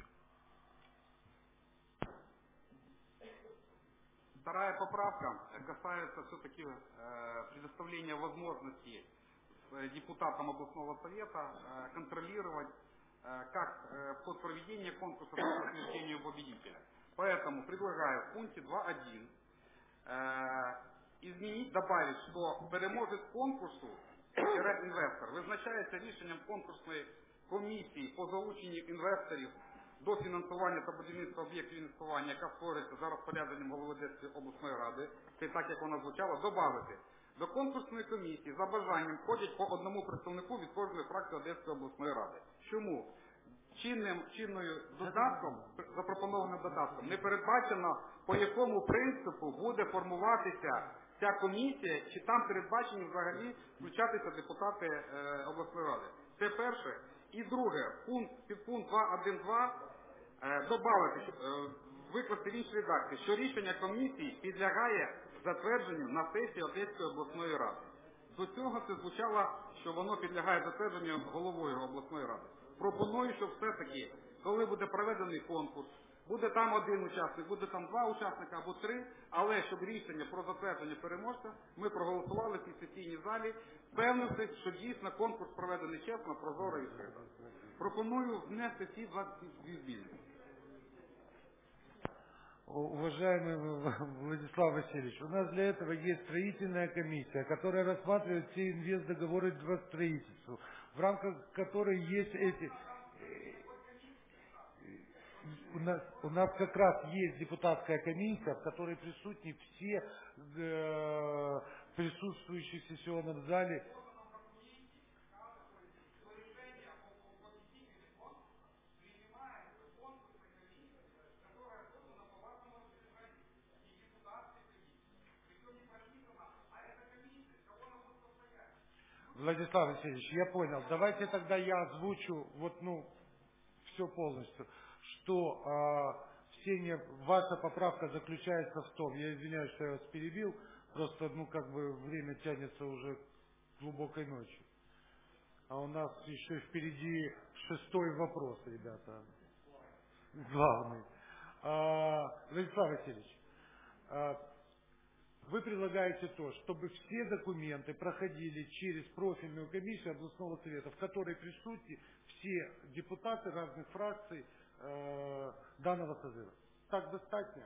Вторая поправка касается все-таки э, предоставления возможности депутатам областного совета э, контролировать э, как э, ход проведения конкурса, так и утверждению победителя. Поэтому предлагаю в пункте два точка один э, изменить, добавить, что переможец конкурсу інвестор визначається рішенням конкурсної комісії по залученню інвесторів до фінансування та будівництва об'єктів інвестування, яка створюється за розпорядженням голови Одеської обласної ради, це так, як вона звучала, добавити. До конкурсної комісії за бажанням входять по одному представнику від кожної фракції Одеської обласної ради. Чому? Чинним, чинною додатком, запропонованим додатком, не передбачено, по якому принципу буде формуватися ця комісія, чи там передбачені взагалі включатися депутати е, обласної ради. Це перше. І друге, пункт, підпункт два точка один точка два е, добавити, е, викласти в іншій редакції, що рішення комісії підлягає затвердженню на сесії Одеської обласної ради. До цього це звучало, що воно підлягає затвердженню головою обласної ради. Пропоную, щоб все-таки, коли буде проведений конкурс, буде там один учасник, буде там два учасника або три, але щоб рішення про затвердження переможця ми проголосували в цій сесійній залі, впевнившись, що дійсно конкурс проведений чесно, прозоро і відкрито. Пропоную внести ці два зміни. Уважаемый Владислав Васильевич, у нас для этого есть строительная комиссия, которая рассматривает все инвестдоговоры по строительству, в рамках которой есть эти... У нас, у нас как раз есть депутатская комиссия, в которой присутствуют все э, присутствующие в сессионном зале. Владислав Васильевич, я понял. Давайте тогда я озвучу вот, ну, все полностью, что э, все не, ваша поправка заключается в том, я извиняюсь, что я вас перебил, просто, ну, как бы время тянется уже к глубокой ночи. А у нас еще впереди шестой вопрос, ребята. Главный. А, Владислав Васильевич, а, вы предлагаете то, чтобы все документы проходили через профильную комиссию областного совета, в которой присутствуют все депутаты разных фракций э, данного созыва. Так достаточно?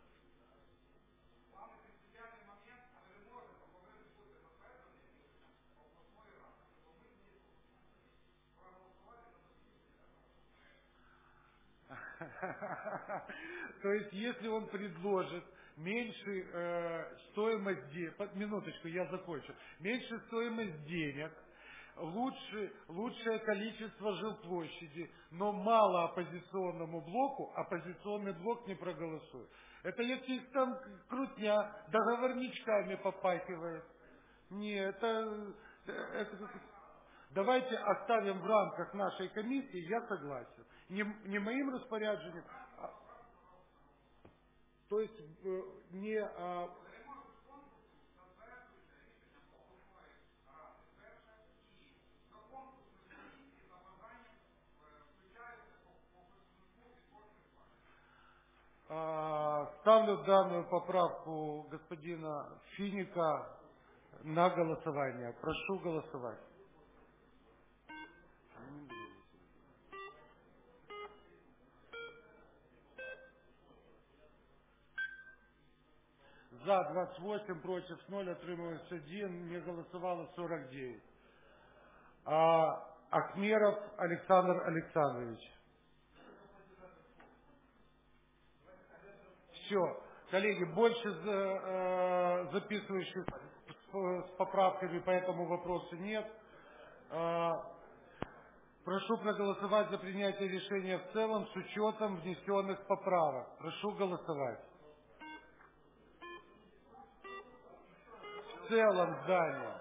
То есть, если он предложит меньше э, стоимость денег, минуточку, я закончу, меньше стоимость денег, лучше, лучшее количество жилплощади, но мало оппозиционному блоку, оппозиционный блок не проголосует. Это если их там крутня договорничками попахивает. Нет, это, это... Давайте оставим в рамках нашей комиссии, я согласен. Не, не моим распоряжением, а, то есть э, не... А, а, ставлю данную поправку господина Финика на голосование. Прошу голосовать. За двадцать восемь, против ноль, отрималось один, не голосовало сорок девять. А, Ахмеров Александр Александрович. Все. Коллеги, больше за, э, записывающих с, с поправками по этому вопросу нет. Э, прошу проголосовать за принятие решения в целом с учетом внесенных поправок. Прошу голосовать. В целом здание.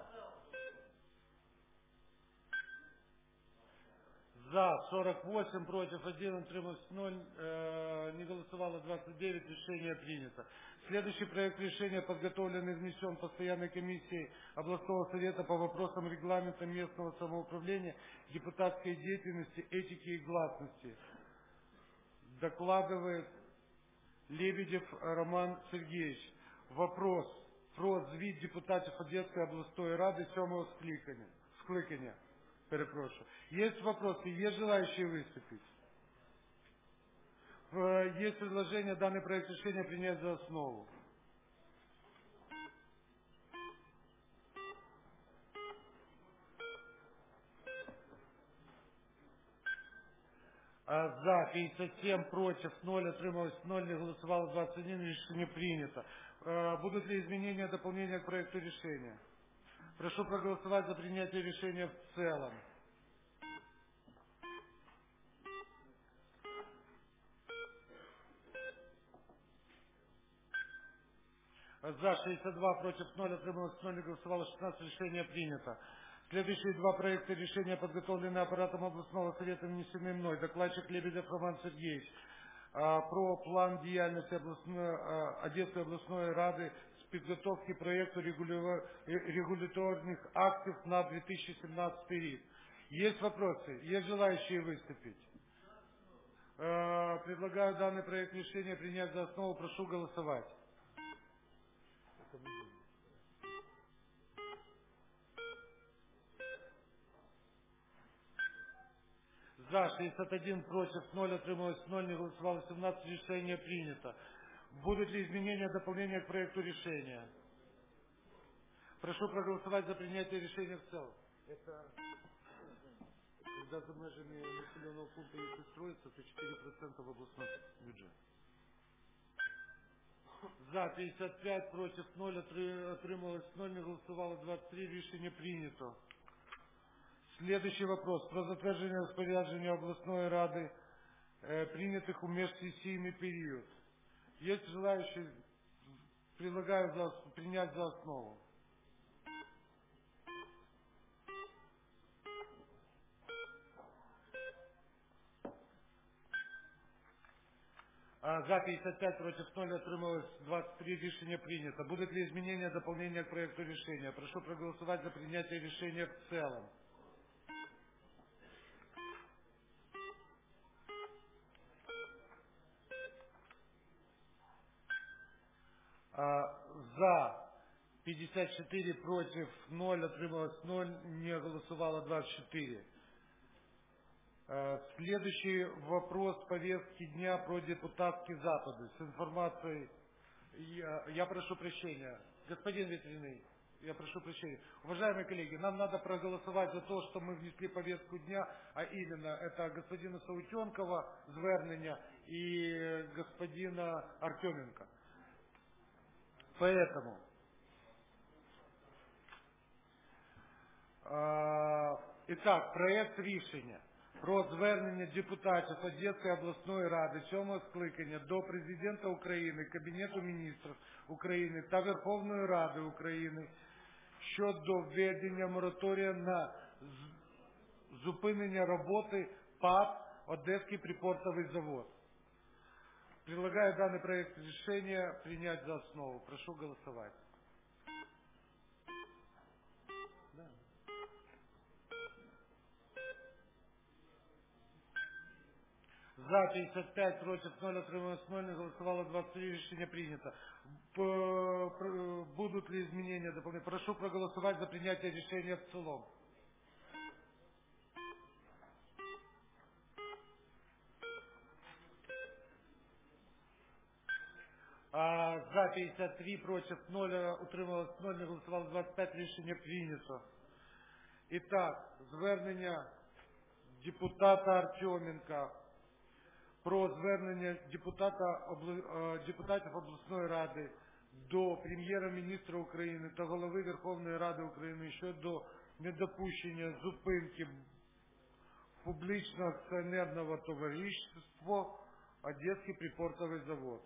За сорок восемь, против один, утрималось ноль, э, не голосовало двадцать девять, решение принято. Следующий проект решения подготовлен и внесен постоянной комиссией областного совета по вопросам регламента местного самоуправления, депутатской деятельности, этики и гласности. Докладывает Лебедев Роман Сергеевич. Вопрос про звіт депутатів Одеської областной рады сьомого скликання. Перепрошую. Есть вопросы, есть желающие выступить? Есть предложение данный проект решения принять за основу. За пятьдесят семь, против ноль, отрималось ноль, не голосовало двадцать один, решение принято. Будут ли изменения, дополнения к проекту решения? Прошу проголосовать за принятие решения в целом. За шестьдесят два, против ноль, отрималось ноль, не голосовало шестнадцать, решение принято. Следующие два проекта решения подготовлены аппаратом областного совета, внесены мной. Докладчик Лебедев Роман Сергеевич. Про план деятельности областной, Одесской областной рады с подготовки проекта регуляторных актов на две тысячи семнадцатый год. Есть вопросы? Есть желающие выступить? Предлагаю данный проект решения принять за основу. Прошу голосовать. За шестьдесят один, против ноль, отрималось ноль, не голосовало семнадцать, решение принято. Будут ли изменения, дополнения к проекту решения? Прошу проголосовать за принятие решения в целом. Это когда за межами населенного пункта если строится, то четыре процента в областной бюджет. За пятьдесят пять, против ноль, отрималось ноль, не голосовало двадцать три, решение принято. Следующий вопрос. Про затвердження розпорядження обласної ради, э, принятых у межсессийный период. Есть желающие? Предлагаю за, принять за основу. А, за пятьдесят пять, против ноль, отрималось двадцать три, решение принято. Будут ли изменения, дополнения к проекту решения? Прошу проголосовать за принятие решения в целом. А, за пятьдесят четыре, против ноль, отрималось ноль, не голосовало двадцать четыре. А, следующий вопрос повестки дня про депутатские запады. С информацией, я, я прошу прощения, господин Ветряный, я прошу прощения. Уважаемые коллеги, нам надо проголосовать за то, что мы внесли повестку дня, а именно это господина Саутенкова, звернення, и господина Артеменко. Поэтому итак, проект рішення про звернення депутатів Одеської обласної ради сьомого скликання до Президента України, Кабінету міністрів України та Верховної Ради України щодо введення мораторія на зупинення роботи ПАТ Одеський припортовий завод. Предлагаю данный проект решения принять за основу. Прошу голосовать. Да. За пятьдесят пять, против ноль, отрималось ноль, не голосовало двадцать три, решение принято. Будут ли изменения дополнительные? Прошу проголосовать за принятие решения в целом. А, за пятьдесят три, против ноль, утрималось ноль, не голосовало двадцать пять, решение принято. Итак, звернення депутата Артеменка про звернення депутата, депутатів обласної ради до прем'єра-міністра України та голови Верховної Ради України щодо недопущення зупинки публічного акціонерного товариства Одеський припортовий завод.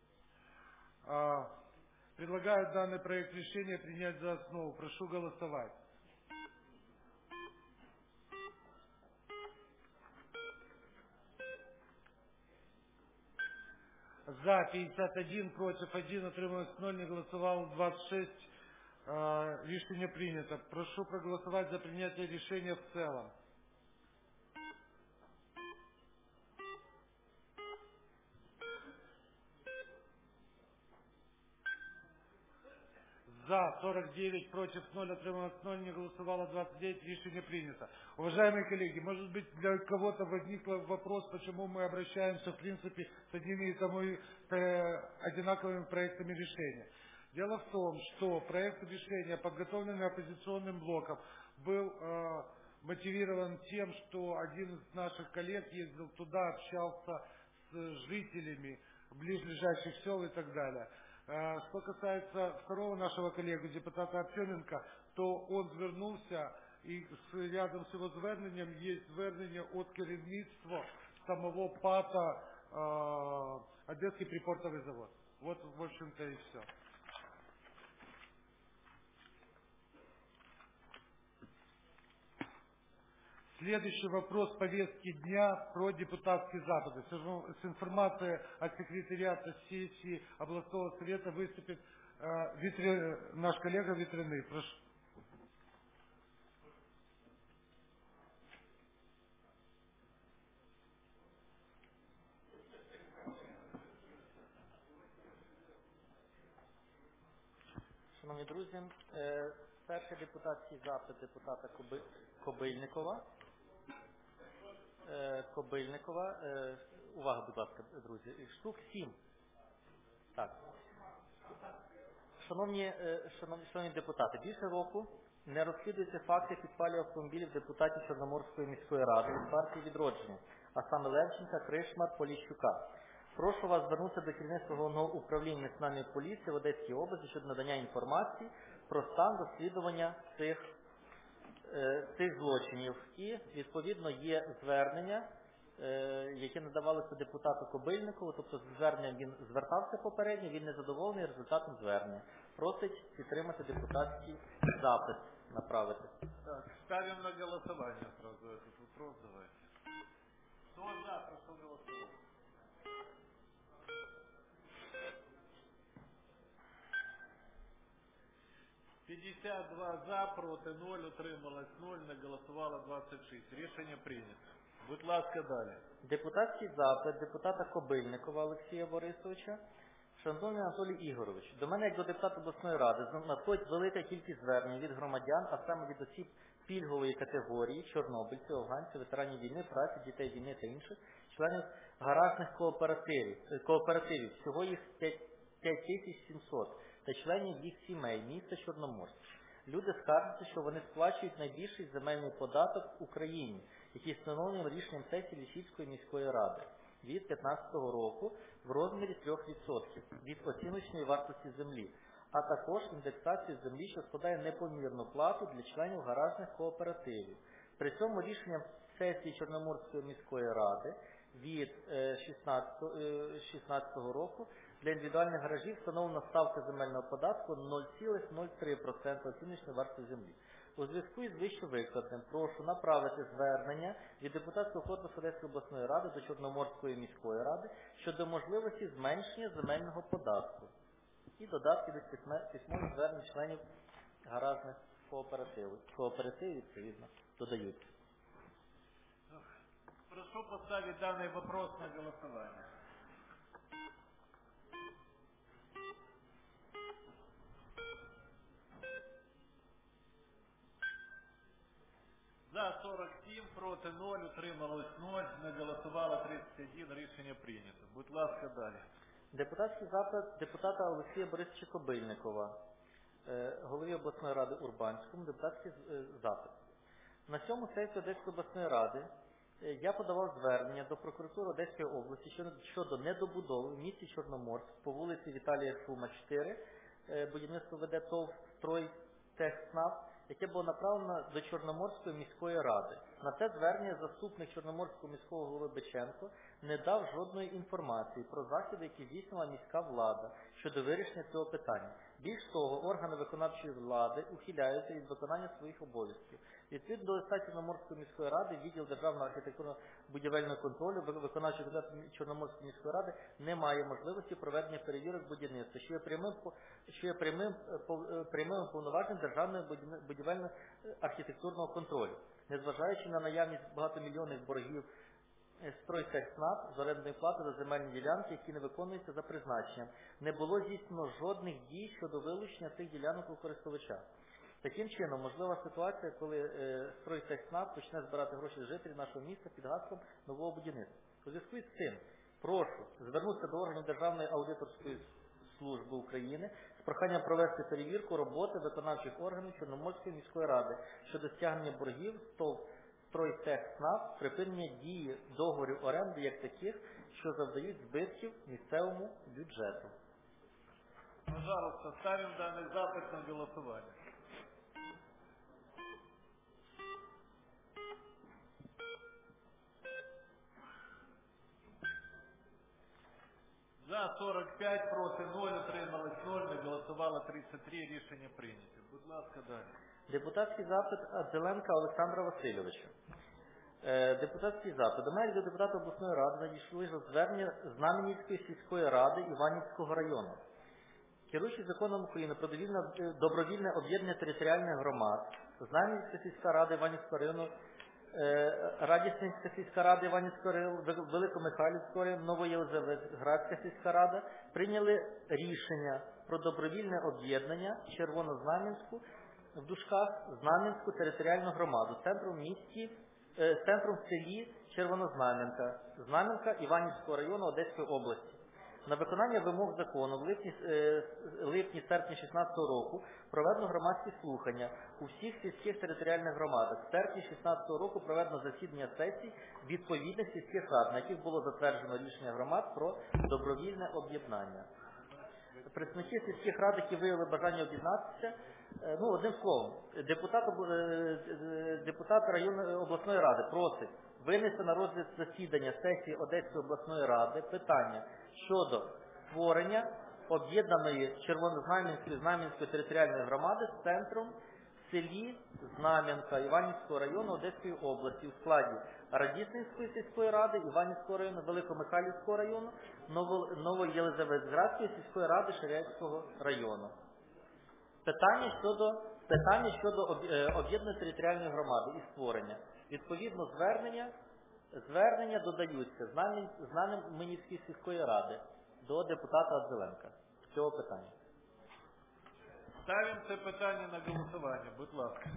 Предлагаю данный проект решения принять за основу. Прошу голосовать. За пятьдесят один, против один, отрималось ноль, не голосовало двадцать шесть. Решение принято. Прошу проголосовать за принятие решения в целом. За сорок девять, против ноль, отрималось ноль, не голосовало двадцать девять, решение принято. Уважаемые коллеги, может быть для кого-то возник вопрос, почему мы обращаемся в принципе с одними и тому одинаковыми проектами решения. Дело в том, что проект решения, подготовленный оппозиционным блоком, был э, мотивирован тем, что один из наших коллег ездил туда, общался с жителями близлежащих сел и так далее. Что касается второго нашего коллеги, депутата Артеменка, то он звернулся, и рядом с его зверненням есть звернення от керівництва самого ПАТа э, Одесский припортовый завод. Вот, в общем-то, и все. Следующий вопрос повестки дня про депутатские запады. С информацией от секретариата сессии областного совета выступит э, Витре, наш коллега Ветряный. Прошу. Шановні друзі, перший депутатський запит депутата Кобильникова. Кобильникова. Увага, будь ласка, друзі. Штук сім. Так. Шановні, е, шановні, шановні депутати, більше року не розслідуються факти підпалів автомобілів депутатів Чорноморської міської ради від партії «Відродження», а саме Левченка, Кришмар, Поліщука. Прошу вас звернутися до керівництва Головного управління Національної поліції в Одеській області щодо надання інформації про стан розслідування цих, е, цих злочинів. І, відповідно, є звернення, е, яке надавалося депутату Кобильникову, тобто з зверненням він звертався попередньо, він не задоволений результатом звернення. Просить підтримати депутатський запит направити. Так, ставим на голосование сразу этот вопрос, давайте. Кто за, прошу голосовать. п'ятдесят два за, проти ноль, утрималось ноль, не голосувало двадцять шість. Рішення прийнято. Будь ласка, далі. Депутатський запит депутата Кобильникова Олексія Борисовича. Шановний Анатолій Ігорович, до мене, як до депутата обласної ради, надходить велика кількість звернень від громадян, а саме від осіб пільгової категорії, чорнобильців, афганців, ветеранів війни, праці, дітей війни та інших, членів гаражних кооперативів, кооперативів, всього їх п'ять тисяч сімсот, та членів їх сімей, міста Чорноморськ. Люди скаржаться, що вони сплачують найбільший земельний податок в Україні, який встановлений рішенням сесії Лічівської міської ради від п'ятнадцятого року в розмірі трьох відсотків від оціночної вартості землі, а також індексацію землі, що складає непомірну плату для членів гаражних кооперативів. При цьому рішенням сесії Чорноморської міської ради від шістнадцятого року для індивідуальних гаражів встановлена ставка земельного податку нуль цілих нуль три відсотка оціночної вартості землі. У зв'язку із вищевикладеним прошу направити звернення від депутатського корпусу Одеської обласної ради до Чорноморської міської ради щодо можливості зменшення земельного податку. І додатки до письмових звернень членів гаражних кооперативів. Кооперативів, відповідно, додають. Прошу поставить данный вопрос на голосование. За сорок сім, проти нуль, утрималось нуль, не голосувало тридцять один, рішення прийнято. Будь ласка, далі. Депутатський запит депутата Олексія Борисовича Кобильникова, голові обласної ради Урбанському, депутатський запит. На сьому сесії Одеської обласної ради я подавав звернення до прокуратури Одеської області щодо недобудови в місті Чорноморськ по вулиці Віталія Шума, чотири, будівництво веде ТОВ «Стройтехснаб», яке було направлено до Чорноморської міської ради. На це звернення заступник Чорноморського міського голови Биченко не дав жодної інформації про заходи, які здійснила міська влада щодо вирішення цього питання. Більш того, органи виконавчої влади ухиляються від виконання своїх обов'язків. Відповідно до листа Чорноморської міської ради, відділ державного архітектурно-будівельного контролю виконавчої влади Чорноморської міської ради не має можливості проведення перевірок будівництва, що є прямим, що є прямим, прямим повноваженням державного будівельно-архітектурного контролю. Незважаючи на наявність багатомільйонних боргів «Стройтехснаб» з орендної плати за земельні ділянки, які не виконуються за призначенням, не було здійснено жодних дій щодо вилучення цих ділянок у користувача. Таким чином, можлива ситуація, коли е, «Стройтехснаб» почне збирати гроші з жителів нашого міста під гаслом нового будівництва. У зв'язку з цим прошу звернутися до органів Державної аудиторської служби України з проханням провести перевірку роботи виконавчих органів Чорноморської міської ради щодо стягнення боргів ТОВ «Стройтехснаб», припинення дії договорів оренди як таких, що завдають збитків місцевому бюджету. Пожалуйста, ставим данный запит на голосование. За сорок п'ять, проти нуль, утрималось нуль, не голосувало тридцять три, рішення прийнято. Будь ласка, далі. Депутатський запит Зеленка Олександра Васильовича. Депутатський запит. До мене до депутата обласної ради надійшли звернення Знаменівської сільської ради Іванівського району. Керуючи законом України про добровільне об'єднання територіальних громад, Знаменівська сільська рада Іванівського району, Радісненська сільська рада Іванівського району, Великомихайлівського району, Новоєлизаветградська сільська рада прийняли рішення про добровільне об'єднання Червонознам'янську в дужках Знам'янську територіальну громаду центром в місті, е, центром в селі Червонознам'янка, Знам'янка Іванівського району Одеської області. На виконання вимог закону в липні-серпні шістнадцятого року проведено громадські слухання у всіх сільських територіальних громадах. В серпні шістнадцятого року проведено засідання сесій відповідних сільських рад, на яких було затверджено рішення громад про добровільне об'єднання. Представники сільських рад, які виявили бажання об'єднатися, ну, одним словом, депутат, депутат районної обласної ради просить винести на розгляд засідання сесії Одеської обласної ради питання щодо створення об'єднаної Червонознам'янської Знам'янської територіальної громади з центром в селі Знам'янка Іванівського району Одеської області у складі Радісненської сільської ради, Іванівського району, Великомихайлівського району, Новоєлизаветградської сільської ради Ширяївського району. Питання щодо, питання щодо об'єднаної територіальної громади і створення. Відповідно, звернення, звернення додаються Знам'янської сільської ради до депутата Адзеленка з цього питання. Ставимо це питання на голосування, будь ласка.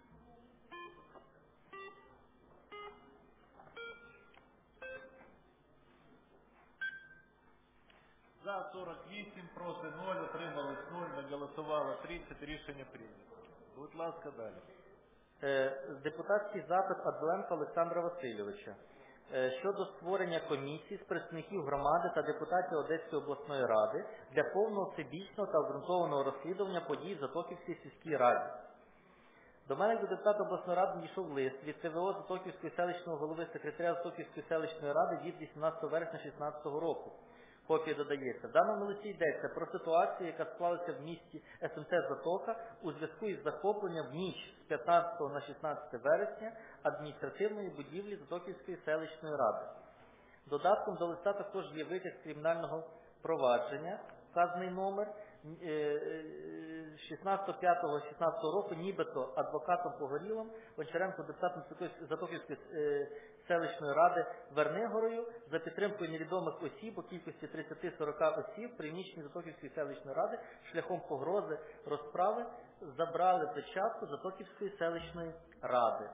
За сорок вісім, проти нуль, отримались нуль, не голосувало тридцять, рішення прийнято. Будь ласка, далі. Депутатський запит Адзеленка Олександра Васильовича щодо створення комісії з представників громади та депутатів Одеської обласної ради для повного всебічного та обґрунтованого розслідування подій в Затоківській сільській раді. До мене як до депутата обласної ради надійшов лист від Т В О Затоківської селищного голови секретаря Затоківської селищної ради від вісімнадцятого вересня дві тисячі шістнадцятого року. Копія додається. В даному листі йдеться про ситуацію, яка склалася в місті С М Т Затока у зв'язку із захопленням в ніч з п'ятнадцятого на шістнадцяте вересня адміністративної будівлі Затоківської селищної ради. Додатком до листа також є витяг з кримінального провадження, вказаний номер шістнадцятого п'ятого шістнадцятого року, нібито адвокатом Погорілом, Гончаренко, депутатом Затоківської селищної ради Вернигорою за підтримкою невідомих осіб у кількості тридцять-сорок осіб в приміщенні Затоківської селищної ради шляхом погрози розправи забрали печатку Затоківської селищної ради.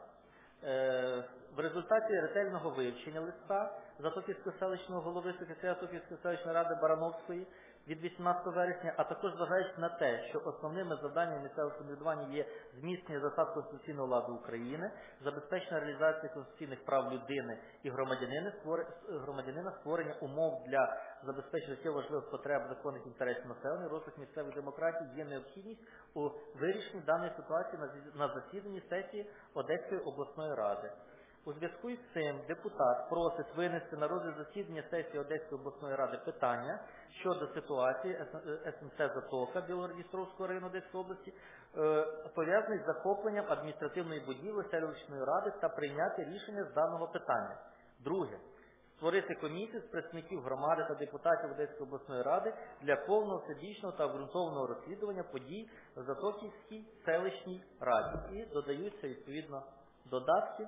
В результаті ретельного вивчення листа Затоківського селищного голови секретаря Затоківської селищної ради Барановської від вісімнадцятого вересня, а також зважаючи на те, що основними завданнями місцевого самоврядування є зміцнення засад конституційного ладу України, забезпечення реалізації конституційних прав людини і громадянина, громадянина створення умов для забезпечення життєво важливих потреб законних інтересів населення, розвитку місцевої демократії є необхідність у вирішенні даної ситуації на засіданні сесії Одеської обласної ради. У зв'язку із цим депутат просить винести на розгляд засідання сесії Одеської обласної ради питання щодо ситуації С М Т Затока Білгород-Дністровського району Одеської області, пов'язаний з захопленням адміністративної будівлі селищної ради та прийняти рішення з даного питання. Друге. Створити комісію з представників громади та депутатів Одеської обласної ради для повного всебічного та обґрунтованого розслідування подій в Затоківській селищній раді. І додаються відповідно додатки,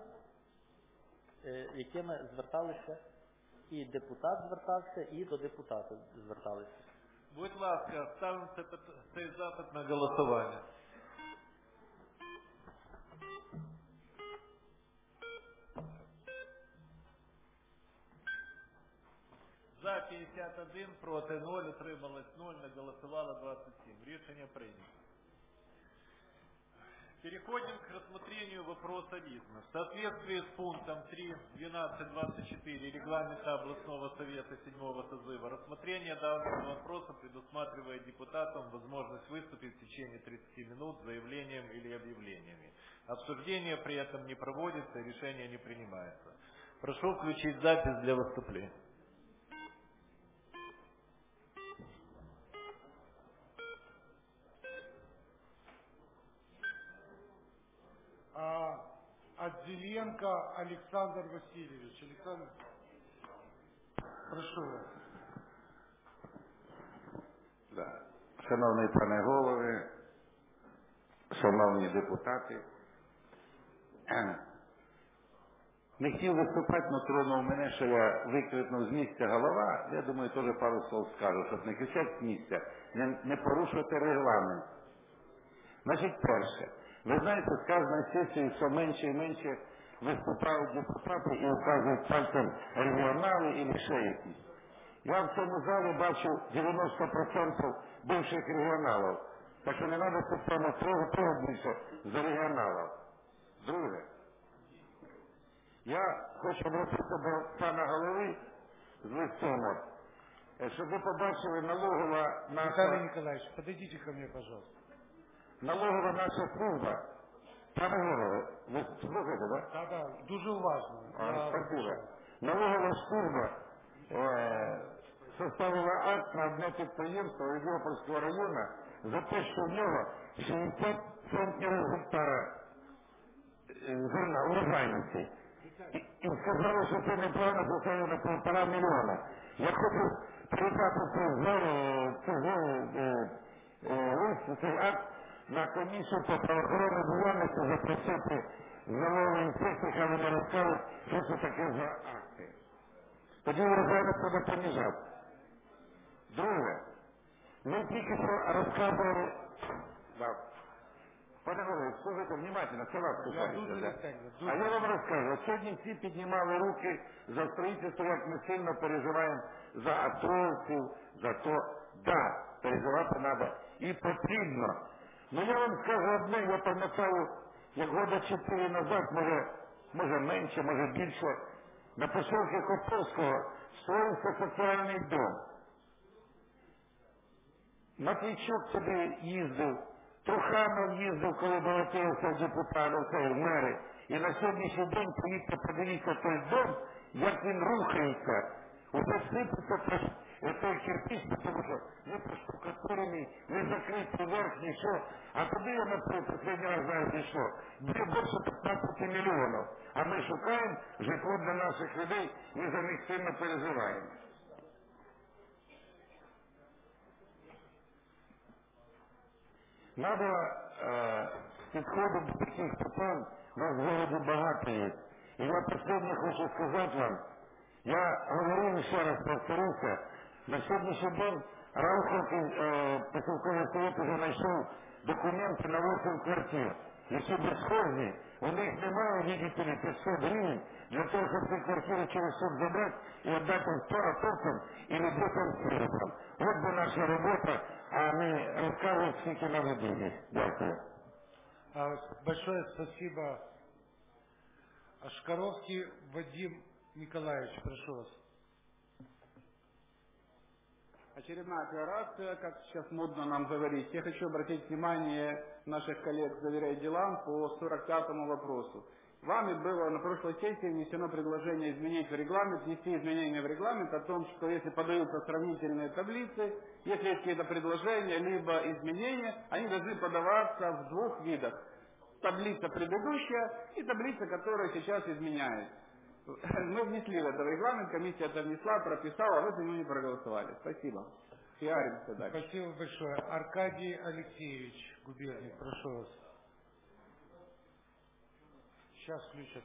якими зверталися, і депутат звертався, і до депутата зверталися. Будь ласка, ставимо цей запит на голосування. За п'ятдесят один, проти нуль, утрималось нуль, не голосувало двадцать семь. Рішення прийнято. Переходим к рассмотрению вопроса лично. В соответствии с пунктом три двенадцать двадцать четыре регламента областного совета седьмого созыва, рассмотрение данного вопроса предусматривает депутатам возможность выступить в течение тридцати минут с заявлением или объявлениями. Обсуждение при этом не проводится, решение не принимается. Прошу включить запись для выступления. Адзеленко Александр Васильевич. Александр, прошу вас. Да. Шановний пане голови, шановні депутати, не хотів виступати, але тронув мене, що я викрикнув з місця голова. Я думаю, теж пару слов скажу, щоб не кричати з місця, не, не порушувати регламент. Значить, перше. Ви знаєте, з кожної сесії все менше і менше виступають депутати і указують пальцем регіонали і ще якісь. Я в цьому залі бачу дев'яносто відсотків бивших регіоналів. Так що не треба спеціально строго більше за регіоналів. Друге. Я хочу обратитися до пана голови з листом. Щоб ви побачили, налогова наша... Виталий Николаевич, подойдите ко мне, пожалуйста. Налогова наша служба. Пане голови, ви слухаєте, так? Да, да, дуже уважно. А, спасибо. Налогова служба е, составила акт на одне підприємство Європольського району за те, що в нього шістдесят центнерів гектара зерна урожайності. І, і сказали, що це неправильно составлено на півтора мільйона. Я хочу передати цей лист, цей акт на комісію по правоохоронній діяльності запросити з налогової інспекції, хай вони розкажуть, що це таке за акти. Тоді урожайність треба понижати. Друге, ми тільки що розказували... Да. Пане голові, слухайте внимательно, це вас касається. А я вам розкажу, сьогодні всі піднімали руки за строїтельство, як ми сильно переживаємо за атовців, за то, да, переживати треба і потрібно. Ну я вам скажу одне, я пам'ятаю, як года чотири назад, може, може менше, може більше, на поселці Коповського строївся соціальний дом. Матвійчук туди їздив, Труханов їздив, коли балотувався в депутати, в мери. І на сьогоднішній день, поїдьте, подивіться той дом, як він рухається. Уже сипеться той кирпич, тому що не проштукатурений, не закритий верх, нічого. А туди я, наприклад, последній раз знаю, пішло. Буде більше п'ятнадцять мільйонів. А ми шукаємо житло для наших людей, ми за них сильно переживаємо. Надо э, підходити до таких питань, у нас в городі багато є. І я останнє хочу сказати вам, я говорив, ще раз повторюся, на сьогоднішній день Рауховський э, поселковий совет вже знайшов документи на вісім квартир, які безхозні, у них немає, видите ли, п'ятсот гривень для того, щоб ці квартири через суд забрати і віддати їм сто атовцям или дітям сиротам. От би наша робота, а не розказують, скільки нам денег. Дякую. Большое спасибо. Шкаровский Вадим Николаевич, прошу вас. Очередная операция, как сейчас модно нам говорить. Я хочу обратить внимание наших коллег «Заверяй делам» по сорок пятому вопросу. Вами было на прошлой сессии внесено предложение изменить в регламент, внести изменения в регламент о том, что если подаются сравнительные таблицы, если есть какие-то предложения, либо изменения, они должны подаваться в двух видах. Таблица предыдущая и таблица, которая сейчас изменяется. Мы внесли в этот регламент, комиссия это внесла, прописала, а вы за него не проголосовали. Спасибо. Пиаримся дальше. Спасибо большое. Аркадий Алексеевич Губерник, прошу вас. Сейчас включат.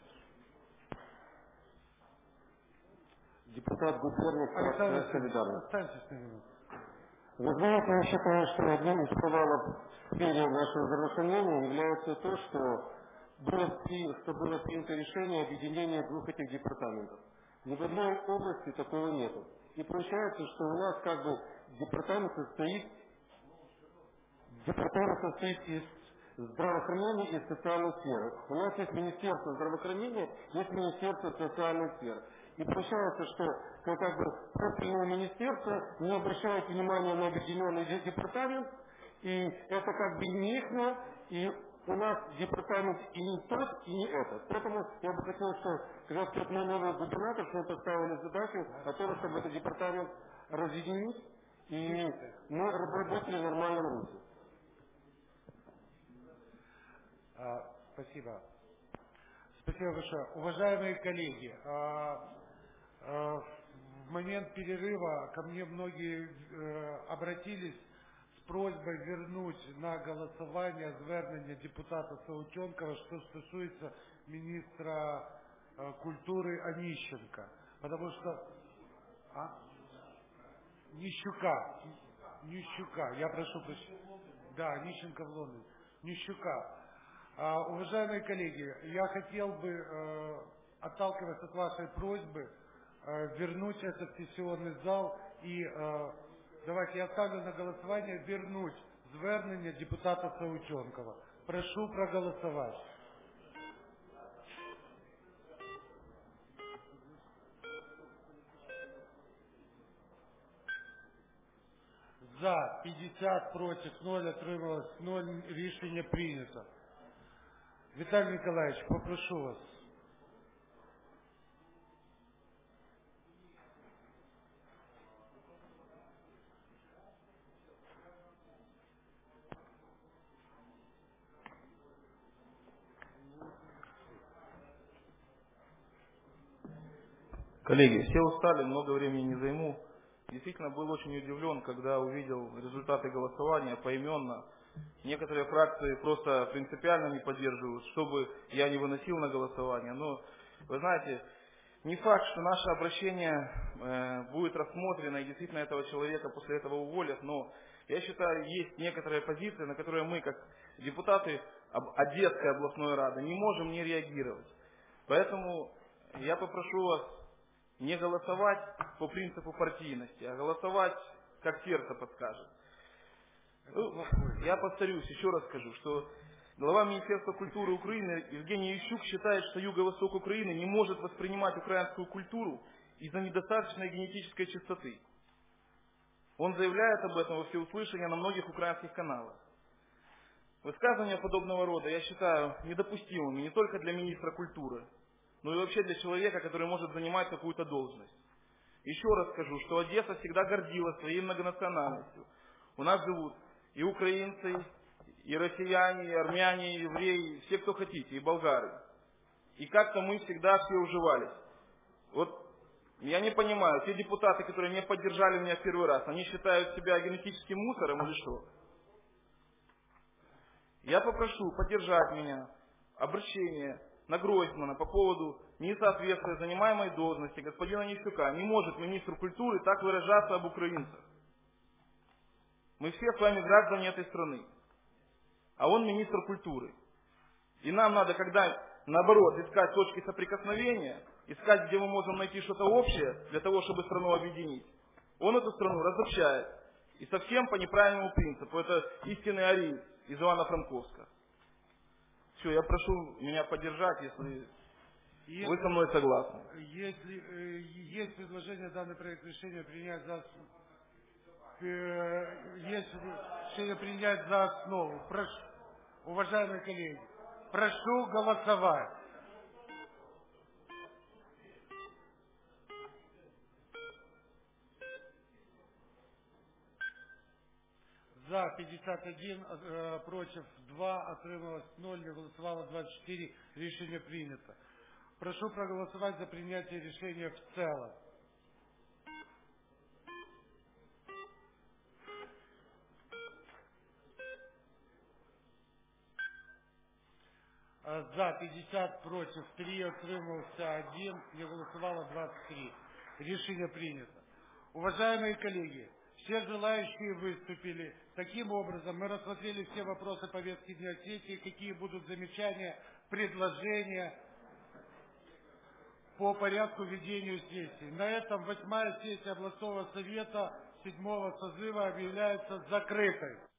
Депутат Губерник, фракция «Солидарность». Останьтесь на минуту. Вы знаете, я считаю, что одним из провалов в сфере нашего здравоохранения является то, что было, что было принято решение объединения двух этих департаментов. Ни в одной области такого нету. И получается, что у нас как бы департамент состоит, департамент состоит из здравоохранения и социальной сферы. У нас есть Министерство здравоохранения, есть Министерство социальной сферы. И получается, что как бы профильное министерство не обращает внимания на объединенный департамент, и это как бы не их, и у нас департамент и не тот, и не этот. Поэтому я бы хотел, что как раз тот мой новый губернатор, что мы поставили задачу о том, чтобы этот департамент разъединить, и мы работали в нормальном русле. А, спасибо. Спасибо большое. Уважаемые коллеги, а, а, в момент перерыва ко мне многие а, обратились с просьбой вернуть на голосування звернення депутата Саутенкова, що стосується міністра а, культури Онищенка. Потому что... А? Нищука. Нищука. Я прошу прощения. Да, Онищенко в Лондоне. Нищука. А, уважаемые коллеги, я хотел бы, э, отталкиваясь от вашей просьбы, э, вернуть это в сессионный зал и э, давайте я ставлю на голосование вернуть звернення депутата Саутенкова. Прошу проголосовать. За пятьдесят, против ноль, отрималось ноль, рішення прийнято. Виталий Николаевич, попрошу вас. Коллеги, все устали, много времени не займу. Действительно был очень удивлен, когда увидел результаты голосования поименно. Некоторые фракции просто принципиально не поддерживают, чтобы я не выносил на голосование. Но, вы знаете, не факт, что наше обращение э, будет рассмотрено и действительно этого человека после этого уволят, но я считаю, есть некоторые позиции, на которые мы, как депутаты Одесской областной рады, не можем не реагировать. Поэтому я попрошу вас не голосовать по принципу партийности, а голосовать, как сердце подскажет. Ну, я повторюсь, еще раз скажу, что глава Министерства культуры Украины Евгений Ющук считает, что юго-восток Украины не может воспринимать украинскую культуру из-за недостаточной генетической чистоты. Он заявляет об этом во всеуслышание на многих украинских каналах. Высказывания подобного рода я считаю недопустимыми не только для министра культуры, но и вообще для человека, который может занимать какую-то должность. Еще раз скажу, что Одесса всегда гордилась своей многонациональностью. У нас живут и украинцы, и россияне, и армяне, и евреи, все, кто хотите, и болгары. И как-то мы всегда все уживались. Вот я не понимаю, те депутаты, которые не поддержали меня в первый раз, они считают себя генетическим мусором или что? Я попрошу поддержать меня, обращение на Гройсмана по поводу несоответствия занимаемой должности господина Нищука. Не может министр культуры так выражаться об украинцах. Мы все с вами граждане этой страны. А он министр культуры. И нам надо, когда, наоборот, искать точки соприкосновения, искать, где мы можем найти что-то общее, для того, чтобы страну объединить. Он эту страну разобщает. И совсем по неправильному принципу. Это истинный ариец из Ивано-Франковска. Все, я прошу меня поддержать, если, если вы со мной согласны. Если э, есть предложение данный проект решения принять за э, есть решение принять за основу. Прошу, уважаемые коллеги, прошу голосовать. За пятьдесят один, э, против два, отрималось ноль, не голосовало двадцать четыре, решение принято. Прошу проголосовать за принятие решения в целом. За пятьдесят, против три, отримался один, не голосовало двадцать три. Решение принято. Уважаемые коллеги, все желающие выступили. Таким образом, мы рассмотрели все вопросы повестки дня сессии, какие будут замечания, предложения по порядку ведения сессии. На этом восьмая сессия областного совета седьмого созыва объявляется закрытой.